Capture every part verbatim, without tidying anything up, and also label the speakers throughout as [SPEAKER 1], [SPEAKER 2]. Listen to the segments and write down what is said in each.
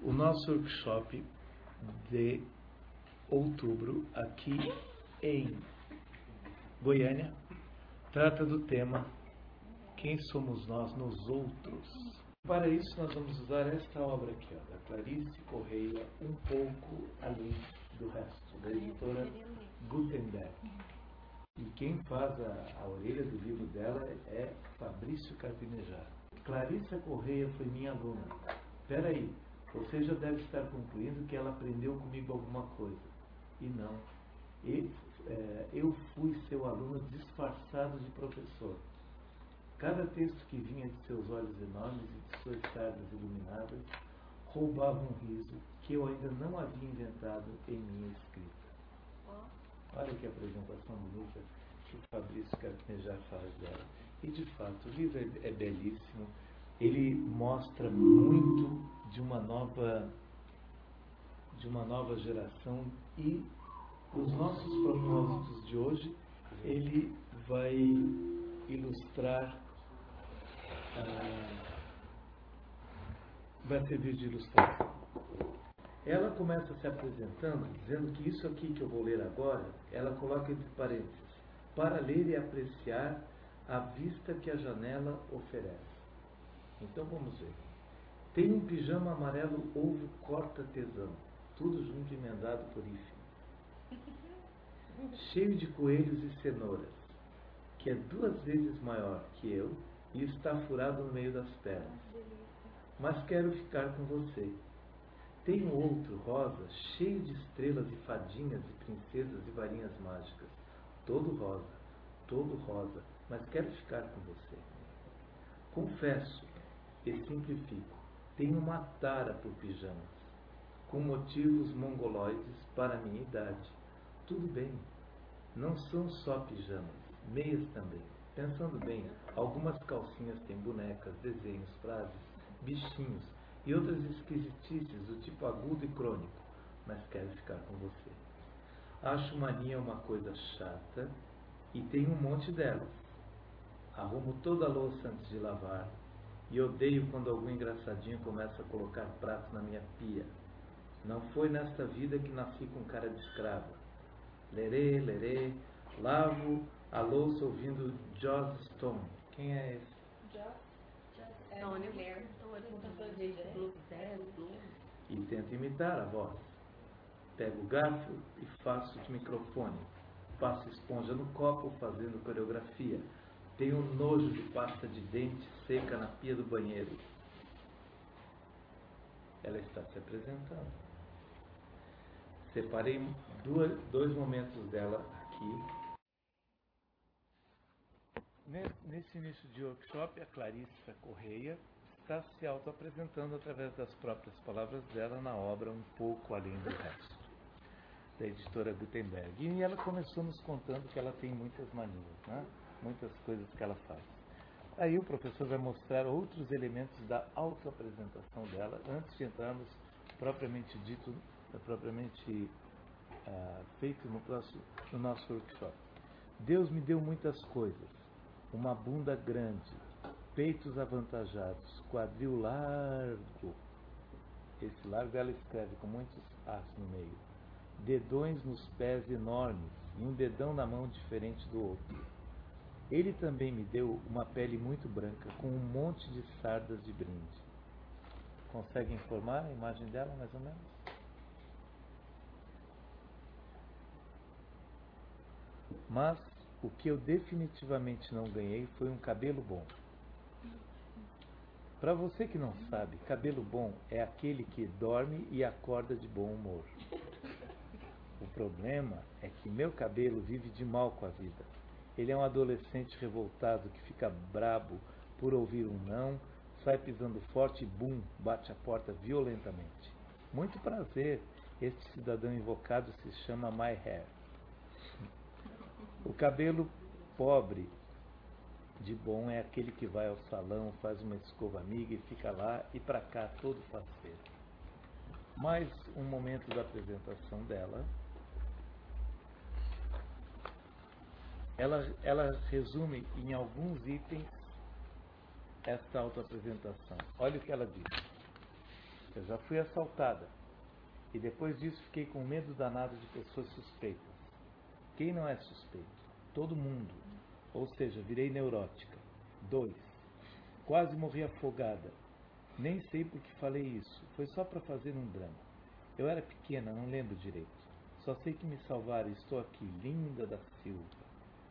[SPEAKER 1] O nosso workshop de outubro aqui em Goiânia trata do tema Quem somos nós nos outros? Para isso nós vamos usar esta obra aqui, ó, da Clarice Correia, Um Pouco Além do Resto, da editora Gutenberg. E quem faz a, a orelha do livro dela é Fabrício Carpinejar. Clarissa Correia foi minha aluna. Espera aí, você já deve estar concluindo que ela aprendeu comigo alguma coisa. E não. E, é, eu fui seu aluno disfarçado de professor. Cada texto que vinha de seus olhos enormes e de suas tardes iluminadas roubava um riso que eu ainda não havia inventado em minha escrita. Olha que apresentação bonita que o Fabrício Carpinejar faz dela. E de fato, o livro é, é belíssimo. Ele mostra muito de uma nova de uma nova geração e os nossos propósitos de hoje ele vai ilustrar, ah, vai servir de ilustração. Ela começa se apresentando, dizendo que isso aqui que eu vou ler agora, ela coloca entre parênteses, para ler e apreciar a vista que a janela oferece. Então vamos ver. Tem um pijama amarelo ovo corta tesão, tudo junto emendado por hífen. Cheio de coelhos e cenouras, que é duas vezes maior que eu e está furado no meio das pernas. Mas quero ficar com você. Tem um outro rosa, cheio de estrelas e fadinhas e princesas e varinhas mágicas. Todo rosa, todo rosa, mas quero ficar com você. Confesso e simplifico, tenho uma tara por pijamas, com motivos mongoloides para a minha idade. Tudo bem, não são só pijamas, meias também. Pensando bem, algumas calcinhas têm bonecas, desenhos, frases, bichinhos e outras esquisitices do tipo agudo e crônico, mas quero ficar com você. Acho mania uma coisa chata e tenho um monte delas. Arrumo toda a louça antes de lavar e odeio quando algum engraçadinho começa a colocar pratos na minha pia. Não foi nesta vida que nasci com cara de escrava. Lerê, lerê, lavo a louça ouvindo Joss Stone. Quem é esse?
[SPEAKER 2] Tony Blair.
[SPEAKER 1] E tento imitar a voz. Pego o garfo e faço de microfone. Passo esponja no copo fazendo coreografia. Tenho nojo de pasta de dente seca na pia do banheiro. Ela está se apresentando. Separei duas, dois momentos dela aqui. Nesse início de workshop, a Clarissa Correia está se auto-apresentando através das próprias palavras dela na obra Um Pouco Além do Resto, da editora Gutenberg. E ela começou nos contando que ela tem muitas manias, né? Muitas coisas que ela faz. Aí o professor vai mostrar outros elementos da auto-apresentação dela, antes de entrarmos propriamente dito, propriamente uh, feito no, próximo, no nosso workshop. Deus me deu muitas coisas, uma bunda grande, peitos avantajados, quadril largo, esse largo ela escreve com muitos as no meio, dedões nos pés enormes e um dedão na mão diferente do outro. Ele também me deu uma pele muito branca com um monte de sardas de brinde. Conseguem formar a imagem dela, mais ou menos? Mas o que eu definitivamente não ganhei foi um cabelo bom. Para você que não sabe, cabelo bom é aquele que dorme e acorda de bom humor. O problema é que meu cabelo vive de mal com a vida. Ele é um adolescente revoltado que fica brabo por ouvir um não, sai pisando forte e bum, bate a porta violentamente. Muito prazer, este cidadão invocado se chama My Hair. O cabelo pobre de bom é aquele que vai ao salão, faz uma escova amiga e fica lá e pra cá todo faceiro. Mais um momento da apresentação dela. Ela, ela resume em alguns itens esta autoapresentação. Olha o que ela diz. Eu já fui assaltada. E depois disso fiquei com medo danado de pessoas suspeitas. Quem não é suspeito? Todo mundo. Ou seja, virei neurótica. Dois. Quase morri afogada. Nem sei por que falei isso. Foi só para fazer um drama. Eu era pequena, não lembro direito. Só sei que me salvaram e estou aqui, Linda da Silva.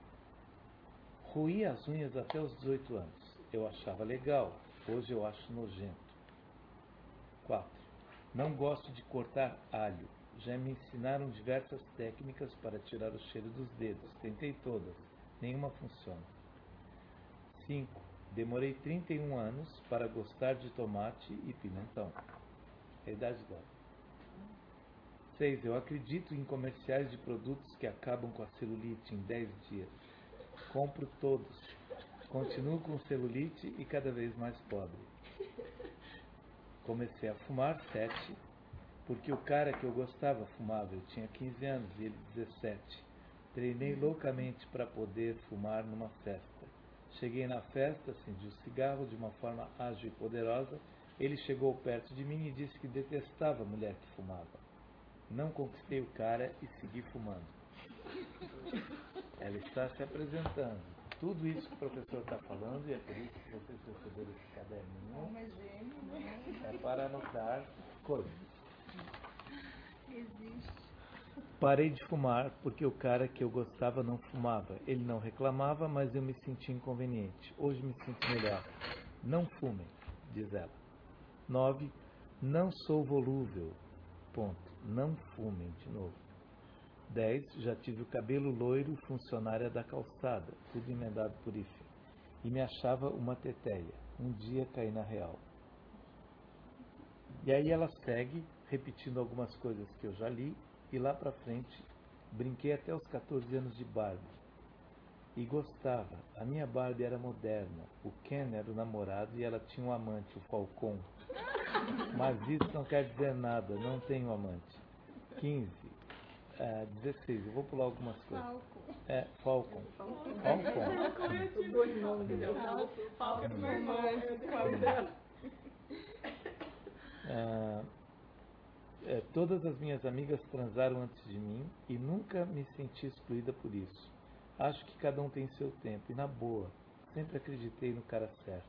[SPEAKER 1] Roí as unhas até os dezoito anos. Eu achava legal. Hoje eu acho nojento. quatro. Não gosto de cortar alho. Já me ensinaram diversas técnicas para tirar o cheiro dos dedos. Tentei todas. Nenhuma funciona. cinco. Demorei trinta e um anos para gostar de tomate e pimentão. É a idade dela. seis. Eu acredito em comerciais de produtos que acabam com a celulite em dez dias. Compro todos. Continuo com celulite e cada vez mais pobre. Comecei a fumar, sete, porque o cara que eu gostava fumava. Eu tinha quinze anos e ele dezessete. Treinei loucamente para poder fumar numa festa. Cheguei na festa, acendi o cigarro de uma forma ágil e poderosa. Ele chegou perto de mim e disse que detestava a mulher que fumava. Não conquistei o cara e segui fumando. Ela está se apresentando. Tudo isso que o professor está falando, e é por isso que vocês receberam esse caderninho, é para anotar coisas.
[SPEAKER 2] Existe.
[SPEAKER 1] Parei de fumar porque o cara que eu gostava não fumava. Ele não reclamava, mas eu me sentia inconveniente. Hoje me sinto melhor. Não fumem, diz ela. nove. Não sou volúvel. Ponto. Não fumem, de novo. dez. Já tive o cabelo loiro, funcionária da calçada, tudo emendado por hífen. E me achava uma teteia. Um dia caí na real. E aí ela segue, repetindo algumas coisas que eu já li, e lá pra frente, brinquei até os catorze anos de Barbie. E gostava. A minha Barbie era moderna. O Ken era o namorado e ela tinha um amante, o Falcon. Mas isso não quer dizer nada, não tenho amante. quinze. É, dezesseis, eu vou pular algumas coisas.
[SPEAKER 2] Falcon.
[SPEAKER 1] É, Falcon. Falcon. Falcon.
[SPEAKER 2] Os dois nomes dele. Falcon é meu irmão.
[SPEAKER 1] É, é, todas as minhas amigas transaram antes de mim e nunca me senti excluída por isso. Acho que cada um tem seu tempo e, na boa, sempre acreditei no cara certo.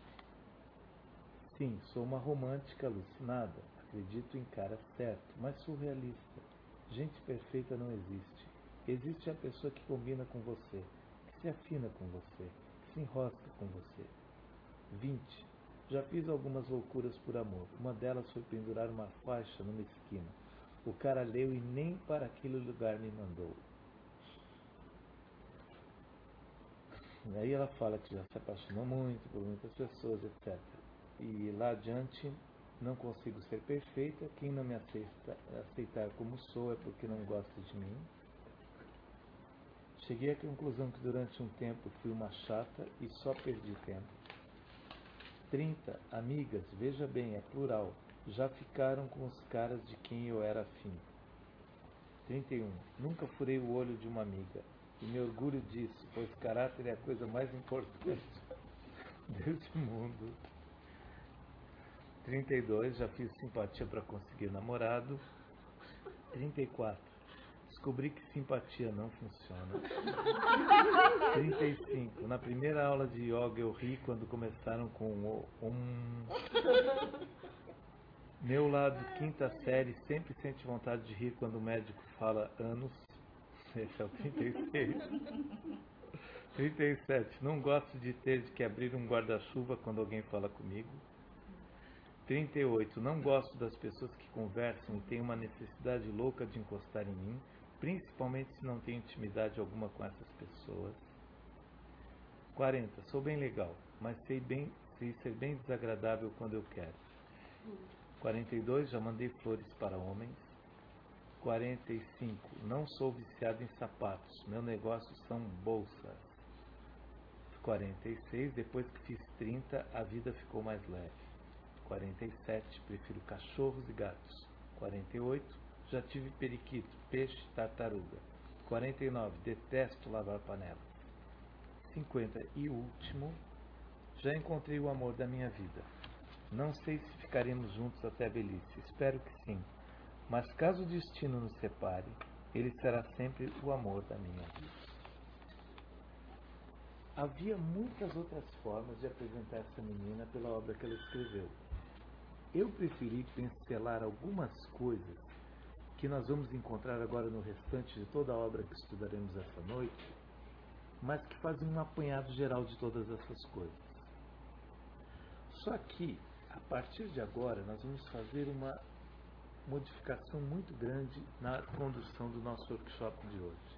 [SPEAKER 1] Sim, sou uma romântica alucinada. Acredito em cara certo, mas sou realista. Gente perfeita não existe. Existe a pessoa que combina com você, que se afina com você, que se enrosca com você. vinte. Já fiz algumas loucuras por amor. Uma delas foi pendurar uma faixa numa esquina. O cara leu e nem para aquele lugar me mandou. E aí ela fala que já se apaixonou muito por muitas pessoas, etcétera. E lá adiante, não consigo ser perfeita. Quem não me aceita, aceitar como sou é porque não gosta de mim. Cheguei à conclusão que durante um tempo fui uma chata e só perdi tempo. trinta. Amigas, veja bem, é plural. Já ficaram com os caras de quem eu era afim. trinta e um. Nunca furei o olho de uma amiga. E me orgulho disso, pois caráter é a coisa mais importante desse mundo. trinta e dois. Já fiz simpatia para conseguir namorado. trinta e quatro. Descobri que simpatia não funciona. trinta e cinco. Na primeira aula de yoga eu ri quando começaram com o um. Meu lado quinta série sempre sente vontade de rir quando o médico fala anos. Esse é o trinta e seis. trinta e sete. Não gosto de ter que abrir um guarda-chuva quando alguém fala comigo. trinta e oito. Não gosto das pessoas que conversam e têm uma necessidade louca de encostar em mim, principalmente se não tenho intimidade alguma com essas pessoas. quarenta. Sou bem legal, mas sei, bem, sei ser bem desagradável quando eu quero. quarenta e dois. Já mandei flores para homens. quarenta e cinco. Não sou viciado em sapatos. Meu negócio são bolsas. quarenta e seis. Depois que fiz trinta, a vida ficou mais leve. quarenta e sete. Prefiro cachorros e gatos. quarenta e oito. Já tive periquito, peixe, tartaruga. quarenta e nove. Detesto lavar panelas. cinquenta. E último. Já encontrei o amor da minha vida. Não sei se ficaremos juntos até a velhice. Espero que sim. Mas caso o destino nos separe, ele será sempre o amor da minha vida. Havia muitas outras formas de apresentar essa menina pela obra que ela escreveu. Eu preferi pincelar algumas coisas que nós vamos encontrar agora no restante de toda a obra que estudaremos essa noite, mas que fazem um apanhado geral de todas essas coisas. Só que, a partir de agora, nós vamos fazer uma modificação muito grande na condução do nosso workshop de hoje.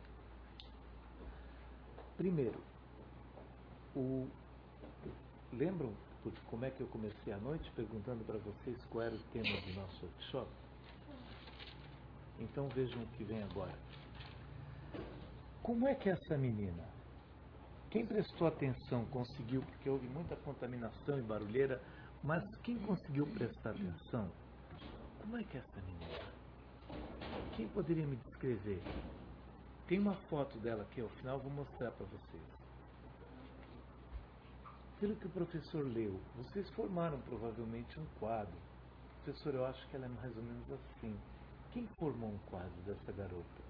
[SPEAKER 1] Primeiro, o... lembram como é que eu comecei a noite perguntando para vocês qual era o tema do nosso workshop? Então vejam o que vem agora. Como é que essa menina, quem prestou atenção conseguiu, porque houve muita contaminação e barulheira, mas quem conseguiu prestar atenção, como é que é essa menina? Quem poderia me descrever? Tem uma foto dela aqui, ao final eu vou mostrar para vocês. Pelo que o professor leu, vocês formaram provavelmente um quadro. Professor, eu acho que ela é mais ou menos assim. Quem formou um quadro dessa garota?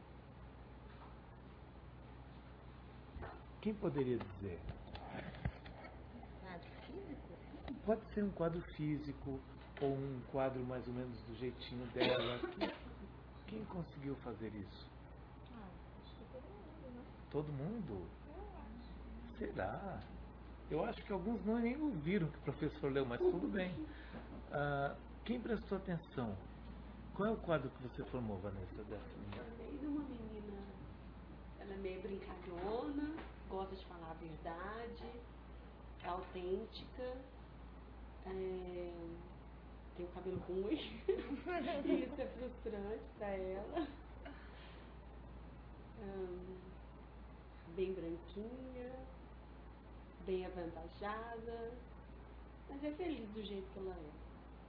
[SPEAKER 1] Quem poderia dizer?
[SPEAKER 2] Quadro físico?
[SPEAKER 1] Pode ser um quadro físico ou um quadro mais ou menos do jeitinho dela. Quem, quem conseguiu fazer isso?
[SPEAKER 2] Ah, acho que todo mundo, né?
[SPEAKER 1] Todo mundo?
[SPEAKER 2] Eu acho.
[SPEAKER 1] Será? Eu acho que alguns não nem ouviram o que o professor leu, mas tudo bem. Ah, quem prestou atenção? Qual é o quadro que você formou, Vanessa, dessa menina?
[SPEAKER 3] Eu formei de uma menina, ela é meio brincalhona, gosta de falar a verdade, é autêntica, é, tem o cabelo ruim, e isso é frustrante para ela. Hum, bem branquinha, bem avantajada, mas é feliz do jeito que ela é.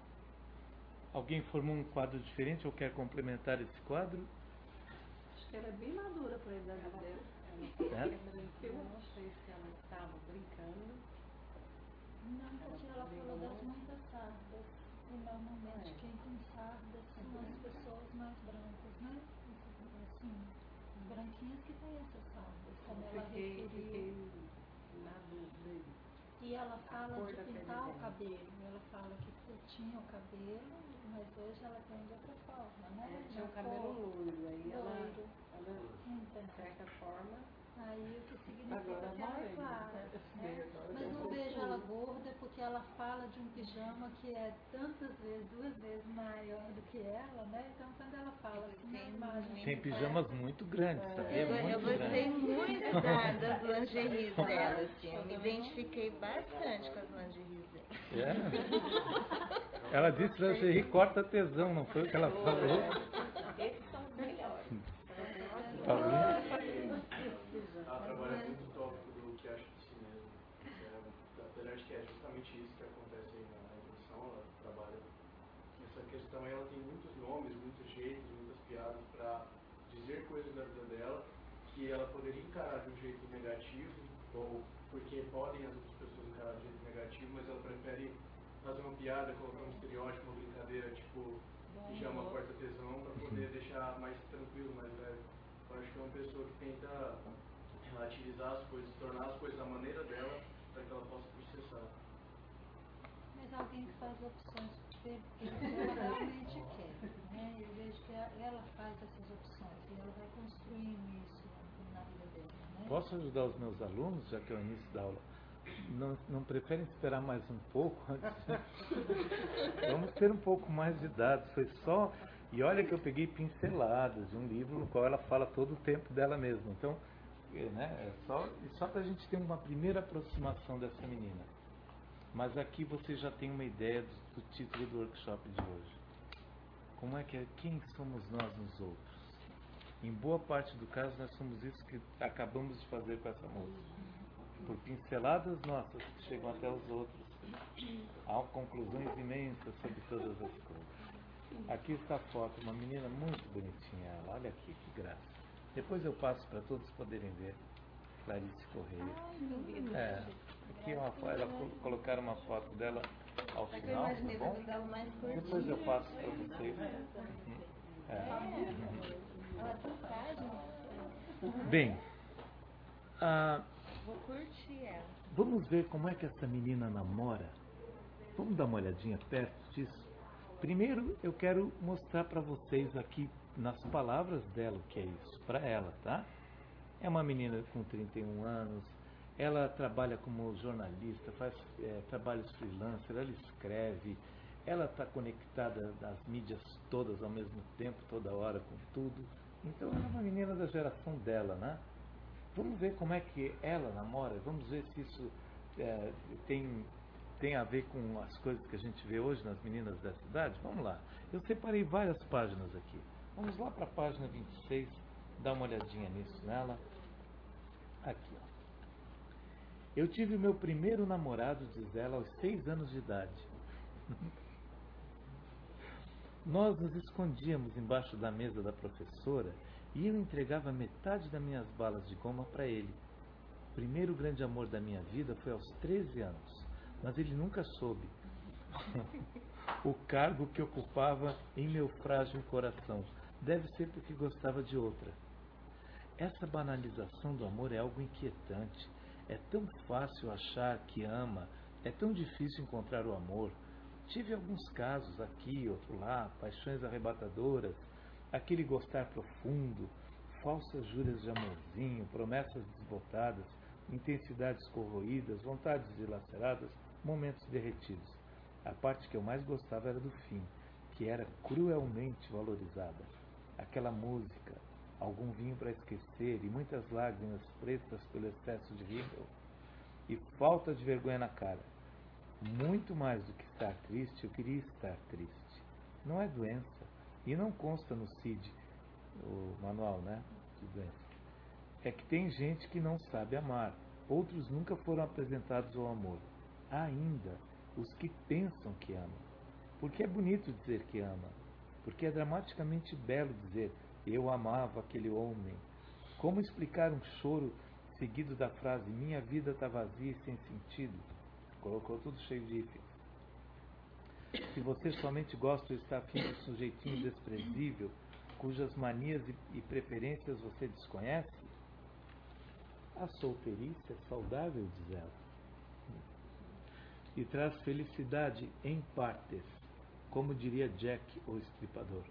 [SPEAKER 1] Alguém formou um quadro diferente ou quer complementar esse quadro?
[SPEAKER 3] Acho que ela é bem madura para a idade dela.
[SPEAKER 1] É?
[SPEAKER 3] Eu não sei se ela estava brincando.
[SPEAKER 2] Não, porque ela falou das muitas sardas. E normalmente quem tem sardas são as pessoas mais brancas, né? Assim, as branquinhas que têm essas sardas, como ela
[SPEAKER 3] Fiquei,
[SPEAKER 2] referiu.
[SPEAKER 3] fiquei na dúvida.
[SPEAKER 2] E ela fala
[SPEAKER 3] cor
[SPEAKER 2] de
[SPEAKER 3] da
[SPEAKER 2] pintar
[SPEAKER 3] pele
[SPEAKER 2] o
[SPEAKER 3] dela.
[SPEAKER 2] cabelo. Ela fala que tinha o cabelo, mas hoje ela tem de outra forma, né?
[SPEAKER 3] É, tinha
[SPEAKER 2] Na
[SPEAKER 3] o cabelo
[SPEAKER 2] cor,
[SPEAKER 3] loiro, aí ela,
[SPEAKER 2] loiro.
[SPEAKER 3] ela,
[SPEAKER 2] Então,
[SPEAKER 3] de certa forma,
[SPEAKER 2] aí o que significa
[SPEAKER 3] agora
[SPEAKER 2] que ela é
[SPEAKER 3] morena.
[SPEAKER 2] clara,
[SPEAKER 3] Sim,
[SPEAKER 2] né?
[SPEAKER 3] agora
[SPEAKER 2] Mas
[SPEAKER 3] eu
[SPEAKER 2] não
[SPEAKER 3] tô
[SPEAKER 2] vejo ela
[SPEAKER 3] escura.
[SPEAKER 2] gorda porque ela fala de um pijama que é tantas vezes, duas vezes maior do que ela, né? Então quando ela fala assim, a imagem
[SPEAKER 1] Tem
[SPEAKER 2] que
[SPEAKER 1] pijamas muito grandes, sabia?
[SPEAKER 2] É,
[SPEAKER 4] Eu, eu
[SPEAKER 1] Muito
[SPEAKER 4] gostei
[SPEAKER 1] grandes.
[SPEAKER 4] muito da, das lingeries dela, assim. Eu me identifiquei bastante com as lingeries dela.
[SPEAKER 1] É? Ela disse lingerie corta tesão, não foi o que ela falou?
[SPEAKER 3] Esses são os melhores.
[SPEAKER 1] Falou?
[SPEAKER 5] Ela trabalha muito o tópico do que acha de si mesmo. É, apesar de que é justamente isso que acontece aí na introdução, ela trabalha essa questão. Ela tem muitos nomes, muitos jeitos, muitas piadas para dizer coisas da vida dela que ela poderia encarar de um jeito negativo, ou porque podem as outras pessoas encarar de um jeito negativo, mas ela prefere fazer uma piada, colocar um estereótipo, uma brincadeira, tipo pijama corta tesão, para poder deixar mais tranquilo, mais leve. Eu acho que é uma pessoa que tenta relativizar as coisas, tornar as coisas da maneira dela, para que ela possa processar.
[SPEAKER 2] Mas alguém que faz opções porque ela realmente quer, né? Eu vejo que ela faz essas opções e ela vai construindo isso na vida dela, né?
[SPEAKER 1] Posso ajudar os meus alunos, já que é o início da aula? Não, não preferem esperar mais um pouco? Vamos ter um pouco mais de dados. Foi só... E olha que eu peguei pinceladas de um livro no qual ela fala todo o tempo dela mesma. Então, né, é só, só para a gente ter uma primeira aproximação dessa menina. Mas aqui você já tem uma ideia do, do título do workshop de hoje. Como é que é? Quem somos nós nos outros? Em boa parte do caso, nós somos isso que acabamos de fazer com essa moça. Por pinceladas nossas que chegam até os outros, há conclusões imensas sobre todas as coisas. Aqui está a foto, uma menina muito bonitinha ela. Olha aqui, que graça. Depois eu passo para todos poderem ver. Clarice Correia.
[SPEAKER 4] Ai, meu Deus.
[SPEAKER 1] É, aqui uma, fo- ela co- colocaram uma foto dela ao
[SPEAKER 4] Só que eu
[SPEAKER 1] final, tá
[SPEAKER 4] imaginei
[SPEAKER 1] bom?
[SPEAKER 4] fazer dela mais curtinha.
[SPEAKER 1] Depois eu passo para vocês. Uhum. É.
[SPEAKER 4] Ela tem página.
[SPEAKER 1] Bem, ah,
[SPEAKER 4] Vou curtir ela.
[SPEAKER 1] vamos ver como é que essa menina namora. Vamos dar uma olhadinha perto disso? Primeiro eu quero mostrar para vocês aqui nas palavras dela o que é isso, para ela, tá? É uma menina com trinta e um anos, ela trabalha como jornalista, faz é, trabalhos freelancer, ela escreve, ela está conectada nas mídias todas ao mesmo tempo, toda hora com tudo. Então ela é uma menina da geração dela, né? Vamos ver como é que ela namora, vamos ver se isso é, tem, tem a ver com as coisas que a gente vê hoje nas meninas da cidade. Vamos lá, eu separei várias páginas aqui. Vamos lá para a página vinte e seis, dar uma olhadinha nisso nela. Aqui, ó. Eu tive o meu primeiro namorado, diz ela, aos seis anos de idade. Nós nos escondíamos embaixo da mesa da professora e eu entregava metade das minhas balas de goma para ele. O primeiro grande amor da minha vida foi aos treze anos, mas ele nunca soube o cargo que ocupava em meu frágil coração. Deve ser porque gostava de outra. Essa banalização do amor é algo inquietante. É tão fácil achar que ama, é tão difícil encontrar o amor. Tive alguns casos aqui, outro lá, paixões arrebatadoras, aquele gostar profundo, falsas juras de amorzinho, promessas desbotadas, intensidades corroídas, vontades dilaceradas, momentos derretidos. A parte que eu mais gostava era do fim, que era cruelmente valorizada. Aquela música, algum vinho para esquecer e muitas lágrimas pretas pelo excesso de rímel e falta de vergonha na cara. Muito mais do que estar triste, eu queria estar triste. Não é doença e não consta no C I D, o manual, né, de doença. É que tem gente que não sabe amar, outros nunca foram apresentados ao amor. Há ainda os que pensam que amam. Porque é bonito dizer que ama, porque é dramaticamente belo dizer eu amava aquele homem. Como explicar um choro seguido da frase minha vida está vazia e sem sentido? Colocou tudo cheio de hífen. Se você somente gosta ou está afim de sujeitinho desprezível, cujas manias e preferências você desconhece, a solteirice é saudável, diz ela, e traz felicidade em partes, como diria Jack, o estripador.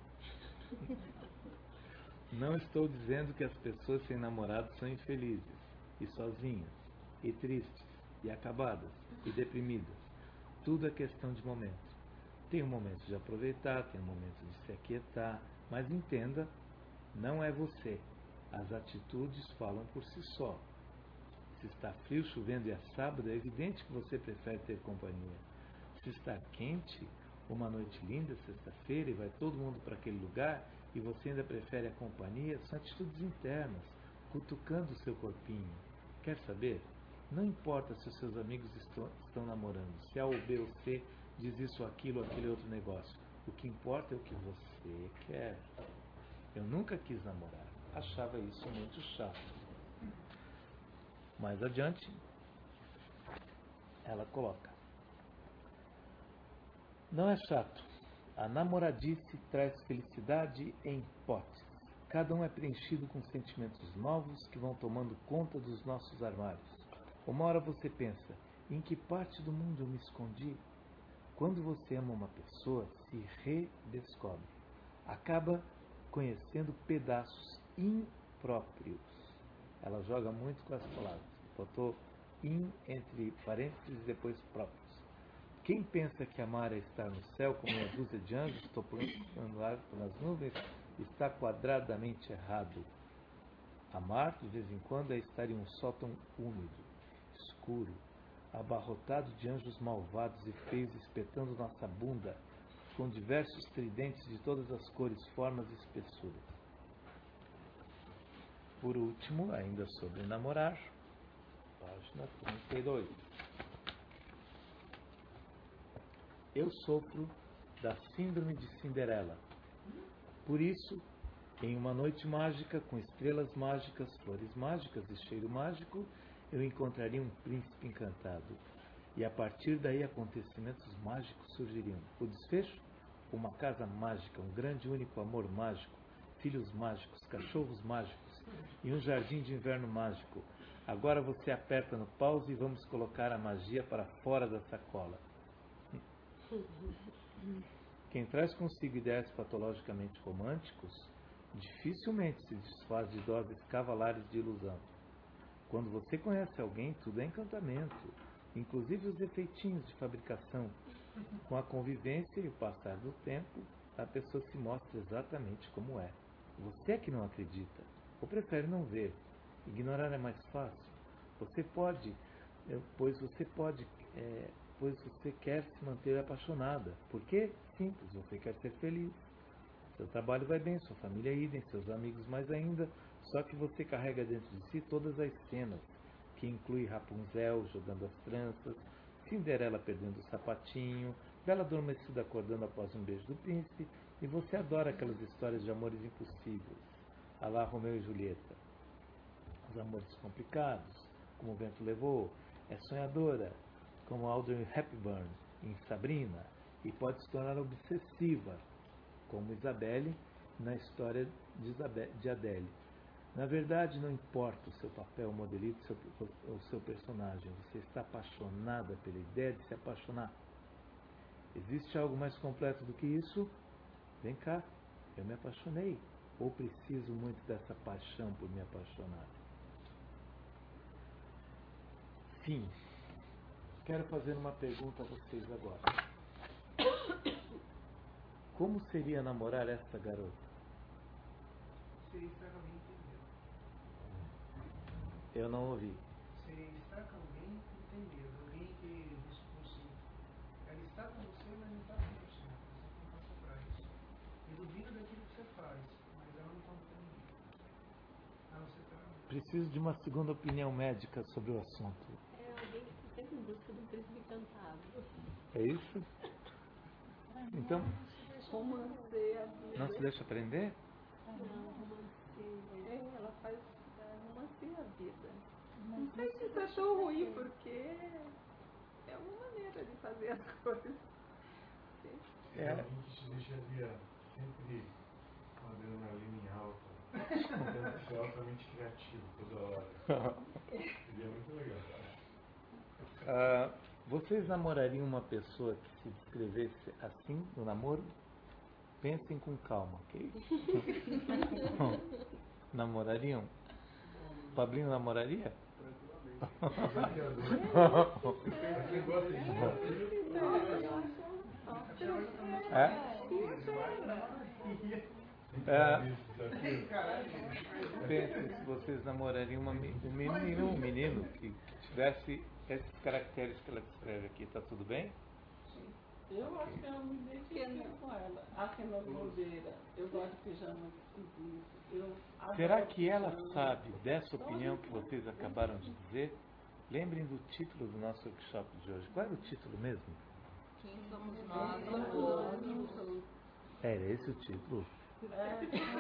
[SPEAKER 1] Não estou dizendo que as pessoas sem namorado são infelizes, e sozinhas, e tristes, e acabadas, e deprimidas. Tudo é questão de momento. Tem um momento de aproveitar, tem um momento de se aquietar, mas entenda, não é você. As atitudes falam por si só. Se está frio, chovendo e é sábado, é evidente que você prefere ter companhia. Se está quente, uma noite linda, sexta-feira, e vai todo mundo para aquele lugar, e você ainda prefere a companhia, são atitudes internas, cutucando o seu corpinho. Quer saber? Não importa se os seus amigos estão, estão namorando, se A ou B ou C diz isso ou aquilo ou aquele outro negócio. O que importa é o que você quer. Eu nunca quis namorar, achava isso muito chato. Mais adiante, ela coloca: não é chato. A namoradice traz felicidade em potes. Cada um é preenchido com sentimentos novos que vão tomando conta dos nossos armários. Uma hora você pensa, em que parte do mundo eu me escondi? Quando você ama uma pessoa, se redescobre. Acaba conhecendo pedaços impróprios. Ela joga muito com as palavras. Botou in entre parênteses e depois próprios. Quem pensa que amar é estar no céu como uma dúzia de anjos topando nas nuvens, está quadradamente errado. Amar, de vez em quando, é estar em um sótão úmido, escuro, abarrotado de anjos malvados e feios espetando nossa bunda, com diversos tridentes de todas as cores, formas e espessuras. Por último, ainda sobre namorar, página trinta e dois. Eu sofro da síndrome de Cinderela. Por isso, Em uma noite mágica, com estrelas mágicas, flores mágicas e cheiro mágico, eu encontraria um príncipe encantado. E a partir daí acontecimentos mágicos surgiriam. O desfecho? Uma casa mágica, um grande e único amor mágico, filhos mágicos, cachorros mágicos e um jardim de inverno mágico. Agora você aperta no pause e vamos colocar a magia para fora da sacola. Quem traz consigo ideias patologicamente românticos dificilmente se desfaz de doses cavalares de ilusão. Quando você conhece alguém, tudo é encantamento, inclusive os efeitinhos de fabricação. Com a convivência e o passar do tempo, a pessoa se mostra exatamente como é. Você é que não acredita, ou prefere não ver. Ignorar é mais fácil. Você pode, pois você pode, é, pois você quer se manter apaixonada. Por quê? Simples, você quer ser feliz. Seu trabalho vai bem, sua família idem, seus amigos mais ainda, só que você carrega dentro de si todas as cenas, que inclui Rapunzel jogando as tranças, Cinderela perdendo o sapatinho, Bela Adormecida acordando após um beijo do príncipe, e você adora aquelas histórias de amores impossíveis, à la Romeu e Julieta. Os amores complicados, como o vento levou, é sonhadora, como Audrey Hepburn em Sabrina, e pode se tornar obsessiva, como Isabelle na história de, Isabelle, de Adele. Na verdade, não importa o seu papel, o modelito ou o seu personagem, você está apaixonada pela ideia de se apaixonar. Existe algo mais completo do que isso? Vem cá, eu me apaixonei, ou preciso muito dessa paixão por me apaixonar. Fim. Quero fazer uma pergunta a vocês agora. Como seria namorar essa garota?
[SPEAKER 5] Você está com alguém que tem medo.
[SPEAKER 1] Eu não ouvi.
[SPEAKER 5] Você está com alguém que tem medo. Alguém que, assim, ela está com você, mas não está com você. Você não passa pra isso. E duvida daquilo que você faz, mas ela não conta pra ninguém. Ah, você está...
[SPEAKER 1] Preciso de uma segunda opinião médica sobre o assunto.
[SPEAKER 3] É alguém que está sempre em busca do príncipe encantado.
[SPEAKER 1] É isso? Então,
[SPEAKER 3] Romanceia a vida.
[SPEAKER 1] não se deixa prender?
[SPEAKER 3] Não, romanceia. É, ela faz romanceia a vida. Não sei se isso é tão ruim, porque é uma maneira de fazer as coisas.
[SPEAKER 6] É alguém que te deixaria sempre com a adrenalina em alta, tentando ser altamente criativo toda hora. Seria muito legal.
[SPEAKER 1] Ah, vocês namorariam uma pessoa que se descrevesse assim no namoro? Pensem com calma, ok? Namorariam? Pablinho namoraria?
[SPEAKER 6] Você gosta de
[SPEAKER 1] É? É. Pensem se vocês namorariam uma, um menino, um menino que tivesse esses caracteres que ela descreve aqui. Tá tudo bem?
[SPEAKER 7] Eu acho que eu me identifiquei com ela. Aquela bandeira, eu gosto de pijama esquisito. Eu
[SPEAKER 1] Será
[SPEAKER 7] adoro
[SPEAKER 1] que ela
[SPEAKER 7] pijama.
[SPEAKER 1] sabe dessa opinião que vocês acabaram de dizer? Lembrem do título do nosso workshop de hoje. Qual era o título mesmo?
[SPEAKER 4] Quem somos nós no outro?
[SPEAKER 1] Era esse o título?
[SPEAKER 7] É,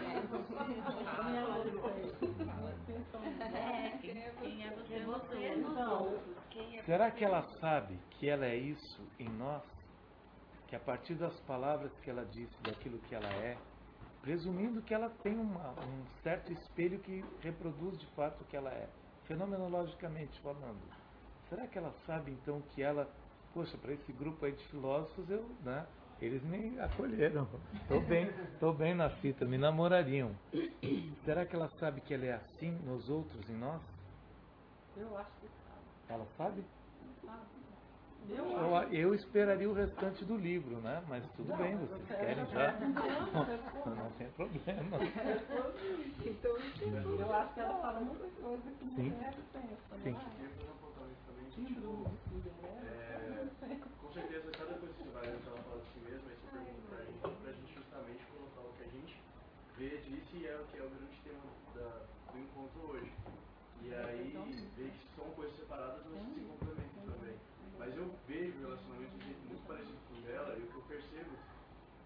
[SPEAKER 4] quem é você no
[SPEAKER 3] Você
[SPEAKER 4] outro?
[SPEAKER 3] nos outros. Quem é
[SPEAKER 1] Será que ela sabe que ela é isso em nós? Que a partir das palavras que ela disse, daquilo que ela é, presumindo que ela tem uma, um certo espelho que reproduz de fato o que ela é, fenomenologicamente falando. Será que ela sabe então que ela, poxa, para esse grupo aí de filósofos, eu, né, eles me acolheram, estou bem, estou bem na fita, me namorariam. Será que ela sabe que ela é assim nos outros, em nós?
[SPEAKER 7] eu acho que sabe.
[SPEAKER 1] Ela sabe?
[SPEAKER 7] sabe.
[SPEAKER 1] Eu,
[SPEAKER 7] Eu
[SPEAKER 1] eu esperaria o restante do livro, né? Mas tudo bem, vocês querem já? Não tem problema.
[SPEAKER 7] Então, eu acho que ela fala muita coisa que
[SPEAKER 1] Sim.
[SPEAKER 7] mulher pensa,
[SPEAKER 1] Sim.
[SPEAKER 7] não é?
[SPEAKER 5] Eu ia fazer um apontamento também que,
[SPEAKER 7] Síndrome
[SPEAKER 5] tipo,
[SPEAKER 7] de Cinderela.
[SPEAKER 5] é, com certeza, cada coisa que você vai lendo que ela fala de si mesma, aí você pergunta pra gente, pra gente justamente colocar o que a gente vê disso e é o que é o grande tema da, do encontro hoje. E aí, ver que são coisas separadas, mas que se complementam também. Mas eu vejo o relacionamento de um jeito muito parecido com o dela, e o que eu percebo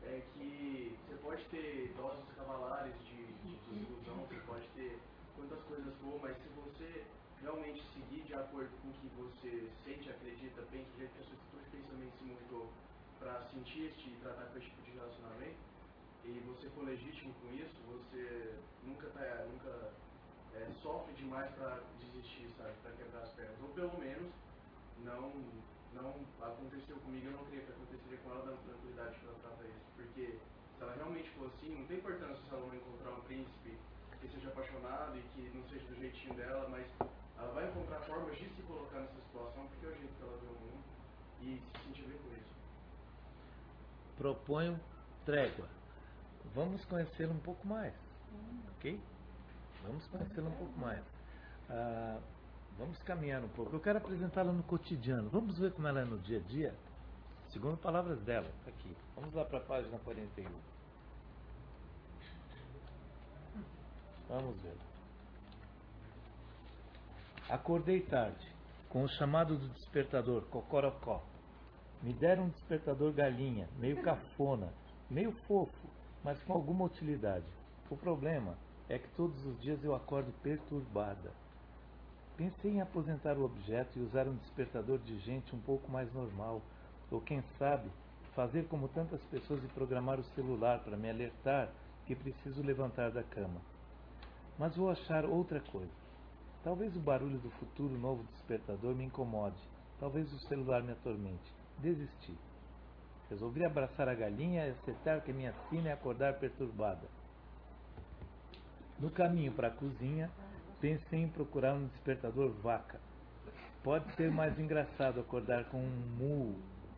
[SPEAKER 5] é que você pode ter doses cavalares de, de desilusão, você pode ter quantas coisas for, mas se você realmente seguir de acordo com o que você sente, acredita, pensa, do jeito que a sua estrutura de pensamento se montou para sentir este e tratar com esse tipo de relacionamento, e você for legítimo com isso, você nunca, tá, nunca é, sofre demais para desistir, sabe, para quebrar as pernas. Ou pelo menos não, não aconteceu comigo, eu não creio que aconteceria com ela da tranquilidade que ela trata isso. Porque se ela realmente for assim, não tem importância se ela não encontrar um príncipe que seja apaixonado e que não seja do jeitinho dela, mas ela vai encontrar formas de se colocar nessa situação porque é o jeito que ela vê o mundo e se sentir bem com isso.
[SPEAKER 1] Proponho trégua. Vamos conhecê-la um pouco mais, ok? Vamos conhecê-la um pouco mais. Ah, vamos caminhar um pouco. Eu quero apresentá-la no cotidiano. Vamos ver como ela é no dia a dia? Segundo palavras dela, aqui. Vamos lá para a página quarenta e um. Vamos ver. Acordei tarde, com o chamado do despertador, cocorocó. Me deram um despertador galinha, meio cafona, meio fofo, mas com alguma utilidade. O problema é que todos os dias eu acordo perturbada. Pensei em aposentar o objeto e usar um despertador de gente um pouco mais normal, ou quem sabe, fazer como tantas pessoas e programar o celular para me alertar que preciso levantar da cama. Mas vou achar outra coisa. Talvez o barulho do futuro novo despertador me incomode, talvez o celular me atormente. Desisti. Resolvi abraçar a galinha e aceitar que minha sina é acordar perturbada. No caminho para a cozinha, pensei em procurar um despertador vaca. Pode ser mais engraçado acordar com um mu.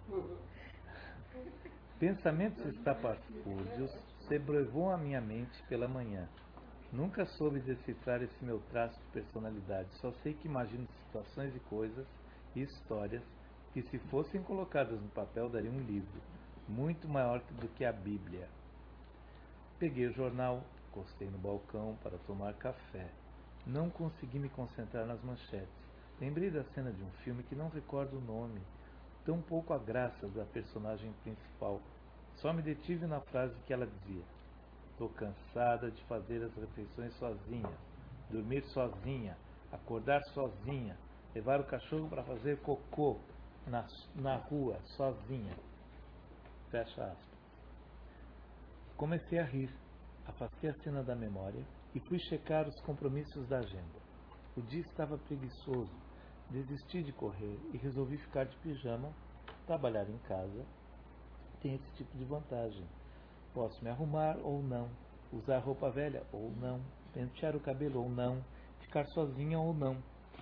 [SPEAKER 1] Pensamentos estapafúrdios sobrevoam a minha mente pela manhã. Nunca soube decifrar esse meu traço de personalidade. Só sei que imagino situações e coisas e histórias que, se fossem colocadas no papel, daria um livro muito maior do que a Bíblia. Peguei o jornal, encostei no balcão para tomar café. Não consegui me concentrar nas manchetes. Lembrei da cena de um filme que não recordo o nome, tão pouco a graça da personagem principal. Só me detive na frase que ela dizia: estou cansada de fazer as refeições sozinha, dormir sozinha, acordar sozinha, levar o cachorro para fazer cocô na, na rua sozinha. Fecha aspas. Comecei a rir, afastei a cena da memória e fui checar os compromissos da agenda. O dia estava preguiçoso, desisti de correr e resolvi ficar de pijama. Trabalhar em casa tem esse tipo de vantagem. Posso me arrumar ou não, usar roupa velha ou não, pentear o cabelo ou não, ficar sozinha ou não.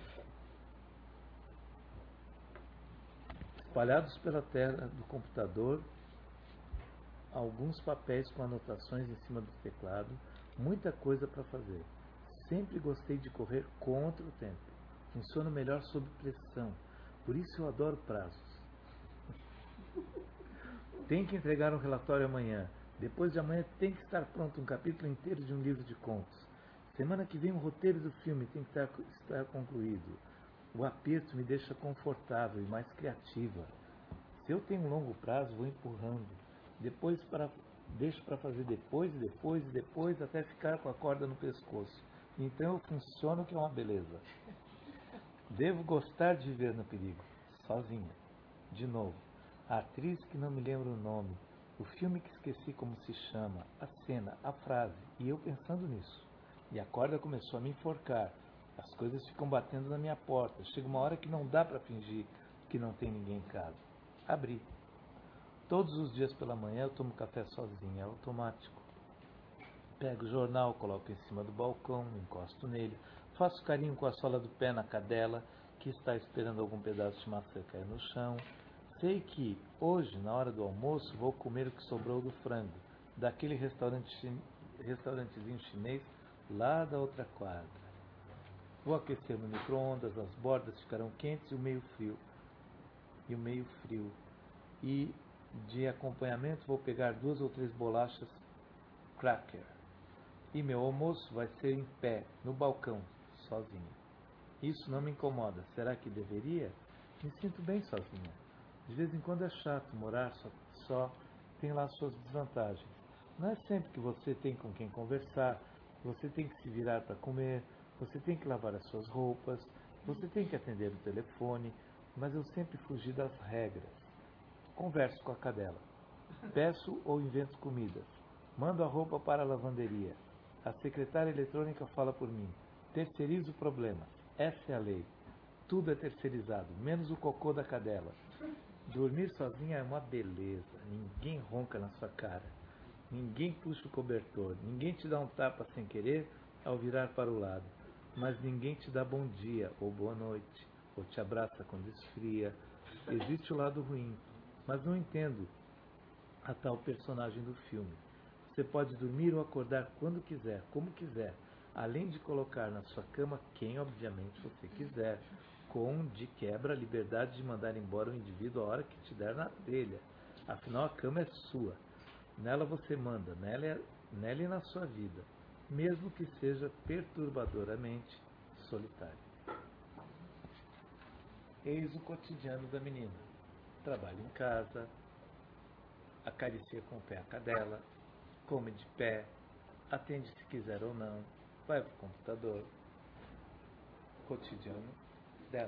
[SPEAKER 1] Espalhados pela tela do computador, alguns papéis com anotações em cima do teclado, muita coisa para fazer. Sempre gostei de correr contra o tempo. Funciono melhor sob pressão, por isso eu adoro prazos. Tem que entregar um relatório amanhã. Depois de amanhã tem que estar pronto um capítulo inteiro de um livro de contos. Semana que vem o roteiro do filme tem que estar, estar concluído. O aperto me deixa confortável e mais criativa. Se eu tenho um longo prazo, vou empurrando. Depois para, deixo para fazer depois e depois e depois até ficar com a corda no pescoço. Então eu funciono, que é uma beleza. Devo gostar de viver no perigo, sozinha. De novo, a atriz que não me lembro o nome, o filme que esqueci como se chama, a cena, a frase, e eu pensando nisso. E a corda começou a me enforcar. As coisas ficam batendo na minha porta. Chega uma hora que não dá para fingir que não tem ninguém em casa. Abri. Todos os dias pela manhã eu tomo café sozinha, é automático. Pego o jornal, coloco em cima do balcão, encosto nele, faço carinho com a sola do pé na cadela, que está esperando algum pedaço de maçã cair no chão. Sei que hoje, na hora do almoço, vou comer o que sobrou do frango, daquele restaurante chin... restaurantezinho chinês lá da outra quadra. Vou aquecer no micro-ondas, as bordas ficarão quentes e o meio frio. E o meio frio. E de acompanhamento vou pegar duas ou três bolachas cracker. E meu almoço vai ser em pé, no balcão, sozinho. Isso não me incomoda. Será que deveria? Me sinto bem sozinha. De vez em quando é chato morar só, só tem lá suas desvantagens. Não é sempre que você tem com quem conversar, você tem que se virar para comer, você tem que lavar as suas roupas, você tem que atender o telefone, mas eu sempre fugi das regras. Converso com a cadela. Peço ou invento comidas. Mando a roupa para a lavanderia. A secretária eletrônica fala por mim. Terceirizo problemas. Essa é a lei. Tudo é terceirizado, menos o cocô da cadela. Dormir sozinha é uma beleza. Ninguém ronca na sua cara. Ninguém puxa o cobertor. Ninguém te dá um tapa sem querer ao virar para o lado. Mas ninguém te dá bom dia ou boa noite, ou te abraça quando esfria. Existe o lado ruim, mas não entendo a tal personagem do filme. Você pode dormir ou acordar quando quiser, como quiser, além de colocar na sua cama quem, obviamente, você quiser, com, de quebra, a liberdade de mandar embora o indivíduo a hora que te der na telha. Afinal, a cama é sua. Nela você manda, nela, é, nela e na sua vida, mesmo que seja perturbadoramente solitário. Eis o cotidiano da menina. Trabalha em casa, acaricia com o pé a cadela, come de pé, atende se quiser ou não, vai para o computador. Cotidiano dela.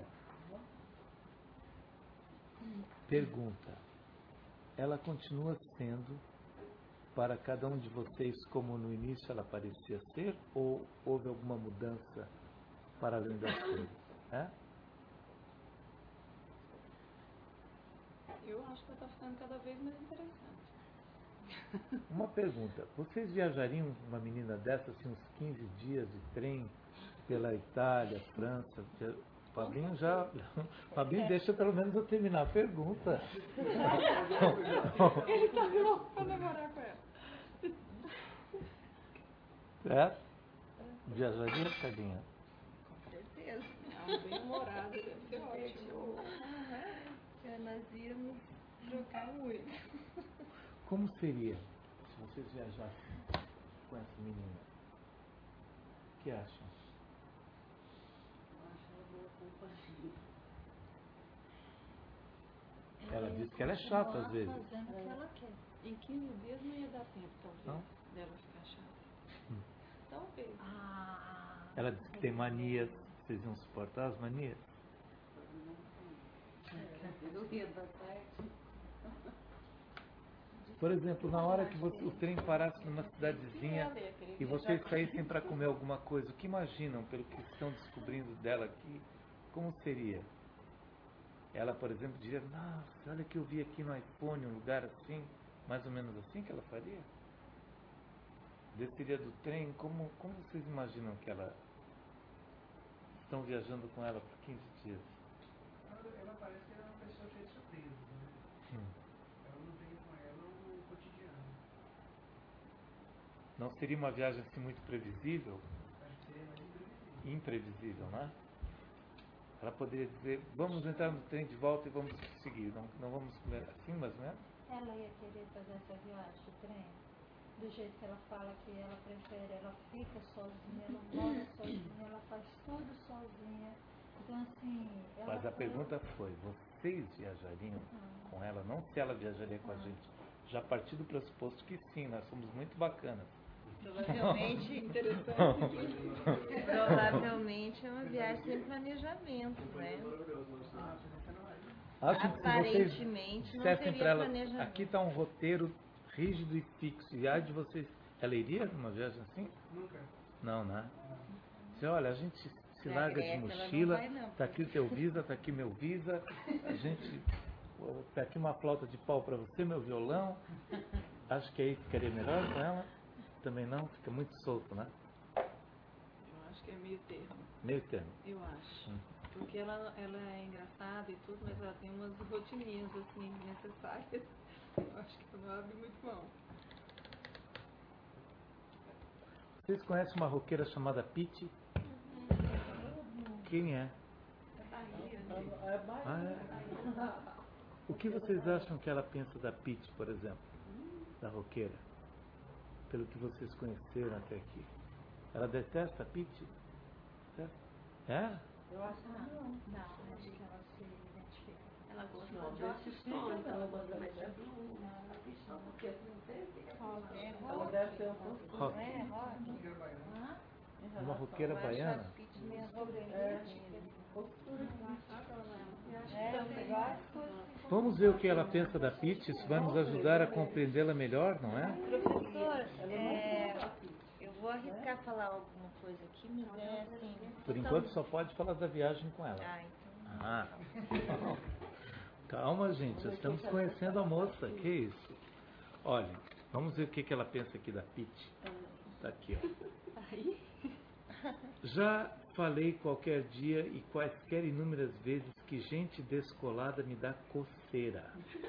[SPEAKER 1] Pergunta: ela continua sendo para cada um de vocês como no início ela parecia ser, ou houve alguma mudança para além das coisas? É?
[SPEAKER 7] Eu acho que ela está ficando cada vez mais interessante.
[SPEAKER 1] Uma pergunta: vocês viajariam uma menina dessa assim, uns quinze dias de trem pela Itália, França? Fabinho já. Fabinho, deixa pelo menos eu terminar a pergunta.
[SPEAKER 7] Ele tá louco para namorar com ela.
[SPEAKER 1] É? Viajaria, Cadinha?
[SPEAKER 4] Com certeza.
[SPEAKER 7] É um bem-humorado, deve ser ótimo.
[SPEAKER 4] Já nós íamos trocar muito.
[SPEAKER 1] Como seria se vocês viajassem com essa menina? O que acham?
[SPEAKER 7] Eu acho ela boa companhia.
[SPEAKER 1] Ela diz que ela é chata às vezes.
[SPEAKER 2] Fazendo o que ela quer.
[SPEAKER 7] Em quinze dias não ia dar tempo, talvez,
[SPEAKER 1] Não?
[SPEAKER 7] dela ficar chata.
[SPEAKER 1] Hum.
[SPEAKER 7] Talvez.
[SPEAKER 2] Ah,
[SPEAKER 1] Ela diz que tem manias. Vocês iam suportar as manias?
[SPEAKER 7] Eu ia dar certo.
[SPEAKER 1] Por exemplo, na hora que você, o trem parasse numa cidadezinha e vocês saíssem para comer alguma coisa, o que imaginam, pelo que estão descobrindo dela aqui, como seria? Ela, por exemplo, diria: nossa, olha que eu vi aqui no iPhone um lugar assim, mais ou menos assim que ela faria? Desceria do trem, como, como vocês imaginam que ela... Estão viajando com ela por quinze dias?
[SPEAKER 5] Ela parece que ela é uma pessoa cheia de surpresas, né?
[SPEAKER 1] Hum.
[SPEAKER 5] Ela não tem com ela o cotidiano.
[SPEAKER 1] Não seria uma viagem assim muito previsível?
[SPEAKER 5] Acho que seria mais imprevisível.
[SPEAKER 1] Imprevisível, né? Ela poderia dizer: vamos entrar no trem de volta e vamos seguir, não, não vamos comer assim, mais ou menos?
[SPEAKER 2] ela ia querer fazer essa viagem de trem do jeito que ela fala que ela prefere. Ela fica sozinha, ela mora sozinha, ela faz tudo sozinha. Então, assim... Ela
[SPEAKER 1] Mas a
[SPEAKER 2] foi...
[SPEAKER 1] pergunta foi: vocês viajariam
[SPEAKER 2] Ah.
[SPEAKER 1] com ela? Não se ela viajaria com a
[SPEAKER 2] Ah.
[SPEAKER 1] gente. Já parti do pressuposto que sim, nós somos muito bacanas.
[SPEAKER 4] Provavelmente,
[SPEAKER 7] Interessante.
[SPEAKER 4] provavelmente é uma viagem sem planejamento, né?
[SPEAKER 1] Acho que se vocês
[SPEAKER 4] Aparentemente não
[SPEAKER 1] dissessem
[SPEAKER 4] teria
[SPEAKER 1] para ela:
[SPEAKER 4] planejamento.
[SPEAKER 1] aqui está um roteiro rígido e fixo, e ai de vocês, ela iria numa viagem assim?
[SPEAKER 5] Nunca.
[SPEAKER 1] Não, né? Você olha, a gente se
[SPEAKER 4] É,
[SPEAKER 1] larga
[SPEAKER 4] é
[SPEAKER 1] de
[SPEAKER 4] que ela não
[SPEAKER 1] mochila,
[SPEAKER 4] vai, não.
[SPEAKER 1] tá aqui o teu Visa, tá aqui meu Visa, a gente, tá aqui uma flauta de pau para você, meu violão. Acho que aí ficaria melhor com ela. Também não, fica muito solto, né?
[SPEAKER 7] Eu acho que é meio termo.
[SPEAKER 1] Meio termo.
[SPEAKER 7] Eu acho.
[SPEAKER 1] Hum.
[SPEAKER 7] Porque ela, ela é engraçada e tudo, mas ela tem umas rotininhas assim necessárias. Eu acho que ela não abre muito mão.
[SPEAKER 1] Vocês conhecem uma roqueira chamada Pete? Quem é? Ah, é? O que vocês acham que ela pensa da Pete, por exemplo? Da roqueira? Pelo que vocês conheceram até aqui. Ela detesta a Pete? É?
[SPEAKER 2] Eu acho que não. Não, acho que ela se identifica.
[SPEAKER 3] Ela gosta
[SPEAKER 7] Não,
[SPEAKER 3] de
[SPEAKER 7] desse
[SPEAKER 3] ossos
[SPEAKER 7] tipo
[SPEAKER 3] tônicos,
[SPEAKER 7] não,
[SPEAKER 3] ela gosta
[SPEAKER 7] mas
[SPEAKER 3] mais de
[SPEAKER 7] é-
[SPEAKER 3] blues.
[SPEAKER 7] Porque assim, não sei o que é.
[SPEAKER 4] É
[SPEAKER 7] Ela
[SPEAKER 4] rock.
[SPEAKER 7] deve ser um pouco.
[SPEAKER 1] Rock.
[SPEAKER 4] Não é rock?
[SPEAKER 7] em
[SPEAKER 1] Uma
[SPEAKER 7] relação-
[SPEAKER 1] roqueira
[SPEAKER 4] Eu acho
[SPEAKER 1] baiana?
[SPEAKER 4] a Pitty meio
[SPEAKER 7] É,
[SPEAKER 4] roqueira.
[SPEAKER 7] postura de
[SPEAKER 4] É, você gosta?
[SPEAKER 1] Vamos ver o que ela pensa da Pitty, isso vai nos ajudar a compreendê-la melhor, não é?
[SPEAKER 4] Professor, é, eu vou arriscar falar alguma coisa aqui, mas é assim.
[SPEAKER 1] Por enquanto só pode falar da viagem com ela.
[SPEAKER 4] Ah, então.
[SPEAKER 1] Ah. Calma, gente, já estamos conhecendo a moça, que isso? Olha, vamos ver o que que ela pensa aqui da Pitty. Tá aqui, ó.
[SPEAKER 3] Aí,
[SPEAKER 1] Já falei qualquer dia e quaisquer inúmeras vezes que gente descolada me dá coceira.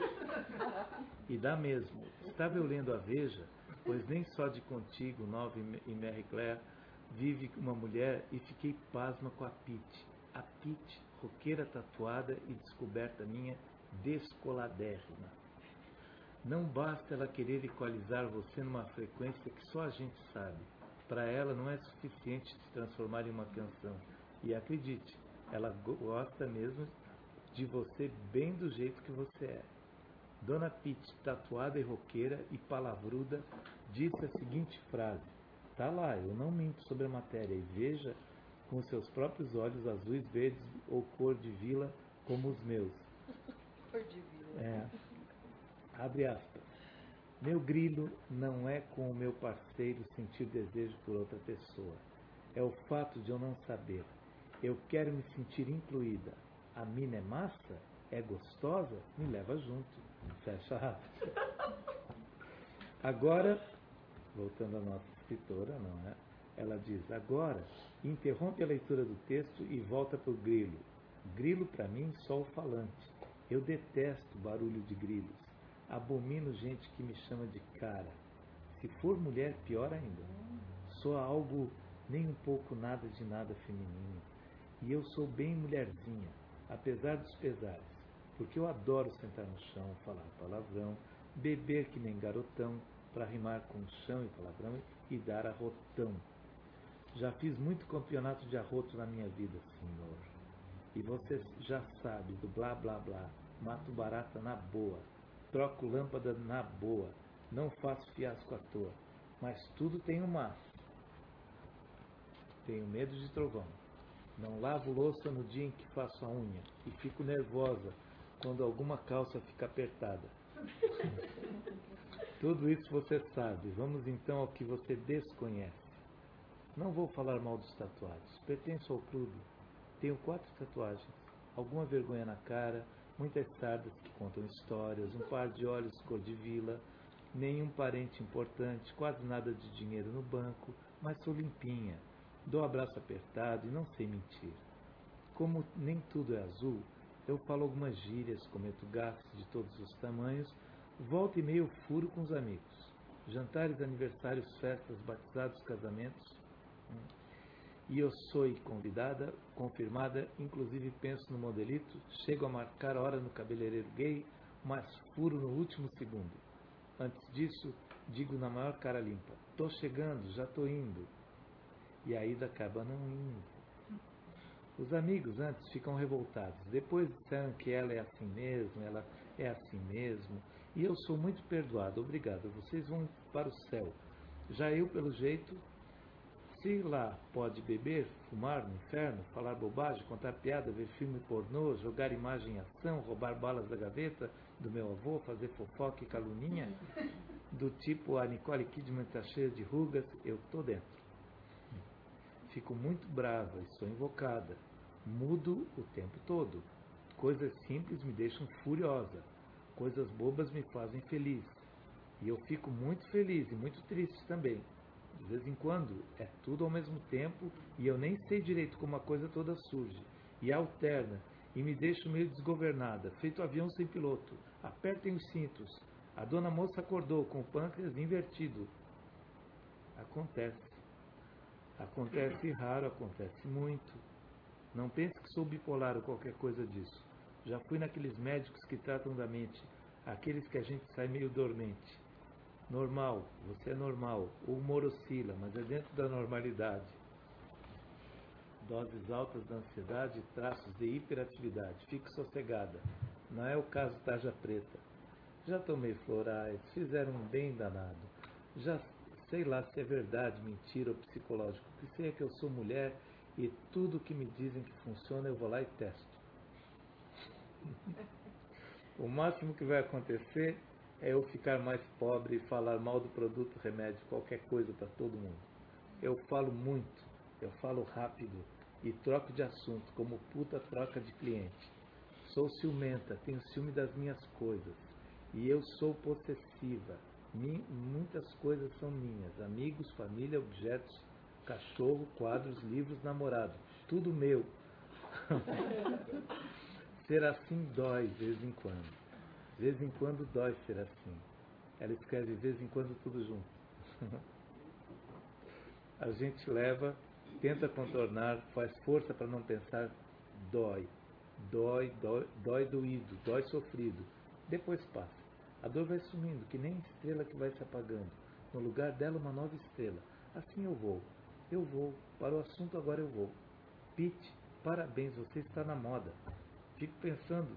[SPEAKER 1] E dá mesmo. Estava eu lendo a Veja, pois nem só de Contigo, Nova e Marie Claire, vive uma mulher e fiquei pasma com a Pitty. A Pitty, roqueira tatuada e descoberta minha, descoladérrima. Não basta ela querer equalizar você numa frequência que só a gente sabe. Para ela não é suficiente se transformar em uma canção. E acredite, ela gosta mesmo de você bem do jeito que você é. Dona Pitty, tatuada e roqueira e palavruda, disse a seguinte frase. Tá lá, eu não minto sobre a matéria. E veja com seus próprios olhos azuis, verdes ou cor de vila como os meus.
[SPEAKER 4] Cor de vida.
[SPEAKER 1] É. Abre aspas. Meu grilo não é com o meu parceiro sentir desejo por outra pessoa. É o fato de eu não saber. Eu quero me sentir incluída. A mina é massa? É gostosa? Me leva junto. Fecha aspas. Agora, voltando à nossa escritora, não é? Ela diz, agora, interrompe a leitura do texto e volta para o grilo. Grilo, para mim, só o falante. Eu detesto barulho de grilos. Abomino gente que me chama de cara. Se for mulher, pior ainda. Soa algo nem um pouco nada de nada feminino. E eu sou bem mulherzinha, apesar dos pesares, porque eu adoro sentar no chão, falar palavrão, beber que nem garotão, para rimar com chão e palavrão e dar arrotão. Já fiz muito campeonato de arroto na minha vida, senhor. E você já sabe do blá blá blá, mato barata na boa. Troco lâmpada na boa, não faço fiasco à toa, mas tudo tem um mas. Tenho medo de trovão. Não lavo louça no dia em que faço a unha e fico nervosa quando alguma calça fica apertada. Tudo isso você sabe. Vamos então ao que você desconhece. Não vou falar mal dos tatuados. Pertenço ao clube. Tenho quatro tatuagens. Alguma vergonha na cara, muitas sardas que contam histórias, um par de olhos cor de vila, nenhum parente importante, quase nada de dinheiro no banco, mas sou limpinha. Dou abraço apertado e não sei mentir. Como nem tudo é azul, eu falo algumas gírias, cometo gastos de todos os tamanhos, volta e meio furo com os amigos. Jantares, aniversários, festas, batizados, casamentos. E eu sou convidada, confirmada, inclusive penso no modelito, chego a marcar hora no cabeleireiro gay, mas furo no último segundo. Antes disso, digo na maior cara limpa, tô chegando, já tô indo. E a ida acaba não indo. Os amigos antes ficam revoltados, depois disseram que ela é assim mesmo, ela é assim mesmo, e eu sou muito perdoado, obrigado, vocês vão para o céu. Já eu, pelo jeito, se lá pode beber, fumar no inferno, falar bobagem, contar piada, ver filme pornô, jogar imagem em ação, roubar balas da gaveta do meu avô, fazer fofoca e caluninha, do tipo a Nicole Kidman está cheia de rugas, eu tô dentro. Fico muito brava e sou invocada. Mudo o tempo todo. Coisas simples me deixam furiosa. Coisas bobas me fazem feliz. E eu fico muito feliz e muito triste também. De vez em quando é tudo ao mesmo tempo e eu nem sei direito como a coisa toda surge. E alterna e me deixo meio desgovernada, feito avião sem piloto. Apertem os cintos. A dona moça acordou com o pâncreas invertido. Acontece. Acontece raro, acontece muito. Não pense que sou bipolar ou qualquer coisa disso. Já fui naqueles médicos que tratam da mente, aqueles que a gente sai meio dormente. Normal, você é normal. O humor oscila, mas é dentro da normalidade. Doses altas da ansiedade e traços de hiperatividade. Fique sossegada. Não é o caso tarja preta. Já tomei florais, fizeram um bem danado. Já sei lá se é verdade, mentira ou psicológico. O que sei é que eu sou mulher e tudo que me dizem que funciona eu vou lá e testo. O máximo que vai acontecer é eu ficar mais pobre e falar mal do produto, remédio, qualquer coisa para todo mundo. Eu falo muito, eu falo rápido e troco de assunto, como puta troca de cliente. Sou ciumenta, tenho ciúme das minhas coisas. E eu sou possessiva. Mi, muitas coisas são minhas. Amigos, família, objetos, cachorro, quadros, livros, namorado. Tudo meu. Ser assim dói de vez em quando. De vez em quando dói ser assim. Ela escreve de vez em quando tudo junto. A gente leva, tenta contornar, faz força para não pensar, dói. Dói, dói, dói doído, dói sofrido. Depois passa. A dor vai sumindo, que nem estrela que vai se apagando. No lugar dela, uma nova estrela. Assim eu vou. Eu vou. Para o assunto, agora eu vou. Pete, parabéns, você está na moda. Fico pensando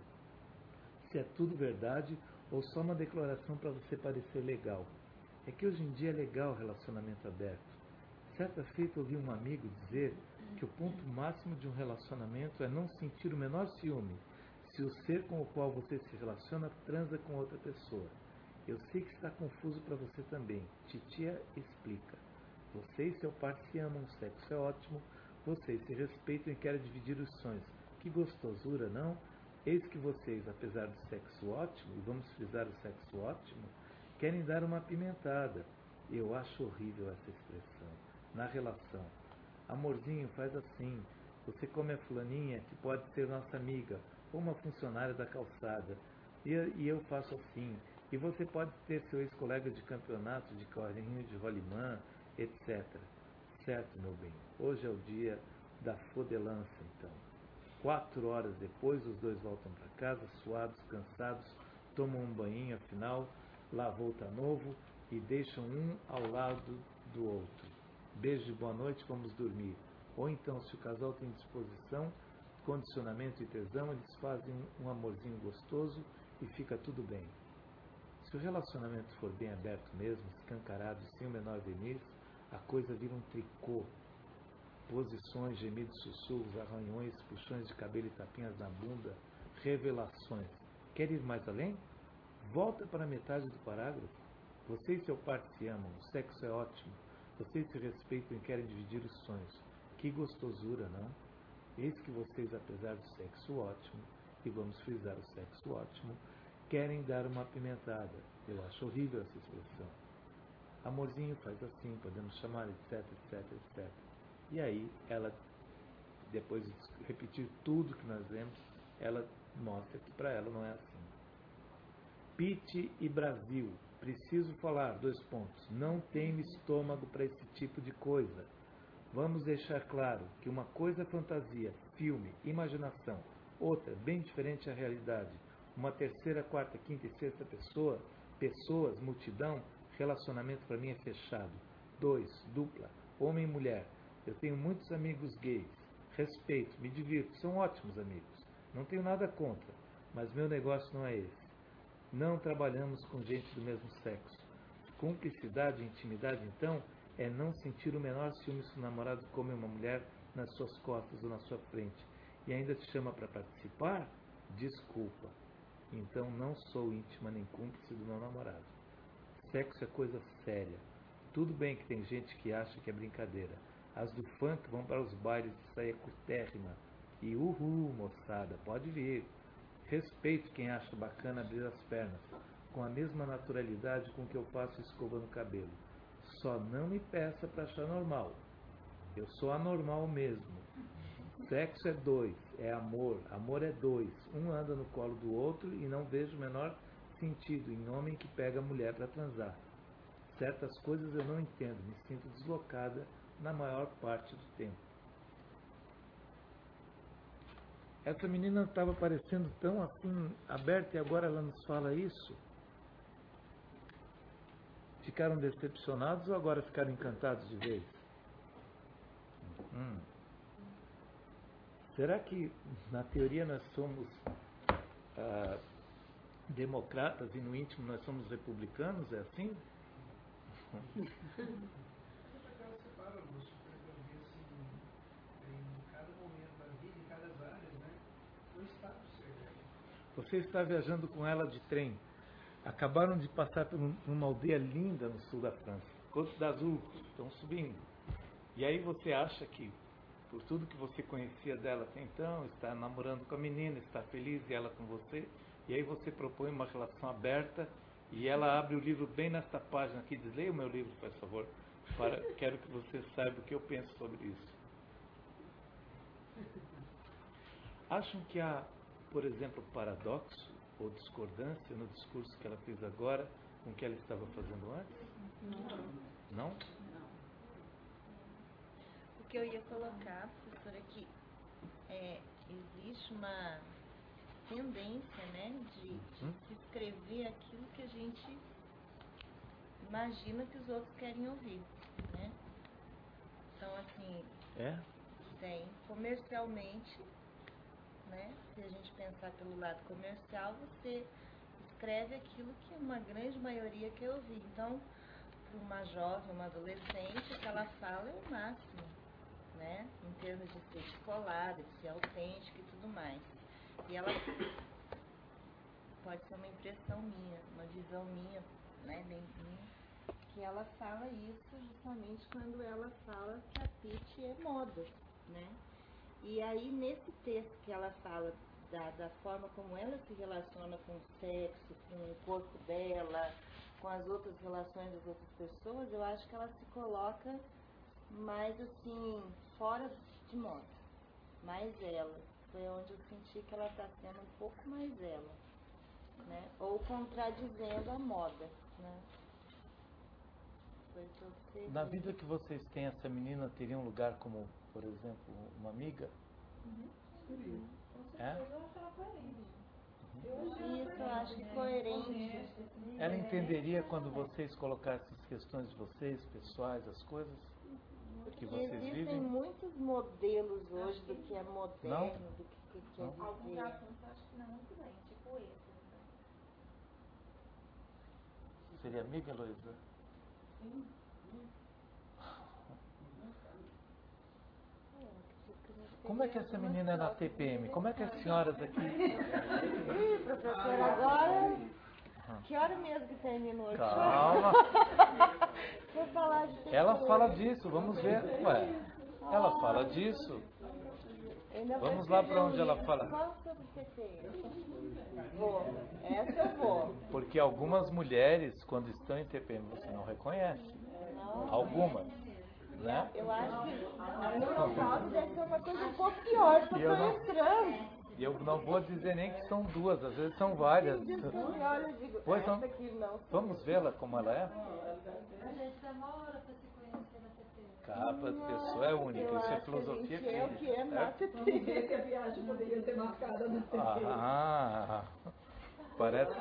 [SPEAKER 1] se é tudo verdade ou só uma declaração para você parecer legal. É que hoje em dia é legal o relacionamento aberto. Certa feita ouvi um amigo dizer que o ponto máximo de um relacionamento é não sentir o menor ciúme se o ser com o qual você se relaciona transa com outra pessoa. Eu sei que está confuso para você também. Titia explica. Você e seu par se amam, o sexo é ótimo, vocês se respeitam e querem dividir os sonhos. Que gostosura, não? Eis que vocês, apesar do sexo ótimo, e vamos frisar o sexo ótimo, querem dar uma apimentada. Eu acho horrível essa expressão. Na relação. Amorzinho, faz assim. Você come a fulaninha, que pode ser nossa amiga, ou uma funcionária da calçada. E, e eu faço assim. E você pode ter seu ex-colega de campeonato, de carrinho de rolimã, etcétera. Certo, meu bem. Hoje é o dia da fodelança, então. Quatro horas depois, os dois voltam para casa, suados, cansados, tomam um banhinho, afinal, lá volta novo, e deixam um ao lado do outro. Beijo de boa noite, vamos dormir. Ou então, se o casal tem disposição, condicionamento e tesão, eles fazem um amorzinho gostoso e fica tudo bem. Se o relacionamento for bem aberto mesmo, escancarado, sem o menor verniz, a coisa vira um tricô. Posições, gemidos, sussurros, arranhões, puxões de cabelo e tapinhas na bunda, revelações. Quer ir mais além? Volta para a metade do parágrafo. Você e seu par se amam, o sexo é ótimo. Vocês se respeitam e querem dividir os sonhos. Que gostosura, não? Eis que vocês, apesar do sexo ótimo, e vamos frisar o sexo ótimo, querem dar uma apimentada. Eu acho horrível essa expressão. Amorzinho, faz assim, podemos chamar, etc, etc, etcétera. E aí, ela, depois de repetir tudo que nós lemos, ela mostra que para ela não é assim. Pete e Brasil. Preciso falar, dois pontos. Não tenho estômago para esse tipo de coisa. Vamos deixar claro que uma coisa é fantasia, filme, imaginação. Outra, bem diferente a realidade. Uma terceira, quarta, quinta e sexta pessoa, pessoas, multidão, relacionamento para mim é fechado. Dois, dupla, homem e mulher. Eu tenho muitos amigos gays. Respeito, me divirto, são ótimos amigos. Não tenho nada contra, mas meu negócio não é esse. Não trabalhamos com gente do mesmo sexo. Cumplicidade e intimidade, então, é não sentir o menor ciúme se o namorado come uma mulher nas suas costas ou na sua frente e ainda te chama para participar? Desculpa. Então não sou íntima nem cúmplice do meu namorado. Sexo é coisa séria. Tudo bem que tem gente que acha que é brincadeira. As do funk vão para os bailes de saia curtérrima. E uhul, moçada, pode vir. Respeito quem acha bacana abrir as pernas, com a mesma naturalidade com que eu faço escovando o cabelo. Só não me peça para achar normal. Eu sou anormal mesmo. Sexo é dois, é amor, amor é dois. Um anda no colo do outro e não vejo o menor sentido em homem que pega mulher para transar. Certas coisas eu não entendo, me sinto deslocada na maior parte do tempo. Essa menina estava parecendo tão assim, aberta, e agora ela nos fala isso? Ficaram decepcionados ou agora ficaram encantados de vez? Hum. Será que, na teoria, nós somos ah, democratas e no íntimo nós somos republicanos, é assim? Você está viajando com ela de trem. Acabaram de passar por um- uma aldeia linda no sul da França. Côte d'Azur, estão subindo. E aí você acha que, por tudo que você conhecia dela até então, está namorando com a menina, está feliz e ela com você, e aí você propõe uma relação aberta e ela abre o livro bem nesta página aqui, diz, leia o meu livro, por favor, para, quero que você saiba o que eu penso sobre isso. Acham que há, por exemplo, paradoxo ou discordância no discurso que ela fez agora com o que ela estava fazendo antes? Não? Não?
[SPEAKER 4] O que eu ia colocar, professora, é que é, existe uma tendência, né, de, de se escrever aquilo que a gente imagina que os outros querem ouvir, né? Então, assim,
[SPEAKER 1] É?
[SPEAKER 4] tem comercialmente, né? Se a gente pensar pelo lado comercial, você escreve aquilo que uma grande maioria quer ouvir. Então, para uma jovem, uma adolescente, o que ela fala é o máximo, né? Em termos de ser descolada, de ser autêntica e tudo mais. E ela pode ser uma impressão minha, uma visão minha, né? Bem minha, que ela fala isso justamente quando ela fala que a Pitty é moda, né? E aí, nesse texto que ela fala da, da forma como ela se relaciona com o sexo, com o corpo dela, com as outras relações das outras pessoas, eu acho que ela se coloca mais, assim, fora de moda. Mais ela. Foi onde eu senti que ela está sendo um pouco mais ela, né? Ou contradizendo a moda, né? Foi o que eu percebi.
[SPEAKER 1] Na vida que vocês têm, essa menina teria um lugar como, por exemplo, uma amiga?
[SPEAKER 2] Uhum.
[SPEAKER 1] É?
[SPEAKER 2] Eu acho ela coerente.
[SPEAKER 4] Isso, eu acho que coerente.
[SPEAKER 1] Ela entenderia quando vocês colocassem as questões de vocês, pessoais, as coisas que vocês
[SPEAKER 4] Existem
[SPEAKER 1] vivem?
[SPEAKER 4] muitos modelos hoje do que é moderno,
[SPEAKER 1] Não?
[SPEAKER 4] do que, que quer
[SPEAKER 1] Não?
[SPEAKER 2] Alguns
[SPEAKER 4] dizer.
[SPEAKER 2] assuntos eu acho que não muito bem, tipo esse.
[SPEAKER 1] Seria amiga, Heloísa? Como é que essa menina é na T P M? Como é que as senhoras aqui...
[SPEAKER 4] Ih, professora, agora... Que hora mesmo que termina hoje?
[SPEAKER 1] Calma.
[SPEAKER 4] Vou falar de T P M.
[SPEAKER 1] Ela fala disso, vamos ver. Ué, ela fala disso.
[SPEAKER 4] Ainda vou
[SPEAKER 1] Vamos lá
[SPEAKER 4] escrever
[SPEAKER 1] para
[SPEAKER 4] um
[SPEAKER 1] onde ela
[SPEAKER 4] livro
[SPEAKER 1] fala.
[SPEAKER 4] só sobre T P M. Vou. Essa eu vou.
[SPEAKER 1] Porque algumas mulheres, quando estão em T P M, você não reconhece.
[SPEAKER 4] Não.
[SPEAKER 1] Algumas, né?
[SPEAKER 4] Eu acho que a menopausa deve ser uma coisa um pouco pior, porque
[SPEAKER 1] E
[SPEAKER 4] eu
[SPEAKER 1] eu
[SPEAKER 4] tô
[SPEAKER 1] não-
[SPEAKER 4] entrando.
[SPEAKER 1] E eu não vou dizer nem que são duas, às vezes são várias.
[SPEAKER 4] Tem dias que eu me olho e digo,
[SPEAKER 1] Pois
[SPEAKER 4] essa
[SPEAKER 1] não.
[SPEAKER 4] aqui não.
[SPEAKER 1] Vamos vê-la como ela é?
[SPEAKER 2] A gente demora para se conhecer na T P M.
[SPEAKER 1] Cada pessoa é única,
[SPEAKER 4] Eu
[SPEAKER 1] isso é
[SPEAKER 4] acho que a
[SPEAKER 1] filosofia
[SPEAKER 4] gente é o que é na
[SPEAKER 1] certo?
[SPEAKER 4] T P M.
[SPEAKER 7] que a viagem poderia ser marcada na T V.
[SPEAKER 1] Ah, parece.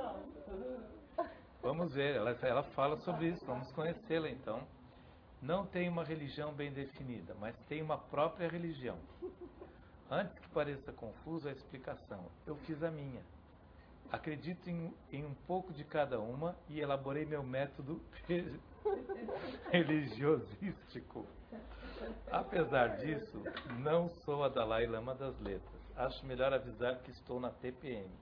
[SPEAKER 1] Vamos ver, ela, ela fala sobre isso, vamos conhecê-la então. Não tem uma religião bem definida, mas tem uma própria religião. Antes que pareça confuso a explicação, eu fiz a minha. Acredito em, em um pouco de cada uma e elaborei meu método religiosístico. Apesar disso, não sou a Dalai Lama das letras. Acho melhor avisar que estou na T P M.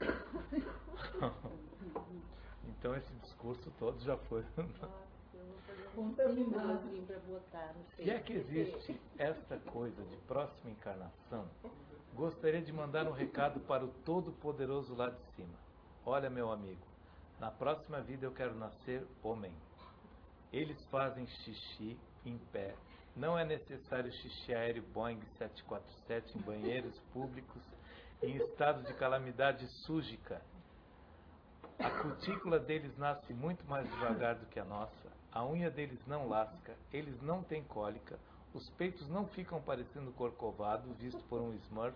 [SPEAKER 1] Então esse discurso todo já foi.
[SPEAKER 7] Contaminado.
[SPEAKER 4] Para botar no
[SPEAKER 1] Se é que existe esta coisa de próxima encarnação, gostaria de mandar um recado para o Todo-Poderoso lá de cima. Olha, meu amigo, na próxima vida eu quero nascer homem. Eles fazem xixi em pé. Não é necessário xixi aéreo Boeing sete quatro sete em banheiros públicos em estado de calamidade súgica. A cutícula deles nasce muito mais devagar do que a nossa. A unha deles não lasca, eles não têm cólica, os peitos não ficam parecendo corcovado, visto por um Smurf.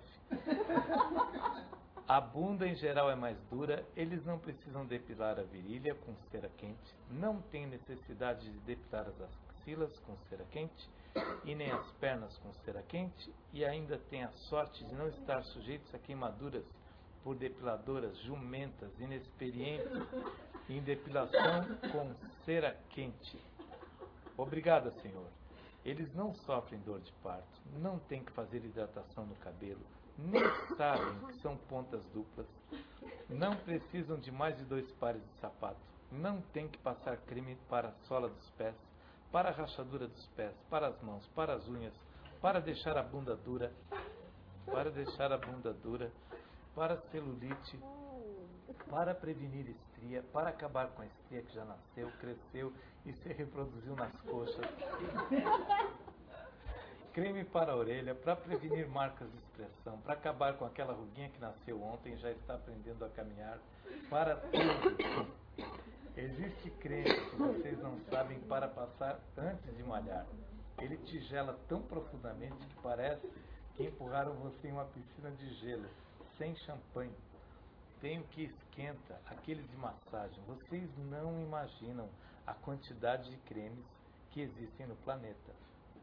[SPEAKER 1] A bunda em geral é mais dura, eles não precisam depilar a virilha com cera quente, não têm necessidade de depilar as axilas com cera quente, e nem as pernas com cera quente, e ainda têm a sorte de não estar sujeitos a queimaduras por depiladoras jumentas, inexperientes em depilação com cera quente. Obrigada, Senhor. Eles não sofrem dor de parto, não têm que fazer hidratação no cabelo, nem sabem que são pontas duplas, não precisam de mais de dois pares de sapato, não têm que passar creme para a sola dos pés, para a rachadura dos pés, para as mãos, para as unhas, para deixar a bunda dura, para deixar a bunda dura, para celulite, para prevenir estria, para acabar com a estria que já nasceu, cresceu e se reproduziu nas coxas. Creme para a orelha, para prevenir marcas de expressão, para acabar com aquela ruguinha que nasceu ontem e já está aprendendo a caminhar, para tudo. Existe creme que vocês não sabem para passar antes de malhar. Ele te gela tão profundamente que parece que empurraram você em uma piscina de gelo, sem champanhe. Tem o que esquenta, aqueles de massagem. Vocês não imaginam a quantidade de cremes que existem no planeta.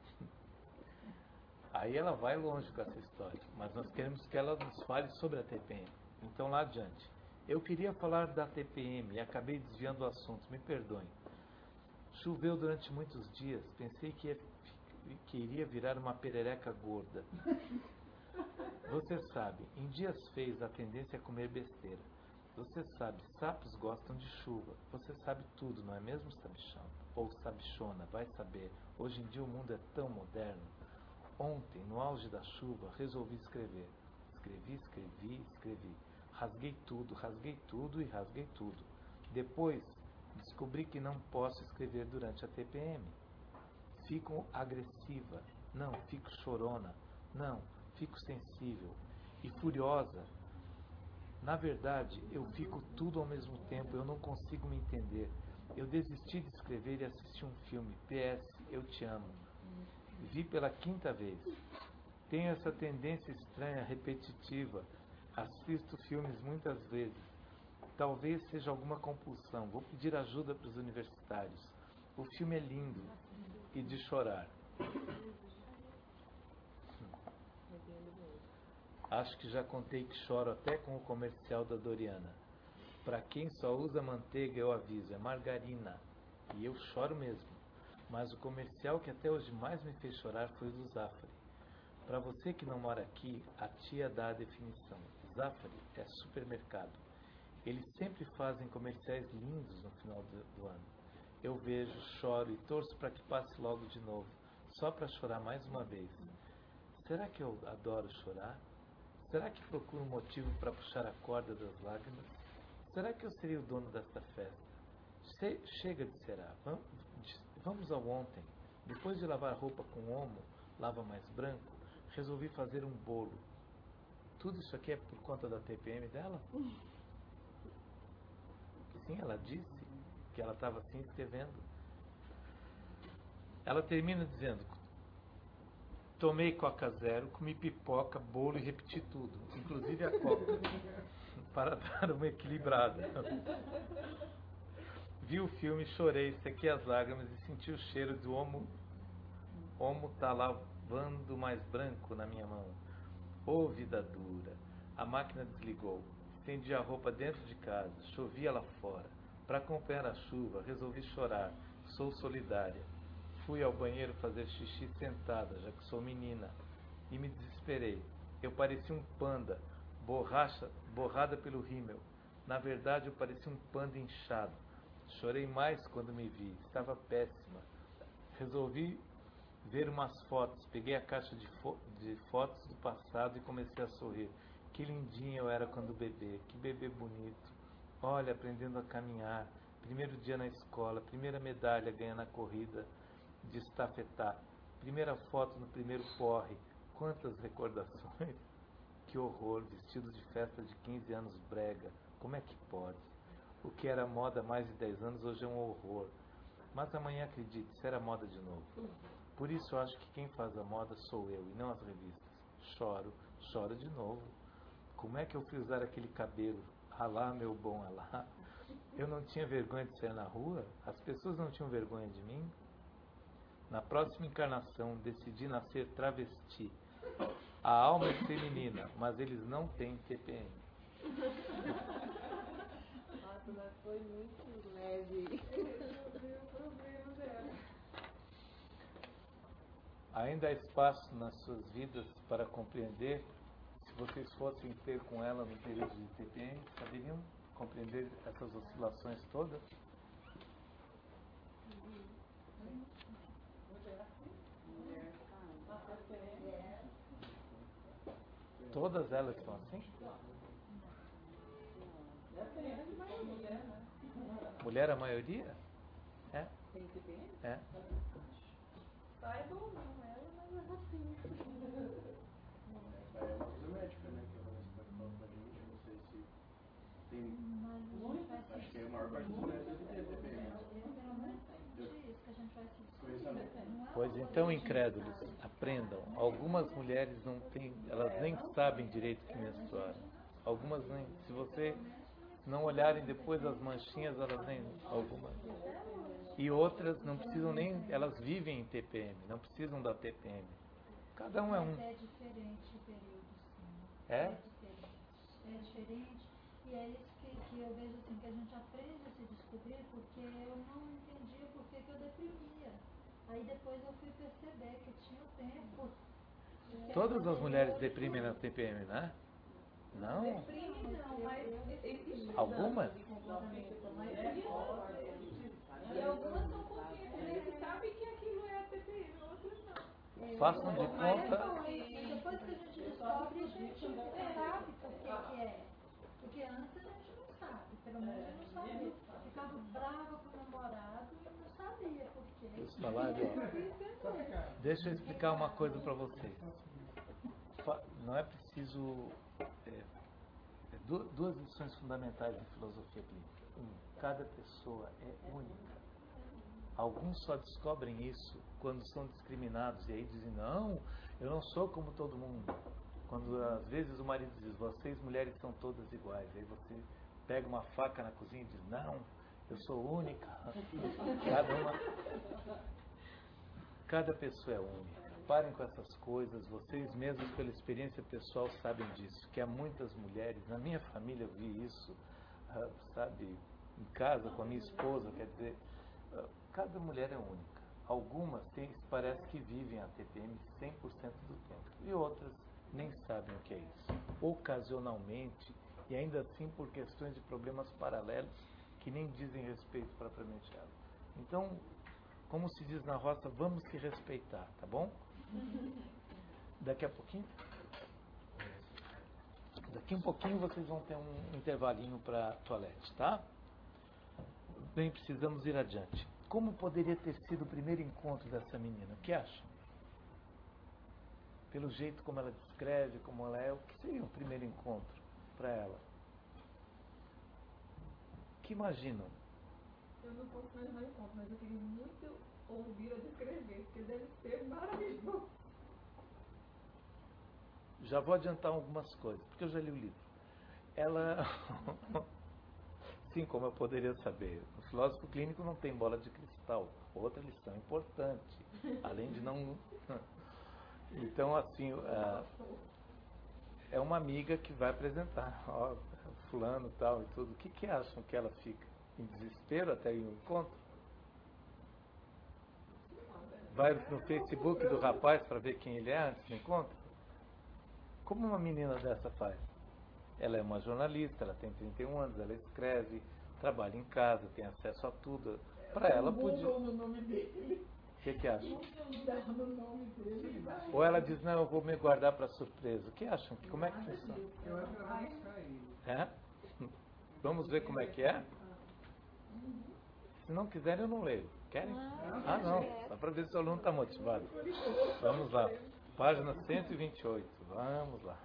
[SPEAKER 1] Aí ela vai longe com essa história, mas nós queremos que ela nos fale sobre a T P M. Então, lá adiante. Eu queria falar da T P M e acabei desviando o assunto, me perdoem. Choveu durante muitos dias, pensei que, ia, que iria virar uma perereca gorda. Você sabe, em dias feios a tendência é comer besteira. Você sabe, sapos gostam de chuva. Você sabe tudo, não é mesmo, sabichão? Ou sabichona, vai saber. Hoje em dia o mundo é tão moderno. Ontem, no auge da chuva, resolvi escrever. Escrevi, escrevi, escrevi. Rasguei tudo, rasguei tudo e rasguei tudo. Depois, descobri que não posso escrever durante a T P M. Fico agressiva. Não, fico chorona. Não, fico sensível e furiosa. Na verdade, eu fico tudo ao mesmo tempo, eu não consigo me entender. Eu desisti de escrever e assisti um filme. P S. Eu te amo. Vi pela quinta vez. Tenho essa tendência estranha, repetitiva. Assisto filmes muitas vezes. Talvez seja alguma compulsão. Vou pedir ajuda para os universitários. O filme é lindo e de chorar. Acho que já contei que choro até com o comercial da Doriana. Para quem só usa manteiga, eu aviso, é margarina. E eu choro mesmo. Mas o comercial que até hoje mais me fez chorar foi o do Zafari. Para você que não mora aqui, a tia dá a definição. Zafari é supermercado. Eles sempre fazem comerciais lindos no final do, do ano. Eu vejo, choro e torço para que passe logo de novo, só para chorar mais uma vez. Será que eu adoro chorar? Será que procuro um motivo para puxar a corda das lágrimas? Será que eu seria o dono desta festa? Se, chega de será. Vamos, vamos ao ontem. Depois de lavar roupa com omo, lava mais branco, resolvi fazer um bolo. Tudo isso aqui é por conta da T P M dela? Sim, ela disse que ela estava assim escrevendo. Ela termina dizendo: tomei Coca Zero, comi pipoca, bolo e repeti tudo, inclusive a Coca, para dar uma equilibrada. Vi o filme, chorei, sequei as lágrimas e senti o cheiro do homo. Homo tá lavando mais branco na minha mão. Ô, vida dura. A máquina desligou. Estendi a roupa dentro de casa. Chovia lá fora. Para acompanhar a chuva, resolvi chorar. Sou solidária. Fui ao banheiro fazer xixi sentada, já que sou menina. E me desesperei. Eu parecia um panda, borracha, borrada pelo rímel. Na verdade, eu parecia um panda inchado. Chorei mais quando me vi. Estava péssima. Resolvi ver umas fotos. Peguei a caixa de, fo de fotos do passado e comecei a sorrir. Que lindinha eu era quando bebê. Que bebê bonito. Olha, aprendendo a caminhar. Primeiro dia na escola. Primeira medalha ganha na corrida de estafetá. Primeira foto no primeiro porre. Quantas recordações. Que horror. Vestido de festa de quinze anos brega. Como é que pode? O que era moda há mais de dez anos hoje é um horror. Mas amanhã, acredite, será moda de novo. Por isso eu acho que quem faz a moda sou eu e não as revistas. Choro, choro de novo. Como é que eu fui usar aquele cabelo? Alá, meu bom Alá. Eu não tinha vergonha de sair na rua? As pessoas não tinham vergonha de mim? Na próxima encarnação, decidi nascer travesti. A alma é feminina, mas eles não têm T P M.
[SPEAKER 4] Nossa, mas foi muito leve.
[SPEAKER 7] Resolvi o problema dela.
[SPEAKER 1] Ainda há espaço nas suas vidas para compreender. Se vocês fossem ter com ela no período de T P M, saberiam compreender essas oscilações todas? Todas elas são assim?
[SPEAKER 7] Depende, mas mulher, né?
[SPEAKER 1] Mulher a maioria? É?
[SPEAKER 7] Tem T P M?
[SPEAKER 1] É.
[SPEAKER 7] Saiba ou não, ela, mas é assim.
[SPEAKER 5] É uma coisa médica, né? Que a Vanessa pode falar pra gente. Eu não sei se tem.
[SPEAKER 2] Mas a gente vai se
[SPEAKER 5] Acho que a maior parte das mulheres deve ter T P M.
[SPEAKER 2] Literalmente isso que a gente vai se descobrir. Não é
[SPEAKER 1] Pois
[SPEAKER 2] uma
[SPEAKER 1] então,
[SPEAKER 2] coisa que a gente
[SPEAKER 1] incrédulos,
[SPEAKER 2] sabe.
[SPEAKER 1] aprendam. Algumas mulheres não têm, elas nem sabem direito que menstruaram. Algumas nem. Se você não olharem depois as manchinhas, elas nem. Algumas. E outras não precisam nem. Elas vivem em T P M, não precisam da T P M. Cada um é um.
[SPEAKER 2] Mas é diferente o período, sim.
[SPEAKER 1] É?
[SPEAKER 2] É diferente. É diferente. E é isso que, que eu vejo assim, que a gente aprende a se descobrir, porque eu não entendia por que, que eu deprimia. Aí depois eu fui perceber que tinha o tempo. que
[SPEAKER 1] Todas
[SPEAKER 2] era
[SPEAKER 1] as mulheres
[SPEAKER 2] anterior.
[SPEAKER 1] deprimem na T P M, né? Não?
[SPEAKER 7] Deprime não, mas existe
[SPEAKER 1] Algumas?
[SPEAKER 7] de comportamento da maioria. E algumas são conscientes, eles sabem que aquilo é a T P M, outras não.
[SPEAKER 1] Façam de
[SPEAKER 2] Mas
[SPEAKER 1] conta.
[SPEAKER 2] depois que a gente descobre, a gente sabe por que, que é. Porque antes a gente não sabe, pelo menos eu não sabia. Ficava brava com o namorado e eu não sabia por quê.
[SPEAKER 1] Deixa eu falar, ó. Deixa eu explicar uma coisa para vocês. Fa- Não é preciso. É, é du- duas lições fundamentais de filosofia clínica. Um, cada pessoa é única. Alguns só descobrem isso quando são discriminados e aí dizem: não, eu não sou como todo mundo. Quando às vezes o marido diz: vocês mulheres são todas iguais. Aí você pega uma faca na cozinha e diz: não, eu sou única. Cada uma. Cada pessoa é única. Parem com essas coisas. Vocês mesmos, pela experiência pessoal, sabem disso. Que há muitas mulheres. Na minha família eu vi isso, ah, sabe, em casa com a minha esposa. Quer dizer, ah, cada mulher é única. Algumas têm, parece que vivem a T P M cem por cento do tempo. E outras nem sabem o que é isso. Ocasionalmente, e ainda assim por questões de problemas paralelos que nem dizem respeito propriamente a ela. Então, como se diz na roça, vamos se respeitar, tá bom? Daqui a pouquinho? Daqui a um pouquinho vocês vão ter um intervalinho para toalete, tá? Bem, precisamos ir adiante. Como poderia ter sido o primeiro encontro dessa menina? O que acham? Pelo jeito como ela descreve, como ela é, o que seria um primeiro encontro para ela? O que imaginam?
[SPEAKER 7] Eu não posso imaginar o encontro, mas eu queria muito ouvir a descrever, porque deve ser maravilhoso.
[SPEAKER 1] Já vou adiantar algumas coisas, porque eu já li o livro. Ela, sim, como eu poderia saber, o filósofo clínico não tem bola de cristal. Outra lição importante, além de não... Então, assim, é uma amiga que vai apresentar, ó, fulano e tal e tudo. O que que acham que ela fica? Em desespero até ir ao encontro? Vai no Facebook do rapaz para ver quem ele é antes do encontro? Como uma menina dessa faz? Ela é uma jornalista, ela tem trinta e um anos, ela escreve, trabalha em casa, tem acesso a tudo. Para ela podia...
[SPEAKER 7] no nome dele.
[SPEAKER 1] O que que acha?
[SPEAKER 7] Dá no nome dele.
[SPEAKER 1] Ou ela diz: não, eu vou me guardar para surpresa. O que acham? Como é que funciona?
[SPEAKER 6] Eu acho que ela vai buscar ele.
[SPEAKER 1] É? Vamos ver como é que é? Se não quiserem, eu não leio. Querem? Ah, não. Só para ver se o aluno está motivado. Vamos lá. Página cento e vinte e oito. Vamos lá.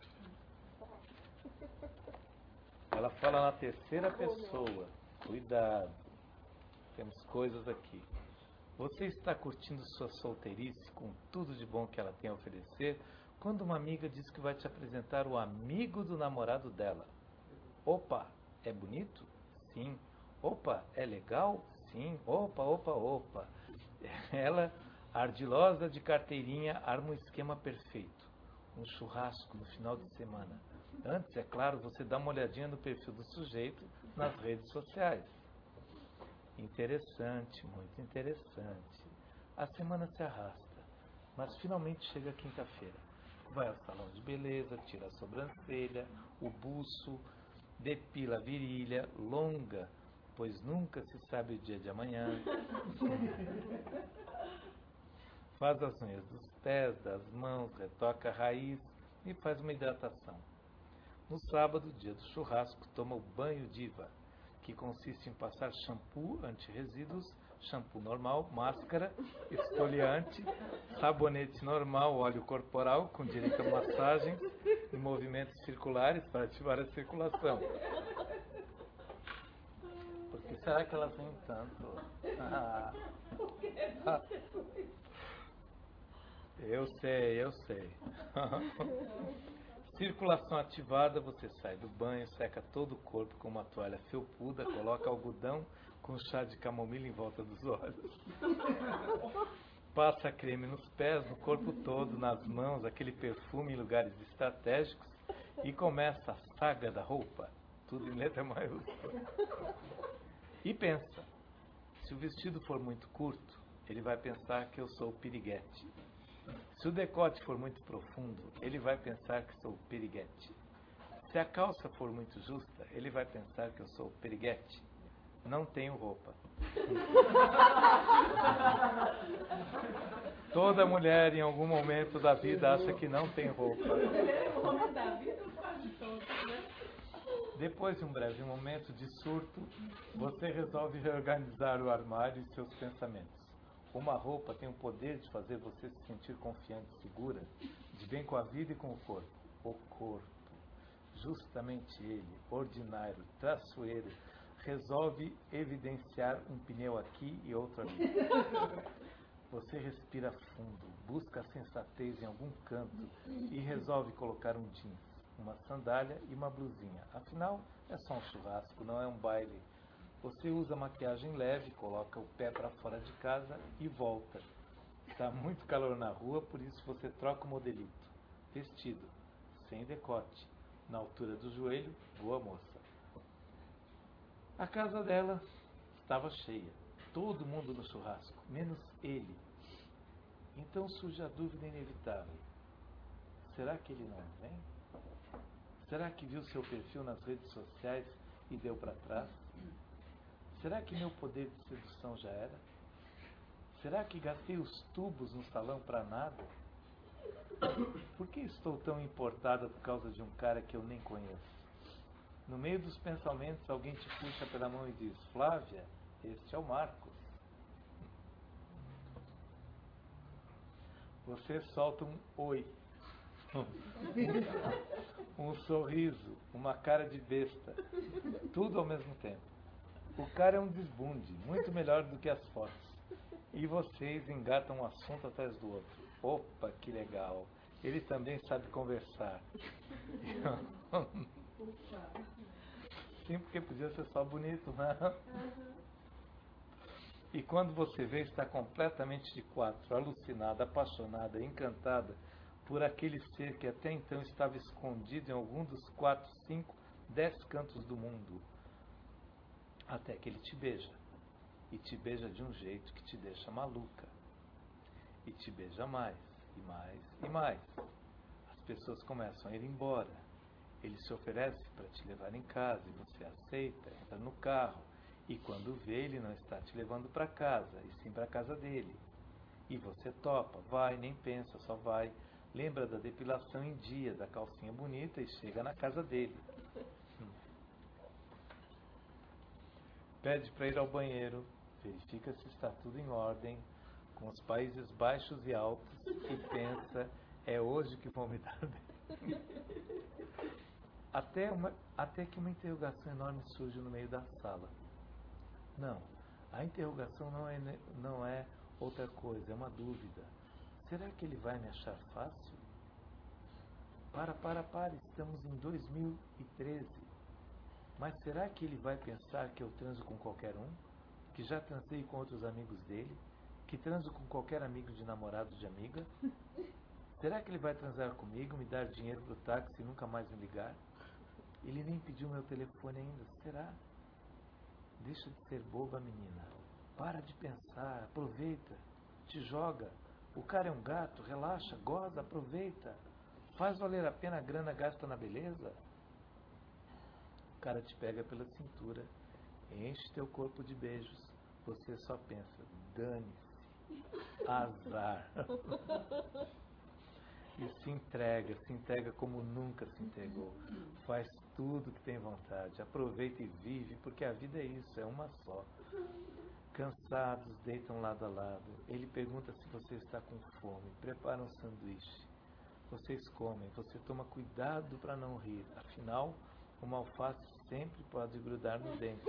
[SPEAKER 1] Ela fala na terceira pessoa. Cuidado. Temos coisas aqui. Você está curtindo sua solteirice com tudo de bom que ela tem a oferecer, quando uma amiga diz que vai te apresentar o amigo do namorado dela. Opa, é bonito? Sim. Opa, é legal? Sim. Opa, opa, opa. Ela, ardilosa de carteirinha, arma um esquema perfeito. Um churrasco no final de semana. Antes, é claro, você dá uma olhadinha no perfil do sujeito nas redes sociais. Interessante, muito interessante. A semana se arrasta, mas finalmente chega a quinta-feira. Vai ao salão de beleza, tira a sobrancelha, o buço, depila a virilha, longa, pois nunca se sabe o dia de amanhã. Faz as unhas dos pés, das mãos, retoca a raiz e faz uma hidratação. No sábado, dia do churrasco, toma o banho diva, que consiste em passar shampoo anti-resíduos, shampoo normal, máscara, esfoliante, sabonete normal, óleo corporal com direito a massagens e movimentos circulares para ativar a circulação. Por que será que elas vêm tanto? Ah. Ah. Eu sei, eu sei. Circulação ativada, você sai do banho, seca todo o corpo com uma toalha felpuda, coloca algodão com chá de camomila em volta dos olhos. Passa creme nos pés, no corpo todo, nas mãos, aquele perfume em lugares estratégicos e começa a saga da roupa, tudo em letra maiúscula. E pensa, se o vestido for muito curto, ele vai pensar que eu sou o piriguete. Se o decote for muito profundo, ele vai pensar que sou o piriguete. Se a calça for muito justa, ele vai pensar que eu sou o piriguete. Não tenho roupa. Toda mulher em algum momento da vida acha que não tem roupa. Depois de um breve momento de surto, você resolve reorganizar o armário e seus pensamentos. Uma roupa tem o poder de fazer você se sentir confiante e segura, de bem com a vida e com o corpo. O corpo, justamente ele, ordinário, traiçoeiro, resolve evidenciar um pneu aqui e outro ali. Você respira fundo, busca a sensatez em algum canto e resolve colocar um jeans, uma sandália e uma blusinha. Afinal, é só um churrasco, não é um baile. Você usa maquiagem leve, coloca o pé para fora de casa e volta. Está muito calor na rua, por isso você troca o modelito. Vestido, sem decote, na altura do joelho, boa moça. A casa dela estava cheia. Todo mundo no churrasco, menos ele. Então surge a dúvida inevitável. Será que ele não vem? Será que viu seu perfil nas redes sociais e deu para trás? Será que meu poder de sedução já era? Será que gastei os tubos no salão para nada? Por que estou tão importada por causa de um cara que eu nem conheço? No meio dos pensamentos, alguém te puxa pela mão e diz: Flávia, este é o Marcos. Você solta um oi, um sorriso, uma cara de besta, tudo ao mesmo tempo. O cara é um desbunde, muito melhor do que as fotos. E vocês engatam um assunto atrás do outro. Opa, que legal. Ele também sabe conversar. Sim, porque podia ser só bonito, né? E quando você vê, está completamente de quatro, alucinada, apaixonada, encantada por aquele ser que até então estava escondido em algum dos quatro, cinco, dez cantos do mundo. Até que ele te beija. E te beija de um jeito que te deixa maluca. E te beija mais, e mais, e mais. As pessoas começam a ir embora. Ele se oferece para te levar em casa e você aceita, entra no carro. E quando vê, ele não está te levando para casa, e sim para a casa dele. E você topa, vai, nem pensa, só vai. Lembra da depilação em dia, da calcinha bonita e chega na casa dele. Hum. Pede para ir ao banheiro, verifica se está tudo em ordem, com os países baixos e altos, e pensa, é hoje que vão me dar bem. Até, uma, até que uma interrogação enorme surge no meio da sala. Não, a interrogação não é, não é outra coisa, é uma dúvida. Será que ele vai me achar fácil? Para, para, para, estamos em dois mil e treze. Mas será que ele vai pensar que eu transo com qualquer um? Que já transei com outros amigos dele? Que transo com qualquer amigo de namorado de amiga? Será que ele vai transar comigo, me dar dinheiro pro táxi e nunca mais me ligar? Ele nem pediu meu telefone ainda, será? Deixa de ser boba, menina. Para de pensar, aproveita, te joga. O cara é um gato, relaxa, goza, aproveita. Faz valer a pena a grana gasta na beleza? O cara te pega pela cintura, enche teu corpo de beijos. Você só pensa, dane-se, azar. E se entrega, se entrega como nunca se entregou. Faz tudo que tem vontade, aproveita e vive, porque a vida é isso, é uma só. Cansados, deitam lado a lado. Ele pergunta se você está com fome, prepara um sanduíche. Vocês comem, você toma cuidado para não rir, afinal, uma alface sempre pode grudar no dente.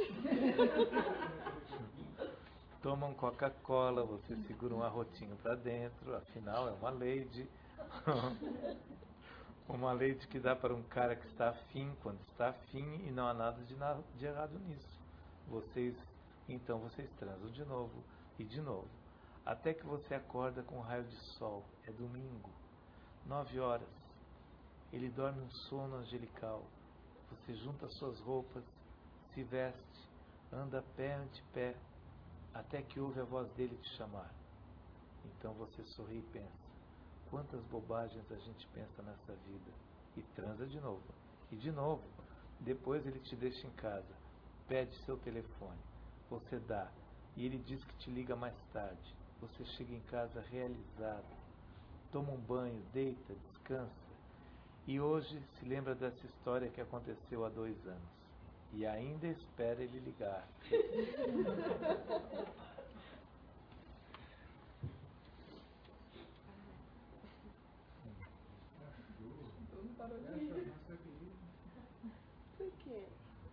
[SPEAKER 1] Tomam Coca-Cola, você segura um arrotinho para dentro, afinal é uma lady. Uma lady que dá para um cara que está afim, quando está afim, e não há nada de, nada de errado nisso. Vocês, então vocês transam de novo e de novo, até que você acorda com um raio de sol. É domingo, nove horas. Ele dorme um sono angelical. Você junta suas roupas, se veste, anda pé ante pé, até que ouve a voz dele te chamar. Então você sorri e pensa, quantas bobagens a gente pensa nessa vida, e transa de novo, e de novo. Depois ele te deixa em casa, pede seu telefone, você dá, e ele diz que te liga mais tarde. Você chega em casa realizado, toma um banho, deita, descansa, e hoje se lembra dessa história que aconteceu há dois anos, e ainda espera ele ligar.
[SPEAKER 4] Por quê?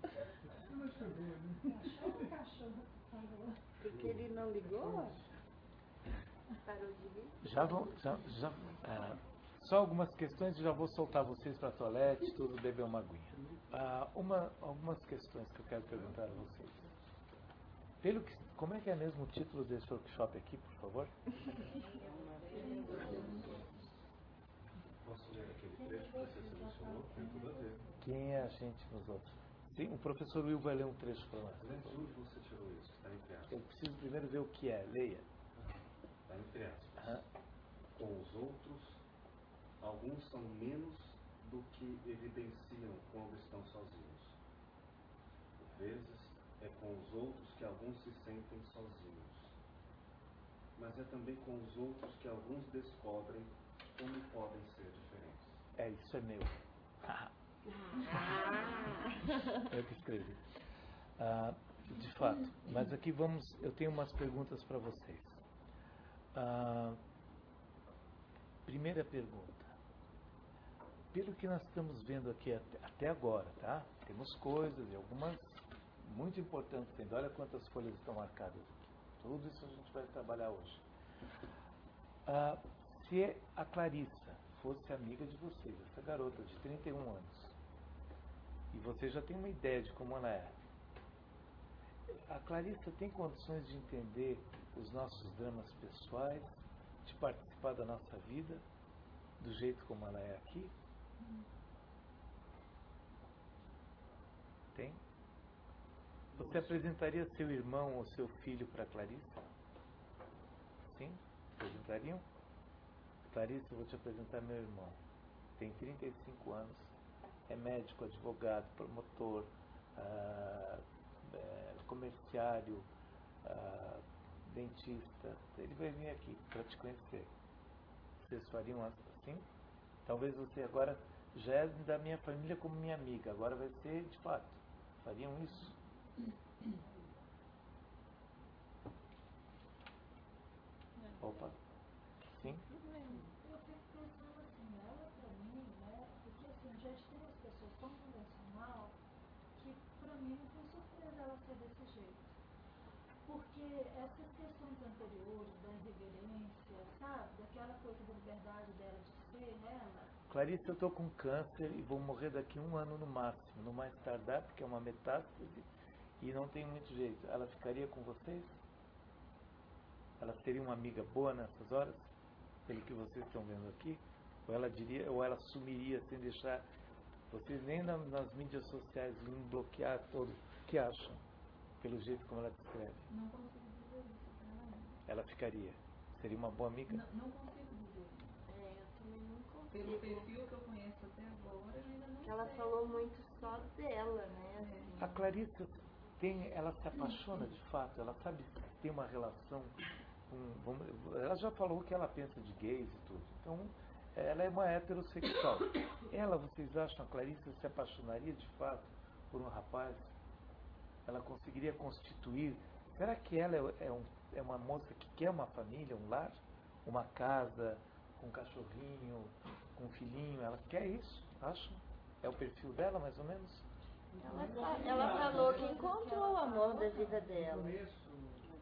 [SPEAKER 4] Porque ele não ligou? Parou de vir?
[SPEAKER 1] Já vão, já, já, ah, só algumas questões e já vou soltar vocês para a toalete, tudo, beber uma aguinha. Ah, uma, algumas questões que eu quero perguntar a vocês. Pelo que, como é que é mesmo o título desse workshop aqui, por favor?
[SPEAKER 6] Posso ler aquele trecho que você selecionou? Tem tudo a ver.
[SPEAKER 1] Quem é a gente nos outros? Sim, o professor Will vai ler um trecho para nós.
[SPEAKER 6] Mas onde você tirou isso? Está entre aspas.
[SPEAKER 1] Eu preciso primeiro ver o que é. Leia.
[SPEAKER 6] Está entre aspas.
[SPEAKER 1] Aham.
[SPEAKER 6] Com os outros, alguns são menos do que evidenciam quando estão sozinhos. Por vezes, é com os outros que alguns se sentem sozinhos. Mas é também com os outros que alguns descobrem como podem ser diferentes.
[SPEAKER 1] É, isso é meu. Eu que escrevi. Ah, de fato. Mas aqui vamos, eu tenho umas perguntas para vocês. Ah, primeira pergunta. Pelo que nós estamos vendo aqui até, até agora, tá? Temos coisas e algumas muito importantes ainda. Olha quantas folhas estão marcadas aqui. Tudo isso a gente vai trabalhar hoje. Ah, se a Clarissa fosse amiga de vocês, essa garota de trinta e um anos, e você já tem uma ideia de como ela é, a Clarissa tem condições de entender os nossos dramas pessoais, de participar da nossa vida, do jeito como ela é aqui? Tem? Você apresentaria seu irmão ou seu filho para Clarissa? Sim? Apresentariam? Clarissa, eu vou te apresentar meu irmão. Tem trinta e cinco anos, é médico, advogado, promotor, ah, é, comerciário, ah, dentista. Ele vai vir aqui para te conhecer. Vocês fariam assim? Talvez você agora já é da minha família como minha amiga, agora vai ser de fato. Fariam isso? Opa. Sim?
[SPEAKER 2] Eu fico pensando assim, ela pra mim, né, porque assim, já tem as pessoas tão convencional que pra mim não foi surpresa ela ser desse jeito. Porque essas questões anteriores, da irreverência, sabe, daquela coisa da liberdade dela de ser ela.
[SPEAKER 1] Clarissa, eu estou com câncer e vou morrer daqui a um ano no máximo, no mais tardar, porque é uma metástase e não tem muito jeito. Ela ficaria com vocês? Ela seria uma amiga boa nessas horas? Pelo que vocês estão vendo aqui? Ou ela diria, ou ela sumiria sem deixar vocês nem na, nas mídias sociais iam bloquear todo o que acham, pelo jeito como ela descreve.
[SPEAKER 2] Não consigo dizer isso pra ela.
[SPEAKER 1] Ela ficaria. Seria uma boa amiga?
[SPEAKER 2] Não, não consigo dizer.
[SPEAKER 4] É, eu também não consigo.
[SPEAKER 2] Pelo perfil que eu conheço até agora, eu ainda não
[SPEAKER 4] Que ela
[SPEAKER 2] sei.
[SPEAKER 4] falou muito só dela, né? Assim.
[SPEAKER 1] A Clarissa tem, ela se apaixona de fato, ela sabe que tem uma relação com, vamos, ela já falou o que ela pensa de gays e tudo, então ela é uma heterossexual. Ela, vocês acham, a Clarissa se apaixonaria de fato por um rapaz? Ela conseguiria constituir, será que ela é, é, um, é uma moça que quer uma família, um lar, uma casa, com um cachorrinho, com um filhinho, ela quer isso, acham? É o perfil dela, mais ou menos?
[SPEAKER 4] Ela, fa- ela falou que encontrou o amor da vida dela.
[SPEAKER 5] No começo,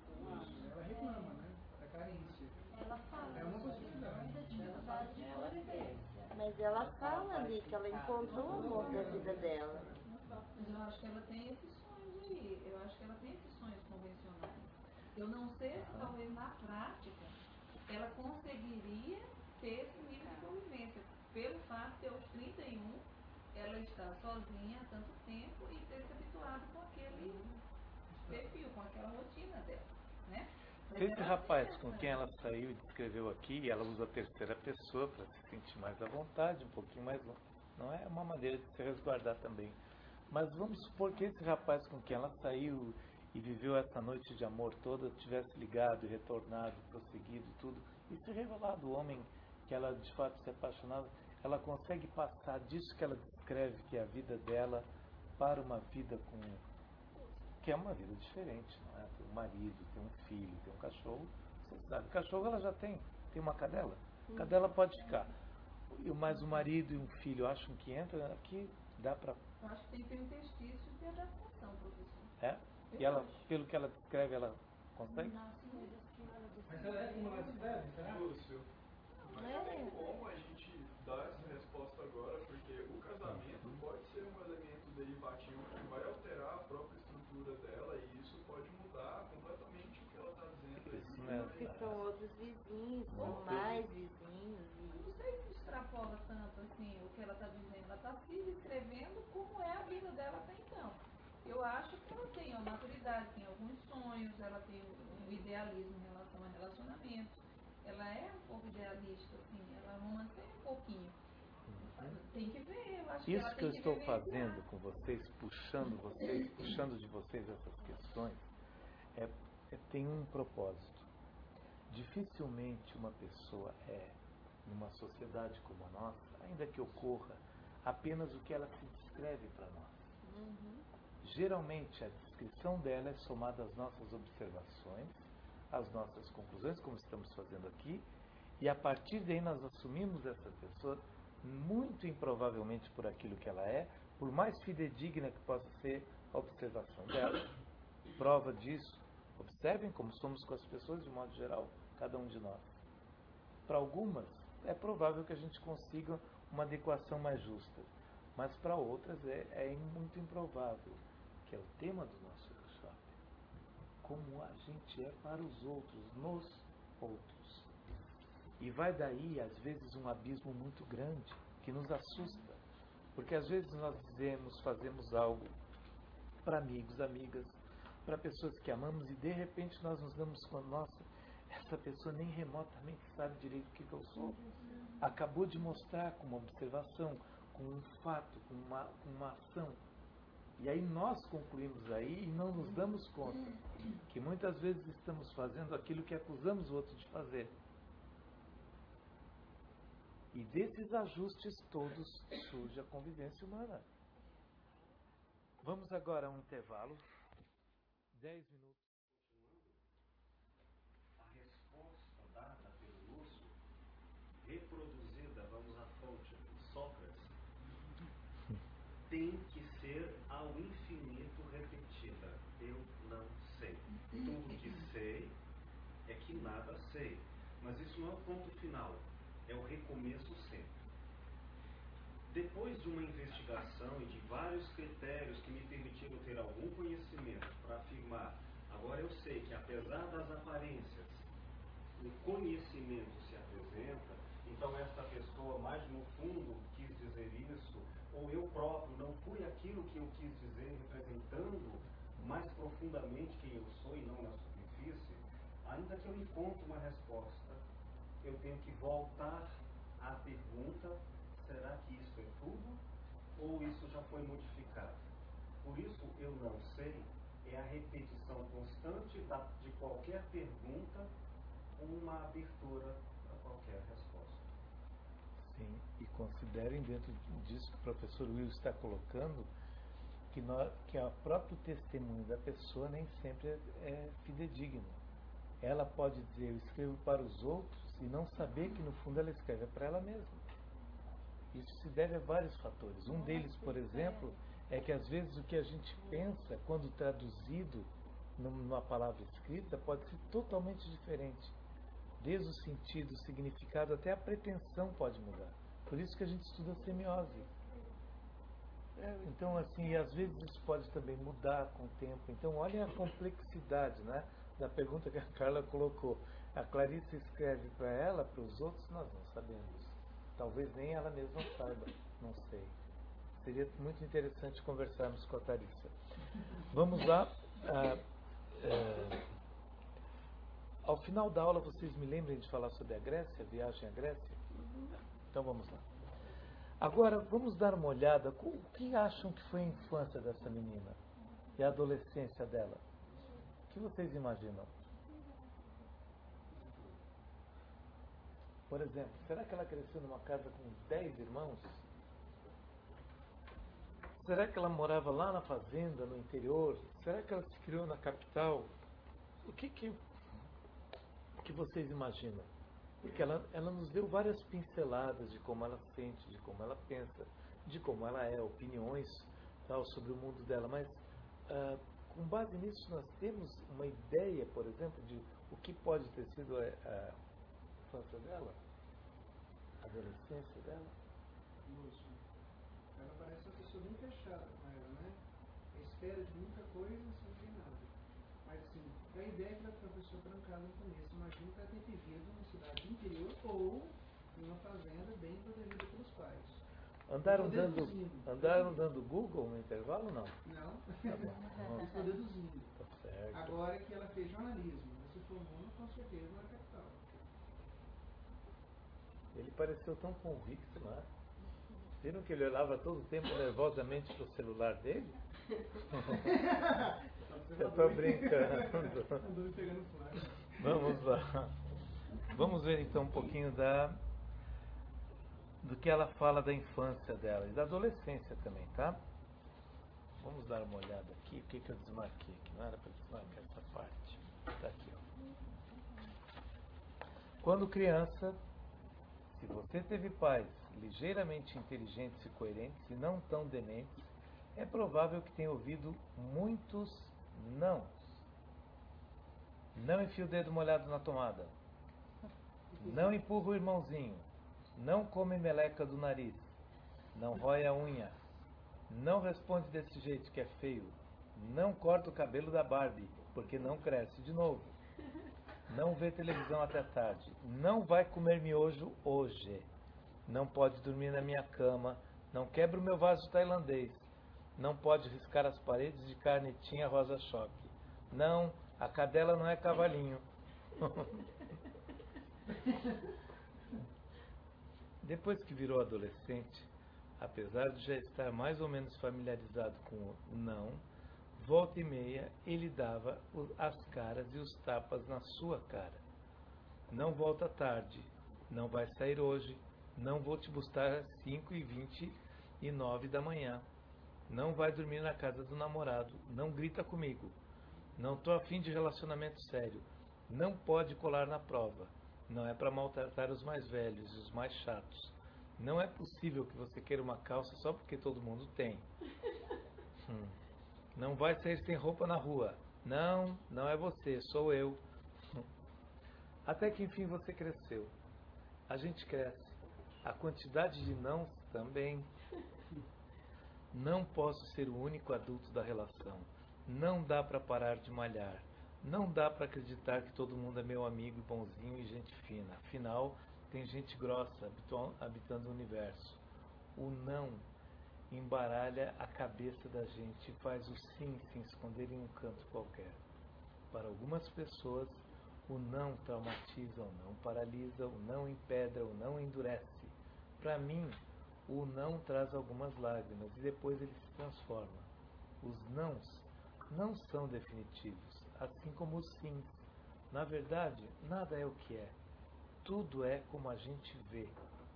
[SPEAKER 5] ela reclama, né? Da carência.
[SPEAKER 2] Ela fala
[SPEAKER 5] É uma
[SPEAKER 2] sobre
[SPEAKER 5] possibilidade.
[SPEAKER 2] muita dificuldade de convivência.
[SPEAKER 4] Mas ela fala ali que ela encontrou o amor da vida dela.
[SPEAKER 2] Mas eu acho que ela tem esses sonhos aí. Eu acho que ela tem esses sonhos convencionais. Eu não sei se talvez na prática ela conseguiria ter esse nível de convivência. Pelo fato de aos trinta e um ela estar sozinha há tanto tempo e ter se habituado com aquele perfil, com aquela rotina dela, né? Mas
[SPEAKER 1] Esse
[SPEAKER 2] ela
[SPEAKER 1] rapaz
[SPEAKER 2] tem
[SPEAKER 1] com
[SPEAKER 2] essa-
[SPEAKER 1] quem ela saiu e descreveu aqui, ela usa a terceira pessoa para se sentir mais à vontade, um pouquinho mais longe. Não é uma maneira de se resguardar também. Mas vamos supor que esse rapaz com quem ela saiu e viveu essa noite de amor toda tivesse ligado e retornado, prosseguido e tudo, e se revelado o homem que ela de fato se apaixonava, ela consegue passar disso que ela descreve, que é a vida dela, para uma vida com que é uma vida diferente, não é? Tem um marido, tem um filho, tem um cachorro. Você sabe, cachorro ela já tem, tem uma cadela. Cadela pode ficar. E mais um marido e um filho acham que entra aqui, dá para.
[SPEAKER 2] Eu acho que tem que ter um interstício de adaptação, professor.
[SPEAKER 1] É? E ela, pelo que ela descreve, ela consegue?
[SPEAKER 2] Nas coisas que ela
[SPEAKER 5] Mas ela é como ela escreve, será?
[SPEAKER 8] Lúcio,
[SPEAKER 4] Não
[SPEAKER 8] não tem
[SPEAKER 4] é?
[SPEAKER 8] como a gente dar essa resposta agora, porque o casamento pode ser um elemento derivativo que vai alterar a própria estrutura dela e isso pode mudar completamente o que ela está dizendo aí.
[SPEAKER 1] Isso mesmo.
[SPEAKER 4] Porque são outros vizinhos, são mais vizinhos.
[SPEAKER 2] Eu não
[SPEAKER 4] E...
[SPEAKER 2] sei se extrapola tanto assim o que ela está dizendo. Ela está se descrevendo como é a vida dela até então. Eu acho que ela tem uma maturidade, tem alguns sonhos, ela tem um idealismo em relação a relacionamentos. Ela é um pouco idealista, assim, ela romanceia um pouquinho. Tem que ver, eu acho que ela
[SPEAKER 1] Isso que
[SPEAKER 2] tem
[SPEAKER 1] eu
[SPEAKER 2] que
[SPEAKER 1] estou
[SPEAKER 2] vivenciar.
[SPEAKER 1] fazendo com vocês, puxando vocês, puxando de vocês essas questões, é, é, tem um propósito. Dificilmente uma pessoa é, numa sociedade como a nossa, ainda que ocorra apenas o que ela se descreve para nós.
[SPEAKER 4] Uhum.
[SPEAKER 1] Geralmente a descrição dela é somada às nossas observações, às nossas conclusões, como estamos fazendo aqui, e a partir daí nós assumimos essa pessoa muito improvavelmente por aquilo que ela é, por mais fidedigna que possa ser a observação dela. Prova disso, observem como somos com as pessoas de modo geral, cada um de nós. Para algumas, é provável que a gente consiga uma adequação mais justa, mas para outras é, é muito improvável, que é o tema do nosso workshop. Como a gente é para os outros, nos outros. E vai daí, às vezes, um abismo muito grande, que nos assusta. Porque às vezes nós dizemos, fazemos algo para amigos, amigas, para pessoas que amamos, e de repente nós nos damos conta, nossa, essa pessoa nem remotamente sabe direito o que, que eu sou. Acabou de mostrar com uma observação, com um fato, com uma, com uma ação. E aí nós concluímos aí e não nos damos conta que muitas vezes estamos fazendo aquilo que acusamos o outro de fazer. E desses ajustes todos surge a convivência humana. Vamos agora a um intervalo. Dez minutos.
[SPEAKER 6] A resposta dada pelo Lúcio, reproduzida, vamos à fonte, Sócrates, tem que ser ao infinito repetida. Eu não sei. Tudo que sei é que nada sei. Mas isso não é o ponto final, é o recomeço sempre. Depois de uma investigação e de vários critérios que me permitiram ter algum conhecimento para afirmar, agora eu sei que apesar das aparências, o conhecimento se apresenta, então esta pessoa mais no fundo quis dizer isso, ou eu próprio não fui aquilo que eu quis dizer, representando mais profundamente quem eu sou e não na superfície, ainda que eu encontre uma resposta, eu tenho que voltar à pergunta: será que isso é tudo? Ou isso já foi modificado? Por isso, eu não sei, é a repetição constante da, de qualquer pergunta, uma abertura para qualquer resposta.
[SPEAKER 1] Sim, e considerem dentro disso que o professor Will está colocando, que, nós, que o próprio testemunho da pessoa nem sempre é, é fidedigno. Ela pode dizer: eu escrevo para os outros, e não saber que no fundo ela escreve para ela mesma. Isso se deve a vários fatores. Um deles, por exemplo, é que às vezes o que a gente pensa, quando traduzido numa palavra escrita, pode ser totalmente diferente. Desde o sentido, o significado, até a pretensão pode mudar. Por isso que a gente estuda semiose. Então, assim, e às vezes isso pode também mudar com o tempo. Então, olhem a complexidade, né, da pergunta que a Carla colocou. A Clarice escreve para ela, para os outros, nós não sabemos. Talvez nem ela mesma saiba, não sei. Seria muito interessante conversarmos com a Clarissa. Vamos lá. Ah, ah, ao final da aula, vocês me lembrem de falar sobre a Grécia, a viagem à Grécia? Então vamos lá. Agora, vamos dar uma olhada. O que acham que foi a infância dessa menina? E a adolescência dela? O que vocês imaginam? Por exemplo, será que ela cresceu numa casa com dez irmãos? Será que ela morava lá na fazenda, no interior? Será que ela se criou na capital? O que que, que vocês imaginam? Porque ela, ela nos deu várias pinceladas de como ela sente, de como ela pensa, de como ela é, opiniões tal, sobre o mundo dela. Mas, ah, com base nisso, nós temos uma ideia, por exemplo, de o que pode ter sido a, a infância dela? A adolescência dela?
[SPEAKER 5] Lúcio, ela parece uma pessoa bem fechada com ela, né? À espera de muita coisa sem ter nada. Mas, assim, a ideia é que ela foi uma pessoa trancada no começo. Imagino que ela tenha vivido numa cidade interior ou em uma fazenda bem protegida pelos pais.
[SPEAKER 1] Andaram dando, andaram dando Google no intervalo ou não?
[SPEAKER 5] Não.
[SPEAKER 1] Tá bom.
[SPEAKER 5] Estou deduzindo.
[SPEAKER 1] Tá certo.
[SPEAKER 5] Agora que ela fez jornalismo, ela se formou com certeza na capital.
[SPEAKER 1] Ele pareceu tão convicto, né? Viram que ele olhava todo o tempo nervosamente para o celular dele? Eu estou brincando. Vamos lá. Vamos ver então um pouquinho da, do que ela fala da infância dela e da adolescência também, tá? Vamos dar uma olhada aqui. O que, que eu desmarquei aqui? Não era para desmarcar essa parte. Está aqui, ó. Quando criança, se você teve pais ligeiramente inteligentes e coerentes e não tão dementes, é provável que tenha ouvido muitos nãos. Não enfia o dedo molhado na tomada. Não empurra o irmãozinho. Não come meleca do nariz. Não rói a unha. Não responde desse jeito que é feio. Não corta o cabelo da Barbie, porque não cresce de novo. Não vê televisão até tarde. Não vai comer miojo hoje. Não pode dormir na minha cama. Não quebra o meu vaso tailandês. Não pode riscar as paredes de carnetinha rosa-choque. Não, a cadela não é cavalinho. Depois que virou adolescente, apesar de já estar mais ou menos familiarizado com o não, volta e meia ele dava as caras e os tapas na sua cara. Não volta tarde, não vai sair hoje, não vou te buscar às cinco e vinte e nove da manhã, não vai dormir na casa do namorado, não grita comigo, não estou a fim de relacionamento sério, não pode colar na prova, não é para maltratar os mais velhos e os mais chatos, não é possível que você queira uma calça só porque todo mundo tem. Hum. Não vai sair sem roupa na rua. Não, não é você, sou eu. Até que enfim você cresceu. A gente cresce. A quantidade de nãos também. Não posso ser o único adulto da relação. Não dá para parar de malhar. Não dá para acreditar que todo mundo é meu amigo, bonzinho e gente fina. Afinal, tem gente grossa habitu- habitando o universo. O não embaralha a cabeça da gente e faz o sim se esconder em um canto qualquer. Para algumas pessoas, o não traumatiza, o não paralisa, o não empedra, o não endurece. Para mim, o não traz algumas lágrimas e depois ele se transforma. Os nãos não são definitivos, assim como os sims. Na verdade, nada é o que é. Tudo é como a gente vê.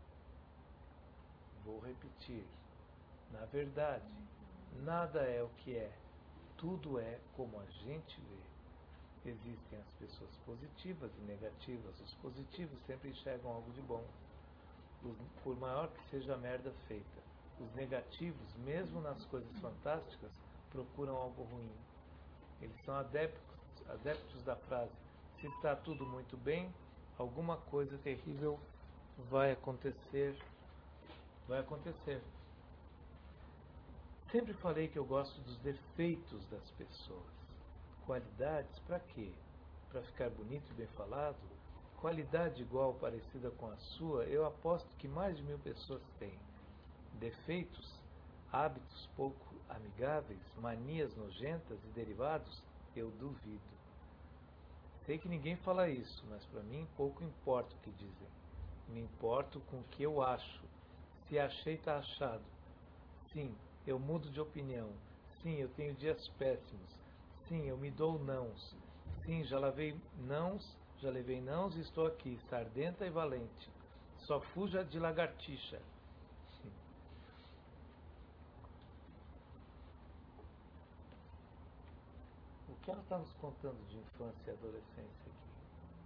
[SPEAKER 1] Vou repetir. Na verdade, nada é o que é. Tudo é como a gente vê. Existem as pessoas positivas e negativas. Os positivos sempre enxergam algo de bom, os, por maior que seja a merda feita. Os negativos, mesmo nas coisas fantásticas, procuram algo ruim. Eles são adeptos, adeptos da frase: se está tudo muito bem, alguma coisa terrível vai acontecer. Vai acontecer. Sempre falei que eu gosto dos defeitos das pessoas. Qualidades, para quê? Para ficar bonito e bem falado? Qualidade igual ou parecida com a sua, eu aposto que mais de mil pessoas têm. Defeitos, hábitos pouco amigáveis, manias nojentas e derivados, eu duvido. Sei que ninguém fala isso, mas para mim pouco importa o que dizem. Me importo com o que eu acho. Se achei, está achado. Sim, eu mudo de opinião. Sim, eu tenho dias péssimos. Sim, eu me dou nãos. Sim, já lavei nãos, já levei nãos e estou aqui, sardenta e valente. Só fuja de lagartixa. O que ela está nos contando de infância e adolescência aqui?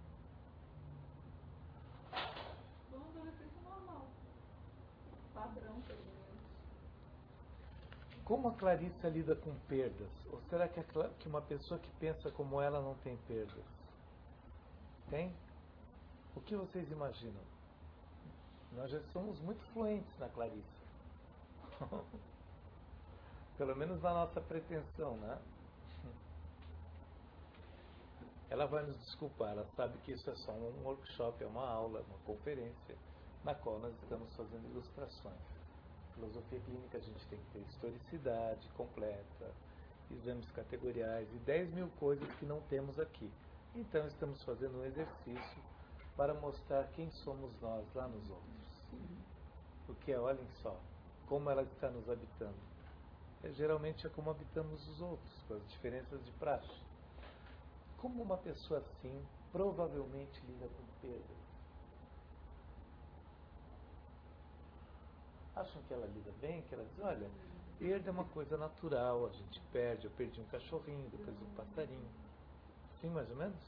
[SPEAKER 7] Foi uma adolescência normal. Padrão, pelo menos.
[SPEAKER 1] Como a Clarissa lida com perdas? Ou será que, a, que uma pessoa que pensa como ela não tem perdas? Tem? O que vocês imaginam? Nós já somos muito fluentes na Clarissa. Pelo menos na nossa pretensão, né? Ela vai nos desculpar, ela sabe que isso é só um workshop, é uma aula, uma conferência, na qual nós estamos fazendo ilustrações. Filosofia clínica a gente tem que ter historicidade completa, exames categoriais e dez mil coisas que não temos aqui. Então estamos fazendo um exercício para mostrar quem somos nós lá nos outros. Porque olhem só, como ela está nos habitando. É, geralmente é como habitamos os outros, com as diferenças de praxe. Como uma pessoa assim provavelmente lida com perdas? Acham que ela lida bem? Que ela diz, olha, perda é uma coisa natural, a gente perde, eu perdi um cachorrinho, depois um passarinho. Sim, mais ou menos?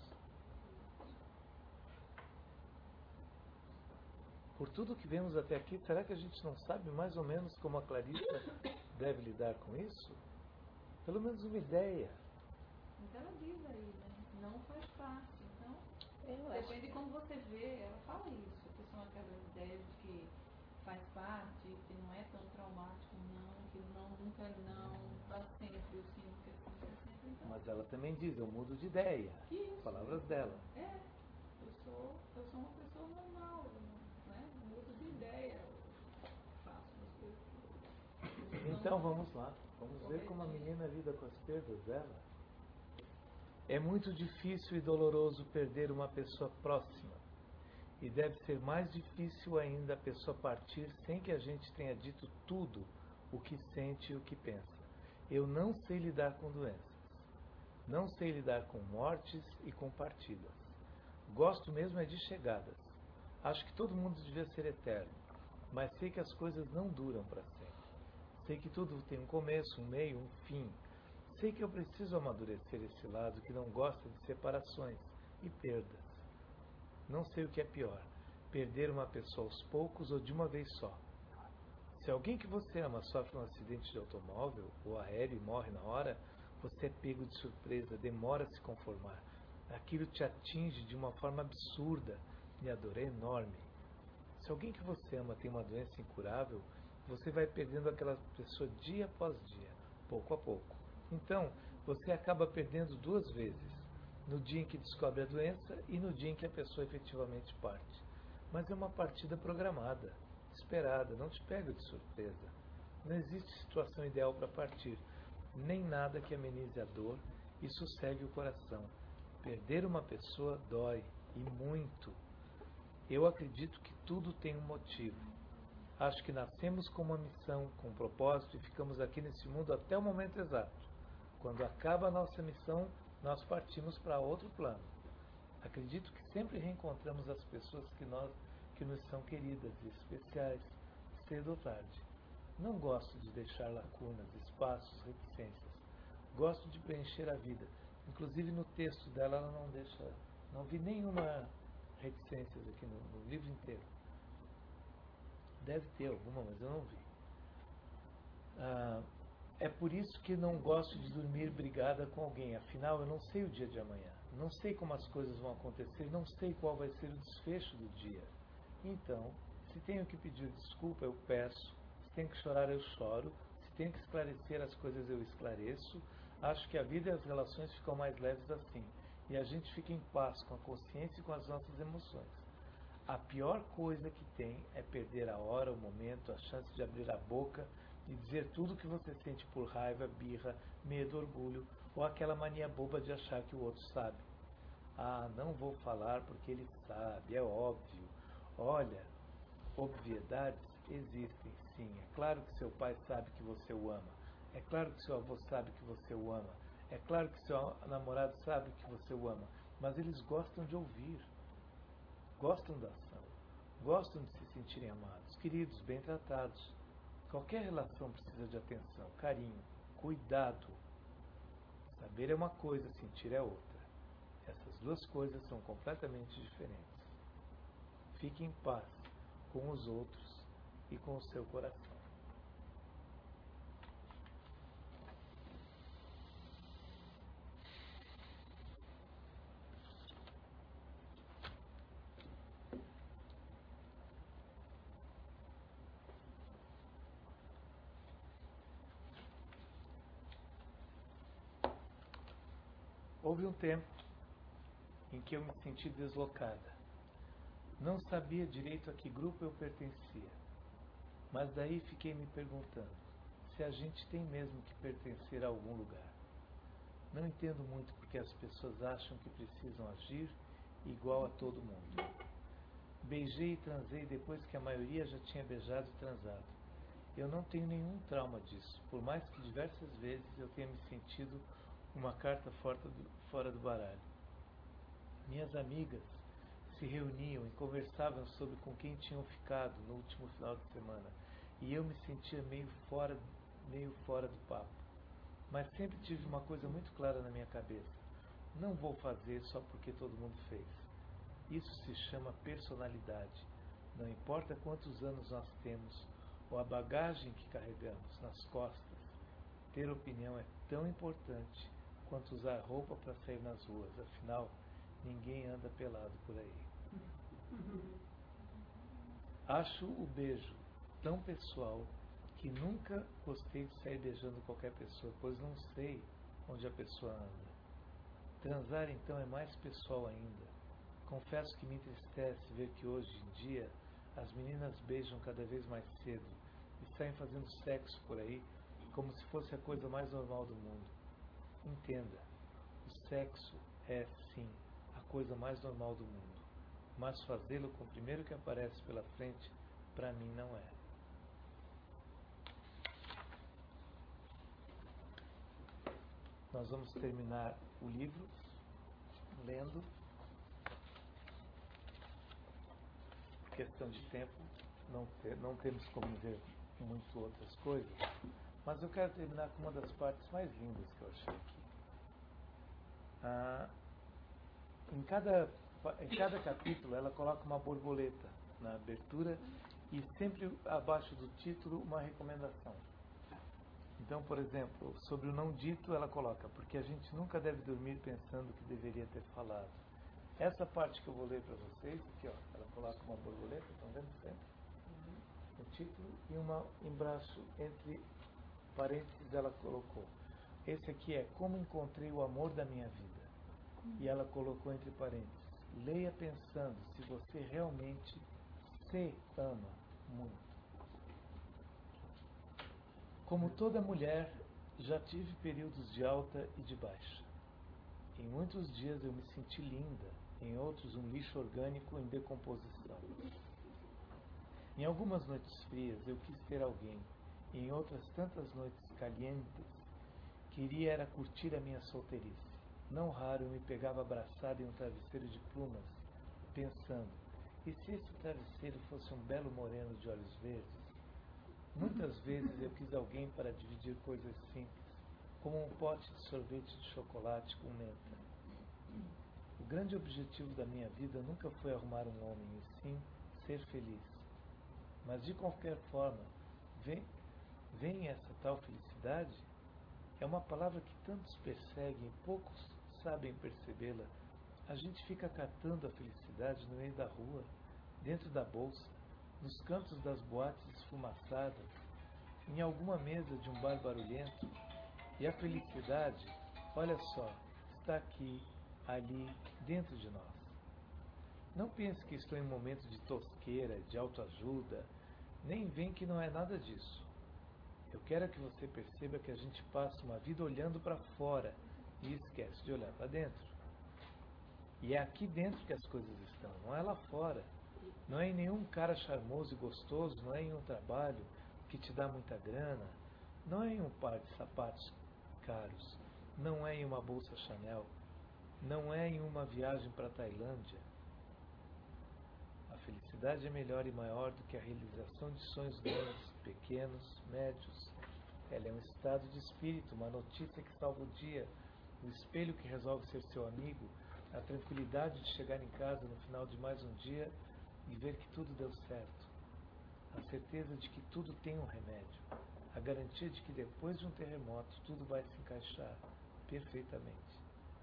[SPEAKER 1] Por tudo que vemos até aqui, será que a gente não sabe mais ou menos como a Clarissa deve lidar com isso? Pelo menos uma ideia.
[SPEAKER 7] Mas ela diz aí, né? Não faz parte. Então,
[SPEAKER 4] Eu
[SPEAKER 7] depende
[SPEAKER 4] acho
[SPEAKER 7] de como você vê, ela fala isso, que são aquelas ideias de que faz parte, que não é tão traumático, não, que não, nunca é não, para sempre, o sim, nunca é sim, nunca é sempre. Então,
[SPEAKER 1] Mas ela também diz, eu mudo de ideia.
[SPEAKER 7] isso.
[SPEAKER 1] Palavras dela.
[SPEAKER 7] É, eu sou, eu sou uma pessoa normal, eu, né? Mudo de ideia, eu faço as coisas que...
[SPEAKER 1] Então vamos lá, vamos ver como a menina lida com as perdas dela. É muito difícil e doloroso perder uma pessoa próxima. E deve ser mais difícil ainda a pessoa partir sem que a gente tenha dito tudo o que sente e o que pensa. Eu não sei lidar com doenças. Não sei lidar com mortes e com partidas. Gosto mesmo é de chegadas. Acho que todo mundo devia ser eterno. Mas sei que as coisas não duram para sempre. Sei que tudo tem um começo, um meio, um fim. Sei que eu preciso amadurecer esse lado que não gosta de separações e perdas. Não sei o que é pior, perder uma pessoa aos poucos ou de uma vez só. Se alguém que você ama sofre um acidente de automóvel ou aéreo e morre na hora, você é pego de surpresa, demora a se conformar. Aquilo te atinge de uma forma absurda e a dor é enorme. Se alguém que você ama tem uma doença incurável, você vai perdendo aquela pessoa dia após dia, pouco a pouco. Então, você acaba perdendo duas vezes, no dia em que descobre a doença e no dia em que a pessoa efetivamente parte. Mas é uma partida programada, esperada, não te pega de surpresa. Não existe situação ideal para partir, nem nada que amenize a dor e sossegue o coração. Perder uma pessoa dói, e muito. Eu acredito que tudo tem um motivo. Acho que nascemos com uma missão, com um propósito e ficamos aqui nesse mundo até o momento exato. Quando acaba a nossa missão, nós partimos para outro plano. Acredito que sempre reencontramos as pessoas que, nós, que nos são queridas e especiais, cedo ou tarde. Não gosto de deixar lacunas, espaços, reticências. Gosto de preencher a vida. Inclusive no texto dela ela não deixa, não vi nenhuma reticências aqui no, no livro inteiro. Deve ter alguma, mas eu não vi. Ah, é por isso que não gosto de dormir brigada com alguém. Afinal, eu não sei o dia de amanhã. Não sei como as coisas vão acontecer. Não sei qual vai ser o desfecho do dia. Então, se tenho que pedir desculpa, eu peço. Se tenho que chorar, eu choro. Se tenho que esclarecer as coisas, eu esclareço. Acho que a vida e as relações ficam mais leves assim. E a gente fica em paz com a consciência e com as nossas emoções. A pior coisa que tem é perder a hora, o momento, a chance de abrir a boca e dizer tudo o que você sente por raiva, birra, medo, orgulho ou aquela mania boba de achar que o outro sabe. Ah, não vou falar porque ele sabe, é óbvio. Olha, obviedades existem, sim. É claro que seu pai sabe que você o ama. É claro que seu avô sabe que você o ama. É claro que seu namorado sabe que você o ama. Mas eles gostam de ouvir. Gostam da ação. Gostam de se sentirem amados, queridos, bem tratados. Qualquer relação precisa de atenção, carinho, cuidado. Saber é uma coisa, sentir é outra. Essas duas coisas são completamente diferentes. Fique em paz com os outros e com o seu coração. Houve um tempo em que eu me senti deslocada. Não sabia direito a que grupo eu pertencia. Mas daí fiquei me perguntando se a gente tem mesmo que pertencer a algum lugar. Não entendo muito porque as pessoas acham que precisam agir igual a todo mundo. Beijei e transei depois que a maioria já tinha beijado e transado. Eu não tenho nenhum trauma disso, por mais que diversas vezes eu tenha me sentido uma carta fora do, fora do baralho. Minhas amigas se reuniam e conversavam sobre com quem tinham ficado no último final de semana, e eu me sentia meio fora, meio fora do papo. Mas sempre tive uma coisa muito clara na minha cabeça: não vou fazer só porque todo mundo fez. Isso se chama personalidade. Não importa quantos anos nós temos ou a bagagem que carregamos nas costas, ter opinião é tão importante quanto usar roupa para sair nas ruas. Afinal, ninguém anda pelado por aí. Acho o beijo tão pessoal que nunca gostei de sair beijando qualquer pessoa, pois não sei onde a pessoa anda. Transar, então, é mais pessoal ainda. Confesso que me entristece ver que hoje em dia as meninas beijam cada vez mais cedo e saem fazendo sexo por aí como se fosse a coisa mais normal do mundo. Entenda, o sexo é, sim, a coisa mais normal do mundo, mas fazê-lo com o primeiro que aparece pela frente, para mim não é. Nós vamos terminar o livro lendo. Questão de tempo, não, ter, não temos como ver muito outras coisas, mas eu quero terminar com uma das partes mais lindas que eu achei aqui. Ah, em, cada, em cada capítulo ela coloca uma borboleta na abertura e sempre abaixo do título uma recomendação. Então, por exemplo, sobre o não dito ela coloca: porque a gente nunca deve dormir pensando que deveria ter falado. Essa parte que eu vou ler para vocês, aqui ó, ela coloca uma borboleta, estão vendo sempre? O título e uma embaixo, entre parênteses, ela colocou: esse aqui é Como Encontrei o Amor da Minha Vida. E ela colocou entre parênteses: leia pensando se você realmente você ama muito. Como toda mulher, já tive períodos de alta e de baixa. Em muitos dias eu me senti linda, em outros um lixo orgânico em decomposição. Em algumas noites frias eu quis ter alguém, e em outras tantas noites calientes, queria era curtir a minha solteirice. Não raro eu me pegava abraçada em um travesseiro de plumas, pensando, e se esse travesseiro fosse um belo moreno de olhos verdes? Muitas vezes eu quis alguém para dividir coisas simples, como um pote de sorvete de chocolate com menta. O grande objetivo da minha vida nunca foi arrumar um homem, e sim ser feliz. Mas de qualquer forma, vem, vem essa tal felicidade? É uma palavra que tantos perseguem e poucos sabem percebê-la. A gente fica catando a felicidade no meio da rua, dentro da bolsa, nos cantos das boates esfumaçadas, em alguma mesa de um bar barulhento. E a felicidade, olha só, está aqui, ali, dentro de nós. Não pense que estou em um momento de tosqueira, de autoajuda, nem vem que não é nada disso. Eu quero que você perceba que a gente passa uma vida olhando para fora e esquece de olhar para dentro. E é aqui dentro que as coisas estão, não é lá fora. Não é em nenhum cara charmoso e gostoso, não é em um trabalho que te dá muita grana, não é em um par de sapatos caros, não é em uma bolsa Chanel, não é em uma viagem para a Tailândia. A felicidade é melhor e maior do que a realização de sonhos grandes, pequenos, médios. Ela é um estado de espírito, uma notícia que salva o dia, o espelho que resolve ser seu amigo, a tranquilidade de chegar em casa no final de mais um dia e ver que tudo deu certo. A certeza de que tudo tem um remédio. A garantia de que depois de um terremoto tudo vai se encaixar perfeitamente.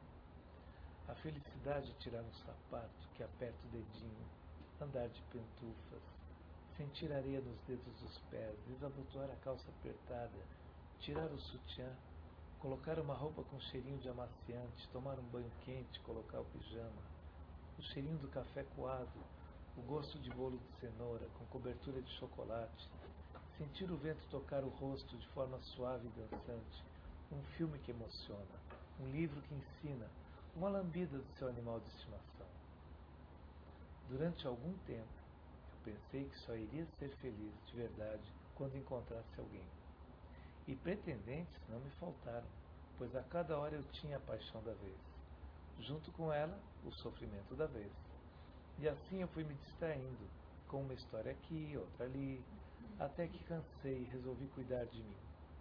[SPEAKER 1] A felicidade é tirar um sapato que aperta o dedinho, andar de pantufas, sentir areia nos dedos dos pés, desabotoar a calça apertada, tirar o sutiã, colocar uma roupa com cheirinho de amaciante, tomar um banho quente, colocar o pijama, o cheirinho do café coado, o gosto de bolo de cenoura com cobertura de chocolate, sentir o vento tocar o rosto de forma suave e dançante, um filme que emociona, um livro que ensina, uma lambida do seu animal de estimação. Durante algum tempo, eu pensei que só iria ser feliz de verdade quando encontrasse alguém. E pretendentes não me faltaram, pois a cada hora eu tinha a paixão da vez. Junto com ela, o sofrimento da vez. E assim eu fui me distraindo, com uma história aqui, outra ali, até que cansei e resolvi cuidar de mim.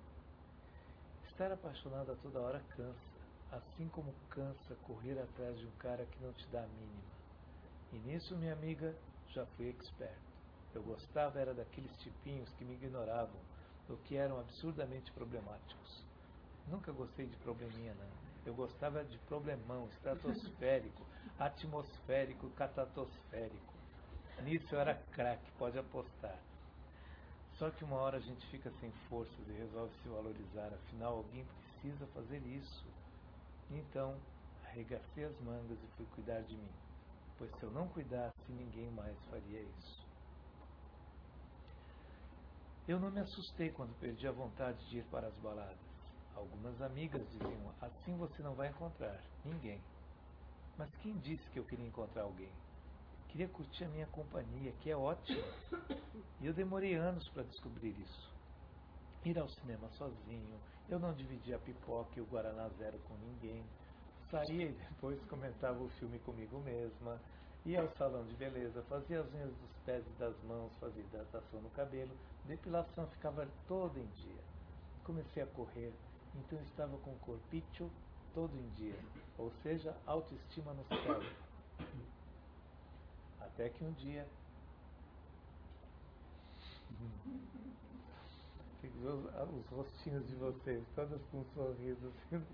[SPEAKER 1] Estar apaixonado a toda hora cansa, assim como cansa correr atrás de um cara que não te dá a mínima. E nisso, minha amiga, já fui expert. Eu gostava era daqueles tipinhos que me ignoravam, ou que eram absurdamente problemáticos. Nunca gostei de probleminha, não. Eu gostava de problemão, estratosférico, atmosférico, catatosférico. Nisso eu era craque, pode apostar. Só que uma hora a gente fica sem forças e resolve se valorizar, afinal alguém precisa fazer isso. Então, arregacei as mangas e fui cuidar de mim, pois se eu não cuidasse, ninguém mais faria isso. Eu não me assustei quando perdi a vontade de ir para as baladas. Algumas amigas diziam, assim você não vai encontrar ninguém. Mas quem disse que eu queria encontrar alguém? Queria curtir a minha companhia, que é ótima. E eu demorei anos para descobrir isso. Ir ao cinema sozinho, eu não dividia a pipoca e o Guaraná Zero com ninguém. Saía e depois comentava o filme comigo mesma. Ia ao salão de beleza, fazia as unhas dos pés e das mãos, fazia hidratação no cabelo, depilação ficava todo em dia. Comecei a correr, então estava com o corpício todo em dia, ou seja, autoestima no céu. Até que um dia... Tem que ver os, os rostinhos de vocês, todas com um sorriso assim.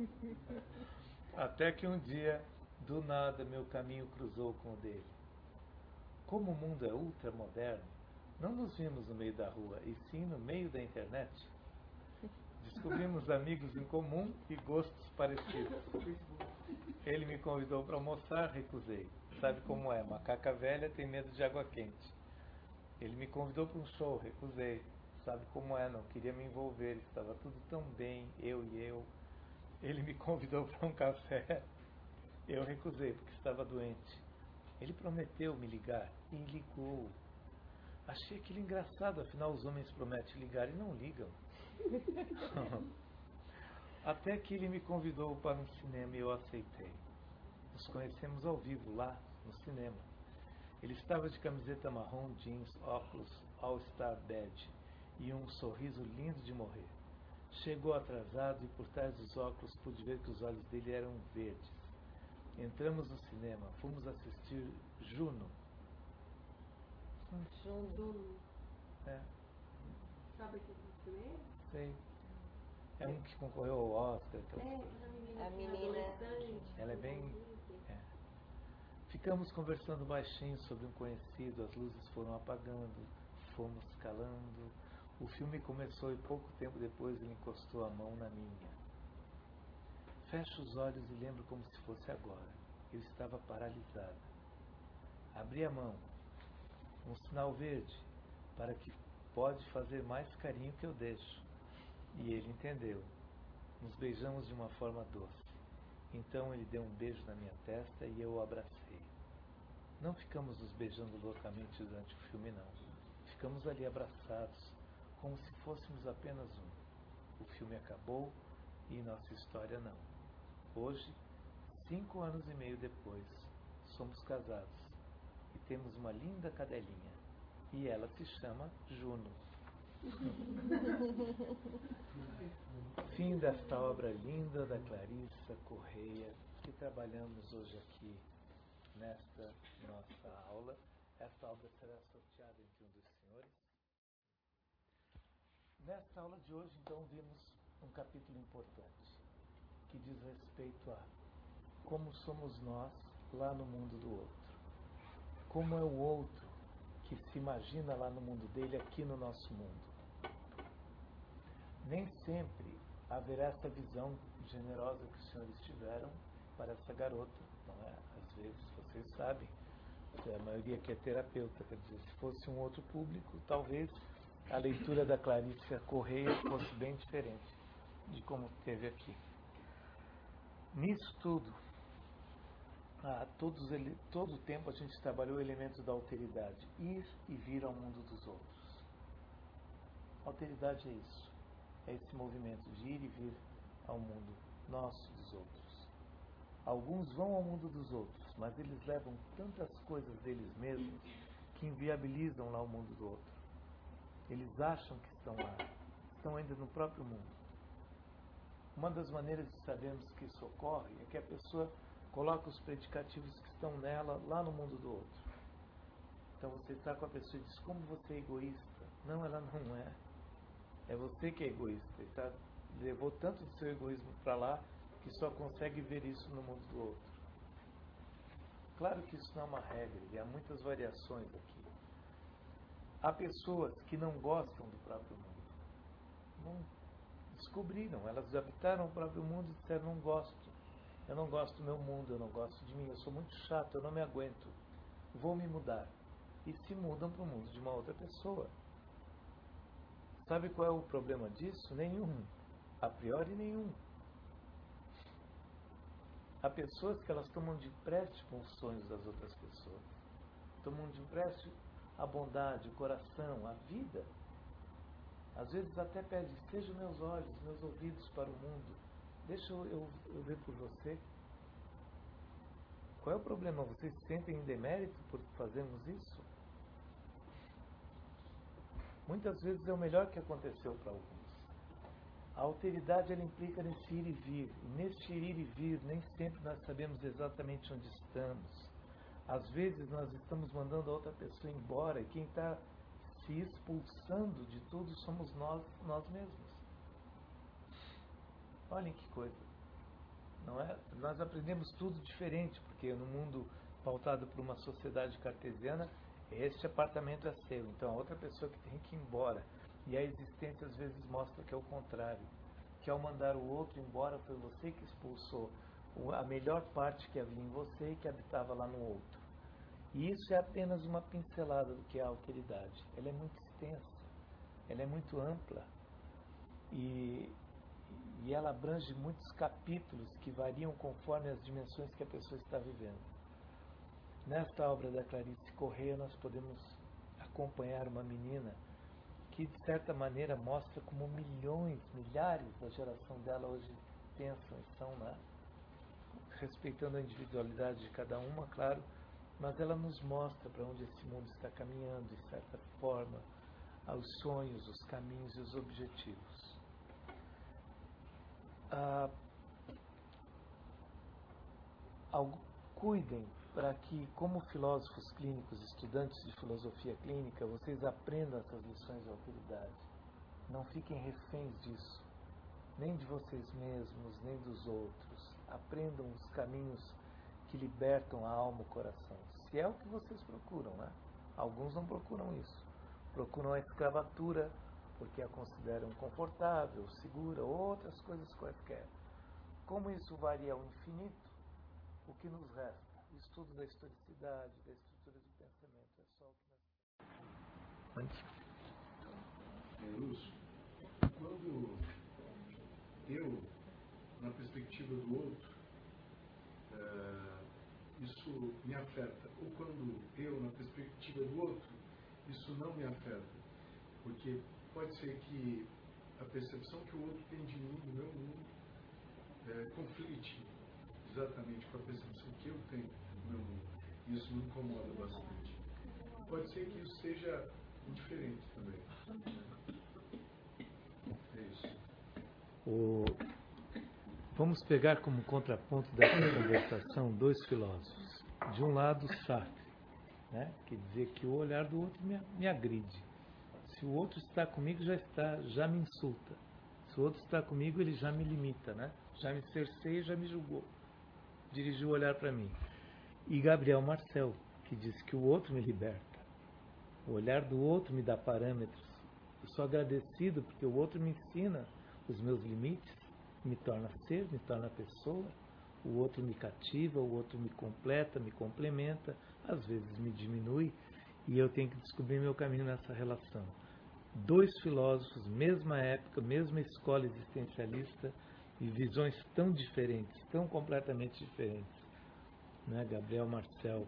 [SPEAKER 1] Até que um dia, do nada, meu caminho cruzou com o dele. Como o mundo é ultramoderno, não nos vimos no meio da rua, e sim no meio da internet. Descobrimos amigos em comum e gostos parecidos. Ele me convidou para almoçar, recusei. Sabe como é, macaca velha tem medo de água quente. Ele me convidou para um show, recusei. Sabe como é, não queria me envolver, estava tudo tão bem, eu e eu. Ele me convidou para um café, eu recusei porque estava doente. Ele prometeu me ligar e ligou. Achei aquilo engraçado, afinal os homens prometem ligar e não ligam. Até que ele me convidou para um cinema e eu aceitei. Nos conhecemos ao vivo lá, no cinema. Ele estava de camiseta marrom, jeans, óculos, all-star badge e um sorriso lindo de morrer. Chegou atrasado e por trás dos óculos pude ver que os olhos dele eram verdes. Entramos no cinema, fomos assistir Juno.
[SPEAKER 3] Juno.
[SPEAKER 1] É,
[SPEAKER 3] Sabe que filme é?
[SPEAKER 1] sei. É um que concorreu ao Oscar. Aquela
[SPEAKER 3] É,
[SPEAKER 1] coisa.
[SPEAKER 3] aquela menina
[SPEAKER 4] A
[SPEAKER 3] que é
[SPEAKER 4] menina-
[SPEAKER 3] adolescente.
[SPEAKER 1] Ela é bem... É. Ficamos conversando baixinho sobre um conhecido, as luzes foram apagando, fomos calando. O filme começou e pouco tempo depois ele encostou a mão na minha. Fecho os olhos e lembro como se fosse agora. Eu estava paralisada. Abri a mão. Um sinal verde para que pode fazer mais carinho que eu deixo. E ele entendeu. Nos beijamos de uma forma doce. Então ele deu um beijo na minha testa e eu o abracei. Não ficamos nos beijando loucamente durante o filme, não. Ficamos ali abraçados, como se fôssemos apenas um. O filme acabou e nossa história não. Hoje, cinco anos e meio depois, somos casados e temos uma linda cadelinha. E ela se chama Juno. Fim desta obra linda da Clarissa Correia, que trabalhamos hoje aqui nesta nossa aula. Esta obra será sorteada entre um dos senhores. Nesta aula de hoje, então, vimos um capítulo importante, que diz respeito a como somos nós lá no mundo do outro. Como é o outro que se imagina lá no mundo dele, aqui no nosso mundo. Nem sempre haverá essa visão generosa que os senhores tiveram para essa garota, não é? Às vezes, vocês sabem, a maioria aqui é terapeuta, quer dizer, se fosse um outro público, talvez a leitura da Clarissa Correia fosse bem diferente de como teve aqui. Nisso tudo, ah, todos ele, todo o tempo a gente trabalhou o elemento da alteridade, ir e vir ao mundo dos outros. Alteridade é isso, é esse movimento de ir e vir ao mundo nosso dos outros. Alguns vão ao mundo dos outros, mas eles levam tantas coisas deles mesmos que inviabilizam lá o mundo do outro. Eles acham que estão lá, estão ainda no próprio mundo. Uma das maneiras de sabermos que isso ocorre é que a pessoa coloca os predicativos que estão nela lá no mundo do outro. Então você está com a pessoa e diz, como você é egoísta? Não, ela não é. É você que é egoísta. Ele tá, levou tanto do seu egoísmo para lá que só consegue ver isso no mundo do outro. Claro que isso não é uma regra, e há muitas variações aqui. Há pessoas que não gostam do próprio mundo. Não descobriram, elas habitaram o próprio mundo e disseram, não gosto. Eu não gosto do meu mundo, eu não gosto de mim, eu sou muito chato, eu não me aguento. Vou me mudar. E se mudam para o mundo de uma outra pessoa. Sabe qual é o problema disso? Nenhum. A priori, nenhum. Há pessoas que elas tomam de empréstimo os sonhos das outras pessoas. Tomam de empréstimo a bondade, o coração, a vida. Às vezes até pedem, sejam meus olhos, meus ouvidos para o mundo. Deixa eu, eu, eu ver por você. Qual é o problema? Vocês se sentem em demérito por fazermos isso? Muitas vezes é o melhor que aconteceu para alguns. A alteridade ela implica nesse ir e vir. E neste ir e vir, nem sempre nós sabemos exatamente onde estamos. Às vezes nós estamos mandando a outra pessoa embora e quem está se expulsando de tudo somos nós, nós mesmos. Olhem que coisa. Não é? Nós aprendemos tudo diferente, porque no mundo pautado por uma sociedade cartesiana, este apartamento é seu, então a outra pessoa que tem que ir embora. E a existência às vezes mostra que é o contrário, que ao mandar o outro embora foi você que expulsou a melhor parte que havia em você e que habitava lá no outro. E isso é apenas uma pincelada do que é a alteridade. Ela é muito extensa, ela é muito ampla e, e ela abrange muitos capítulos que variam conforme as dimensões que a pessoa está vivendo. Nesta obra da Clarice Correia nós podemos acompanhar uma menina que de certa maneira mostra como milhões, milhares da geração dela hoje pensam e são, né? Respeitando a individualidade de cada uma, claro, mas ela nos mostra para onde esse mundo está caminhando, de certa forma, os sonhos, os caminhos e os objetivos. Ah, algo, cuidem para que, como filósofos clínicos, estudantes de filosofia clínica, vocês aprendam essas lições de autoridade. Não fiquem reféns disso, nem de vocês mesmos, nem dos outros. Aprendam os caminhos que libertam a alma e o coração. Se é o que vocês procuram, né? Alguns não procuram isso. Procuram a escravatura, porque a consideram confortável, segura, outras coisas quaisquer. Como isso varia ao infinito, o que nos resta? O estudo da historicidade, da estrutura do pensamento. É só o que nós...
[SPEAKER 9] É, Lúcio, quando eu, na perspectiva do outro, uh, isso me afeta, ou quando eu, na perspectiva do outro, isso não me afeta, porque pode ser que a percepção que o outro tem de mim, do meu mundo, é, conflite exatamente com a percepção que eu tenho do meu mundo. Isso me incomoda bastante. Pode ser que isso seja indiferente também. É isso.
[SPEAKER 1] O... Vamos pegar como contraponto dessa conversação dois filósofos. De um lado, Sartre, né, que dizia que o olhar do outro me, me agride. Se o outro está comigo, já está, já me insulta. Se o outro está comigo, ele já me limita, né? Já me cerceia, já me julgou. Dirigiu o olhar para mim. E Gabriel Marcel, que diz que o outro me liberta. O olhar do outro me dá parâmetros. Eu sou agradecido porque o outro me ensina os meus limites, me torna ser, me torna pessoa. O outro me cativa, o outro me completa, me complementa, às vezes me diminui, e eu tenho que descobrir meu caminho nessa relação. Dois filósofos, mesma época, mesma escola existencialista, e visões tão diferentes, tão completamente diferentes. Né? Gabriel Marcel.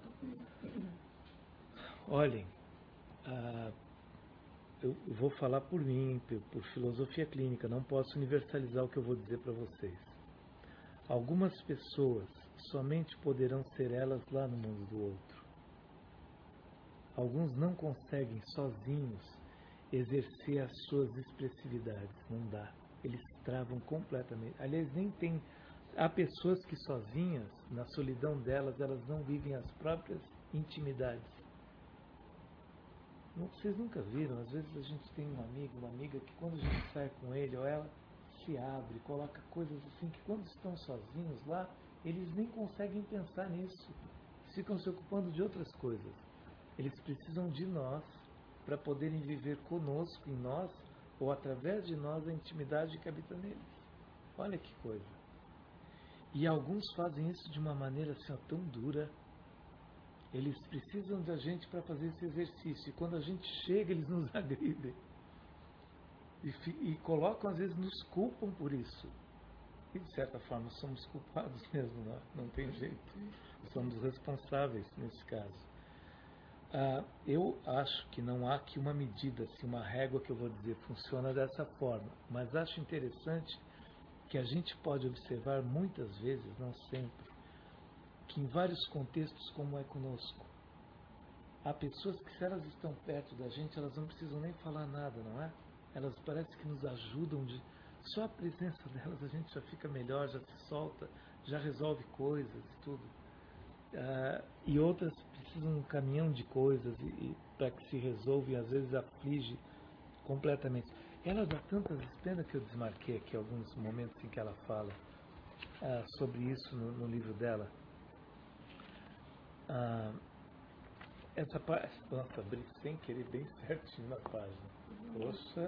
[SPEAKER 1] Olhem, ah, eu vou falar por mim, por filosofia clínica, não posso universalizar o que eu vou dizer para vocês. Algumas pessoas somente poderão ser elas lá no mundo do outro. Alguns não conseguem sozinhos exercer as suas expressividades, não dá. Eles travam completamente. Aliás, nem tem... Há pessoas que sozinhas, na solidão delas, elas não vivem as próprias intimidades. Vocês nunca viram? Às vezes a gente tem um amigo, uma amiga, que quando a gente sai com ele ou ela, se abre, coloca coisas assim, que quando estão sozinhos lá, eles nem conseguem pensar nisso. Eles ficam se ocupando de outras coisas. Eles precisam de nós para poderem viver conosco, em nós, ou através de nós, a intimidade que habita neles. Olha que coisa. E alguns fazem isso de uma maneira assim, ó, tão dura. Eles precisam da gente para fazer esse exercício. E quando a gente chega, eles nos agridem. E, e colocam, às vezes, nos culpam por isso. E, de certa forma, somos culpados mesmo, não, não tem jeito. Somos responsáveis nesse caso. Ah, eu acho que não há aqui uma medida, assim, uma régua que eu vou dizer funciona dessa forma. Mas acho interessante que a gente pode observar muitas vezes, não sempre, que em vários contextos, como é conosco, há pessoas que, se elas estão perto da gente, elas não precisam nem falar nada, não é? Elas parecem que nos ajudam, de só a presença delas a gente já fica melhor, já se solta, já resolve coisas e tudo. Ah, e outras precisam um caminhão de coisas e, e para que se resolva, e às vezes aflige completamente. Ela dá tantas penas que eu desmarquei aqui alguns momentos em que ela fala ah, sobre isso no, no livro dela. Ah, essa parte, nossa, abri sem querer bem certinho na página. Poxa.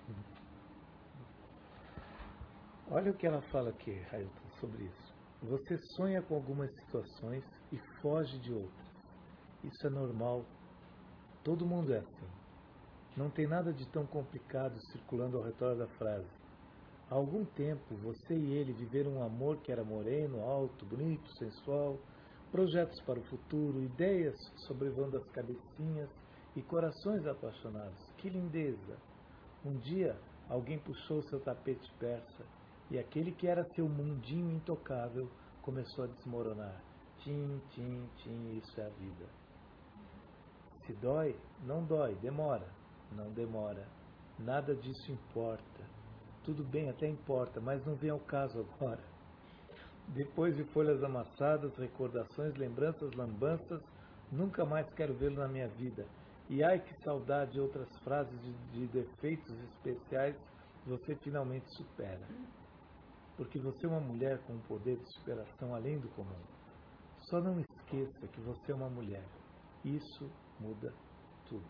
[SPEAKER 1] Olha o que ela fala aqui, Ailton, sobre isso. Você sonha com algumas situações e foge de outras. Isso é normal. Todo mundo é assim. Não tem nada de tão complicado circulando ao redor da frase. Há algum tempo, você e ele viveram um amor que era moreno, alto, bonito, sensual, projetos para o futuro, ideias sobrevoando as cabecinhas e corações apaixonados. Que lindeza! Um dia, alguém puxou seu tapete persa e aquele que era seu mundinho intocável começou a desmoronar. Tim, tim, tim, isso é a vida. Se dói, não dói, demora. Não demora. Nada disso importa. Tudo bem, até importa, mas não vem ao caso agora. Depois de folhas amassadas, recordações, lembranças, lambanças, nunca mais quero vê-lo na minha vida. E ai que saudade de outras frases de, de defeitos especiais você finalmente supera. Porque você é uma mulher com um poder de superação além do comum. Só não esqueça que você é uma mulher. Isso muda tudo.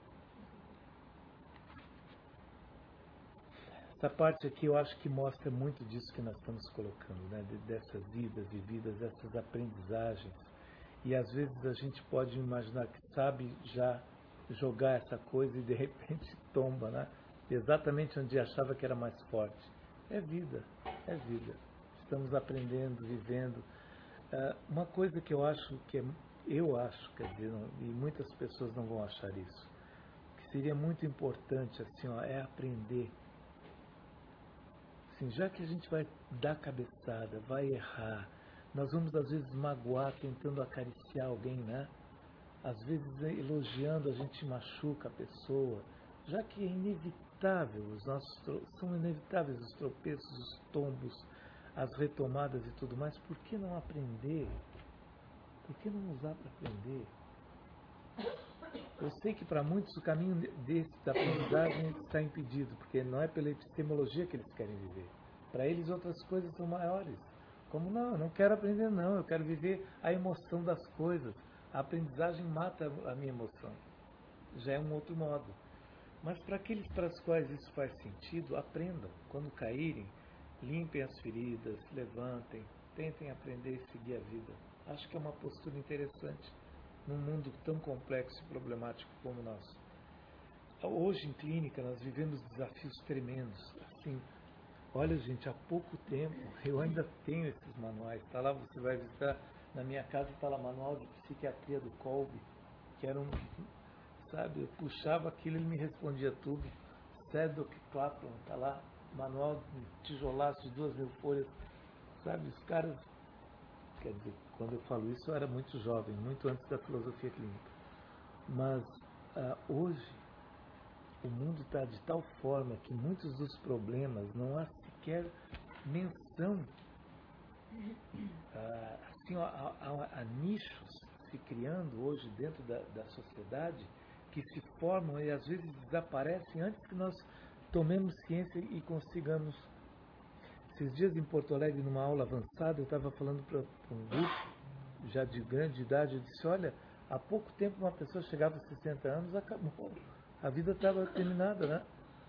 [SPEAKER 1] Essa parte aqui eu acho que mostra muito disso que nós estamos colocando, né? Dessas idas e vidas, dessas aprendizagens. E às vezes a gente pode imaginar que sabe já jogar essa coisa e de repente tomba, né? Exatamente onde achava que era mais forte. É vida, é vida. Estamos aprendendo, vivendo. Uh, uma coisa que eu acho que é, eu acho, quer dizer, não, e muitas pessoas não vão achar isso, que seria muito importante, assim, ó, é aprender. Assim, já que a gente vai dar cabeçada, vai errar, nós vamos às vezes magoar tentando acariciar alguém, né? Às vezes elogiando a gente machuca a pessoa, já que é inevitável, os nossos, são inevitáveis os tropeços, os tombos, as retomadas e tudo mais. Por que não aprender? Por que não usar para aprender? Eu sei que para muitos o caminho desse, da aprendizagem está impedido, porque não é pela epistemologia que eles querem viver. Para eles outras coisas são maiores. Como não, eu não quero aprender não, eu quero viver a emoção das coisas. A aprendizagem mata a minha emoção. Já é um outro modo. Mas para aqueles para os quais isso faz sentido, aprendam. Quando caírem, limpem as feridas, levantem, tentem aprender e seguir a vida. Acho que é uma postura interessante num mundo tão complexo e problemático como o nosso. Hoje em clínica nós vivemos desafios tremendos. Assim, olha gente, há pouco tempo eu ainda tenho esses manuais. Está lá, você vai visitar, na minha casa está lá manual de psiquiatria do Kolbe, que era um, sabe, eu puxava aquilo e ele me respondia tudo. Cedric Clapton, está lá, manual de tijolaço de duas mil folhas, sabe, os caras, quer dizer, quando eu falo isso eu era muito jovem, muito antes da filosofia clínica, mas ah, hoje o mundo está de tal forma que muitos dos problemas não há sequer menção, ah, assim, há, há, há nichos se criando hoje dentro da, da sociedade que se formam e às vezes desaparecem antes que nós tomemos ciência e consigamos. Esses dias em Porto Alegre, numa aula avançada, eu estava falando para um grupo já de grande idade, eu disse, olha, há pouco tempo uma pessoa chegava a sessenta anos, acabou, a vida estava terminada, né?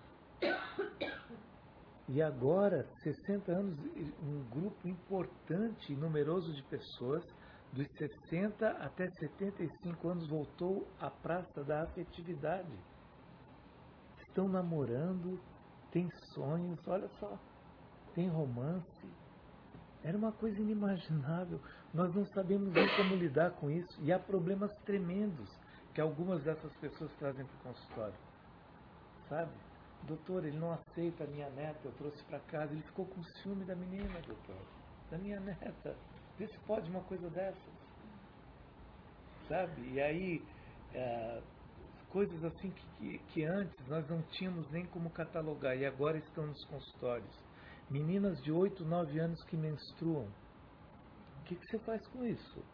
[SPEAKER 1] E agora, sessenta anos, um grupo importante e numeroso de pessoas, dos sessenta até setenta e cinco anos, voltou à praça da afetividade. Estão namorando, têm sonhos, olha só, tem romance. Era uma coisa inimaginável. Nós não sabemos nem como lidar com isso. E há problemas tremendos que algumas dessas pessoas trazem para o consultório. Sabe? Doutor, ele não aceita a minha neta, eu trouxe para casa. Ele ficou com ciúme da menina, doutor. Da minha neta. Vê se pode uma coisa dessas. Sabe? E aí, é, coisas assim que, que, que antes nós não tínhamos nem como catalogar. E agora estão nos consultórios. Meninas de oito, nove anos que menstruam. O que, que você faz com isso?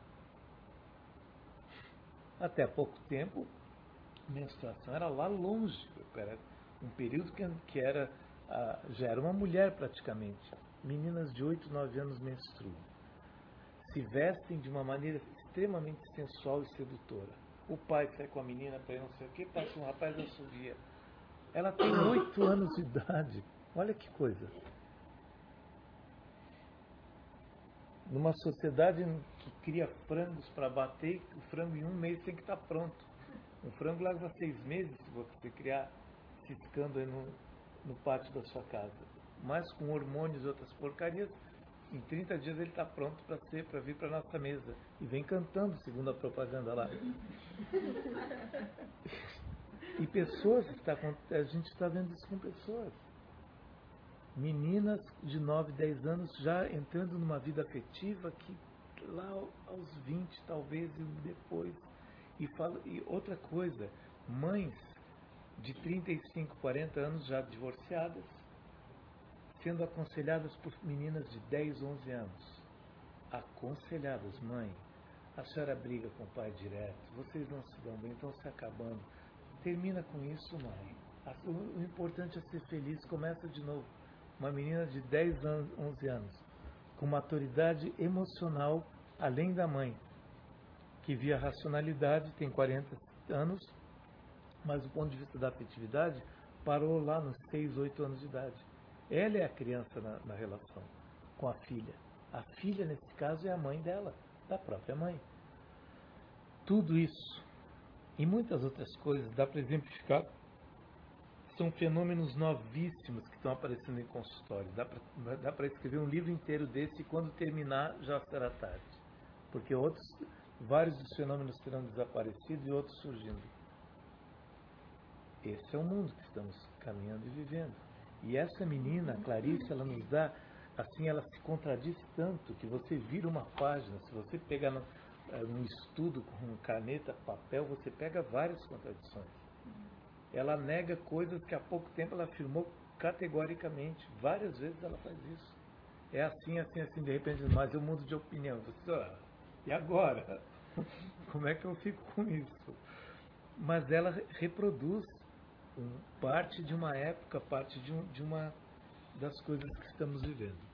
[SPEAKER 1] Até há pouco tempo, menstruação era lá longe. Era um período que, que era, já era uma mulher praticamente. Meninas de oito, nove anos menstruam. Se vestem de uma maneira extremamente sensual e sedutora. O pai sai com a menina para ir não sei o que, passa um rapaz da assovia. Ela tem oito anos de idade. Olha que coisa. Numa sociedade que cria frangos para bater, o frango em um mês tem que estar pronto. Um frango leva seis meses se você criar ciscando aí no, no pátio da sua casa. Mas com hormônios e outras porcarias, em trinta dias ele está pronto para ser, para vir para nossa mesa. E vem cantando, segundo a propaganda lá. E pessoas, está, a gente está vendo isso com pessoas. Meninas de nove, dez anos já entrando numa vida afetiva que lá aos vinte talvez e depois. E, fala, e outra coisa, mães de trinta e cinco, quarenta anos já divorciadas, sendo aconselhadas por meninas de dez, onze anos. Aconselhadas, mãe, a senhora briga com o pai direto, vocês não se dão bem, estão se acabando. Termina com isso, mãe. O importante é ser feliz, começa de novo. Uma menina de dez, onze anos, com maturidade emocional além da mãe, que via racionalidade, tem quarenta anos, mas do ponto de vista da afetividade, parou lá nos seis, oito anos de idade. Ela é a criança na, na relação com a filha. A filha, nesse caso, é a mãe dela, da própria mãe. Tudo isso e muitas outras coisas dá para exemplificar. São fenômenos novíssimos que estão aparecendo em consultórios. Dá para escrever um livro inteiro desse e quando terminar já será tarde. Porque outros, vários dos fenômenos terão desaparecido e outros surgindo. Esse é o mundo que estamos caminhando e vivendo. E essa menina, a Clarice, ela nos dá, assim, ela se contradiz tanto que você vira uma página, se você pegar no, no estudo com caneta, papel, você pega várias contradições. Ela nega coisas que há pouco tempo ela afirmou categoricamente. Várias vezes ela faz isso. É assim, assim, assim, de repente, mas eu mudo de opinião. Você, ah, e agora? Como é que eu fico com isso? Mas ela reproduz um, parte de uma época, parte de, um, de uma das coisas que estamos vivendo.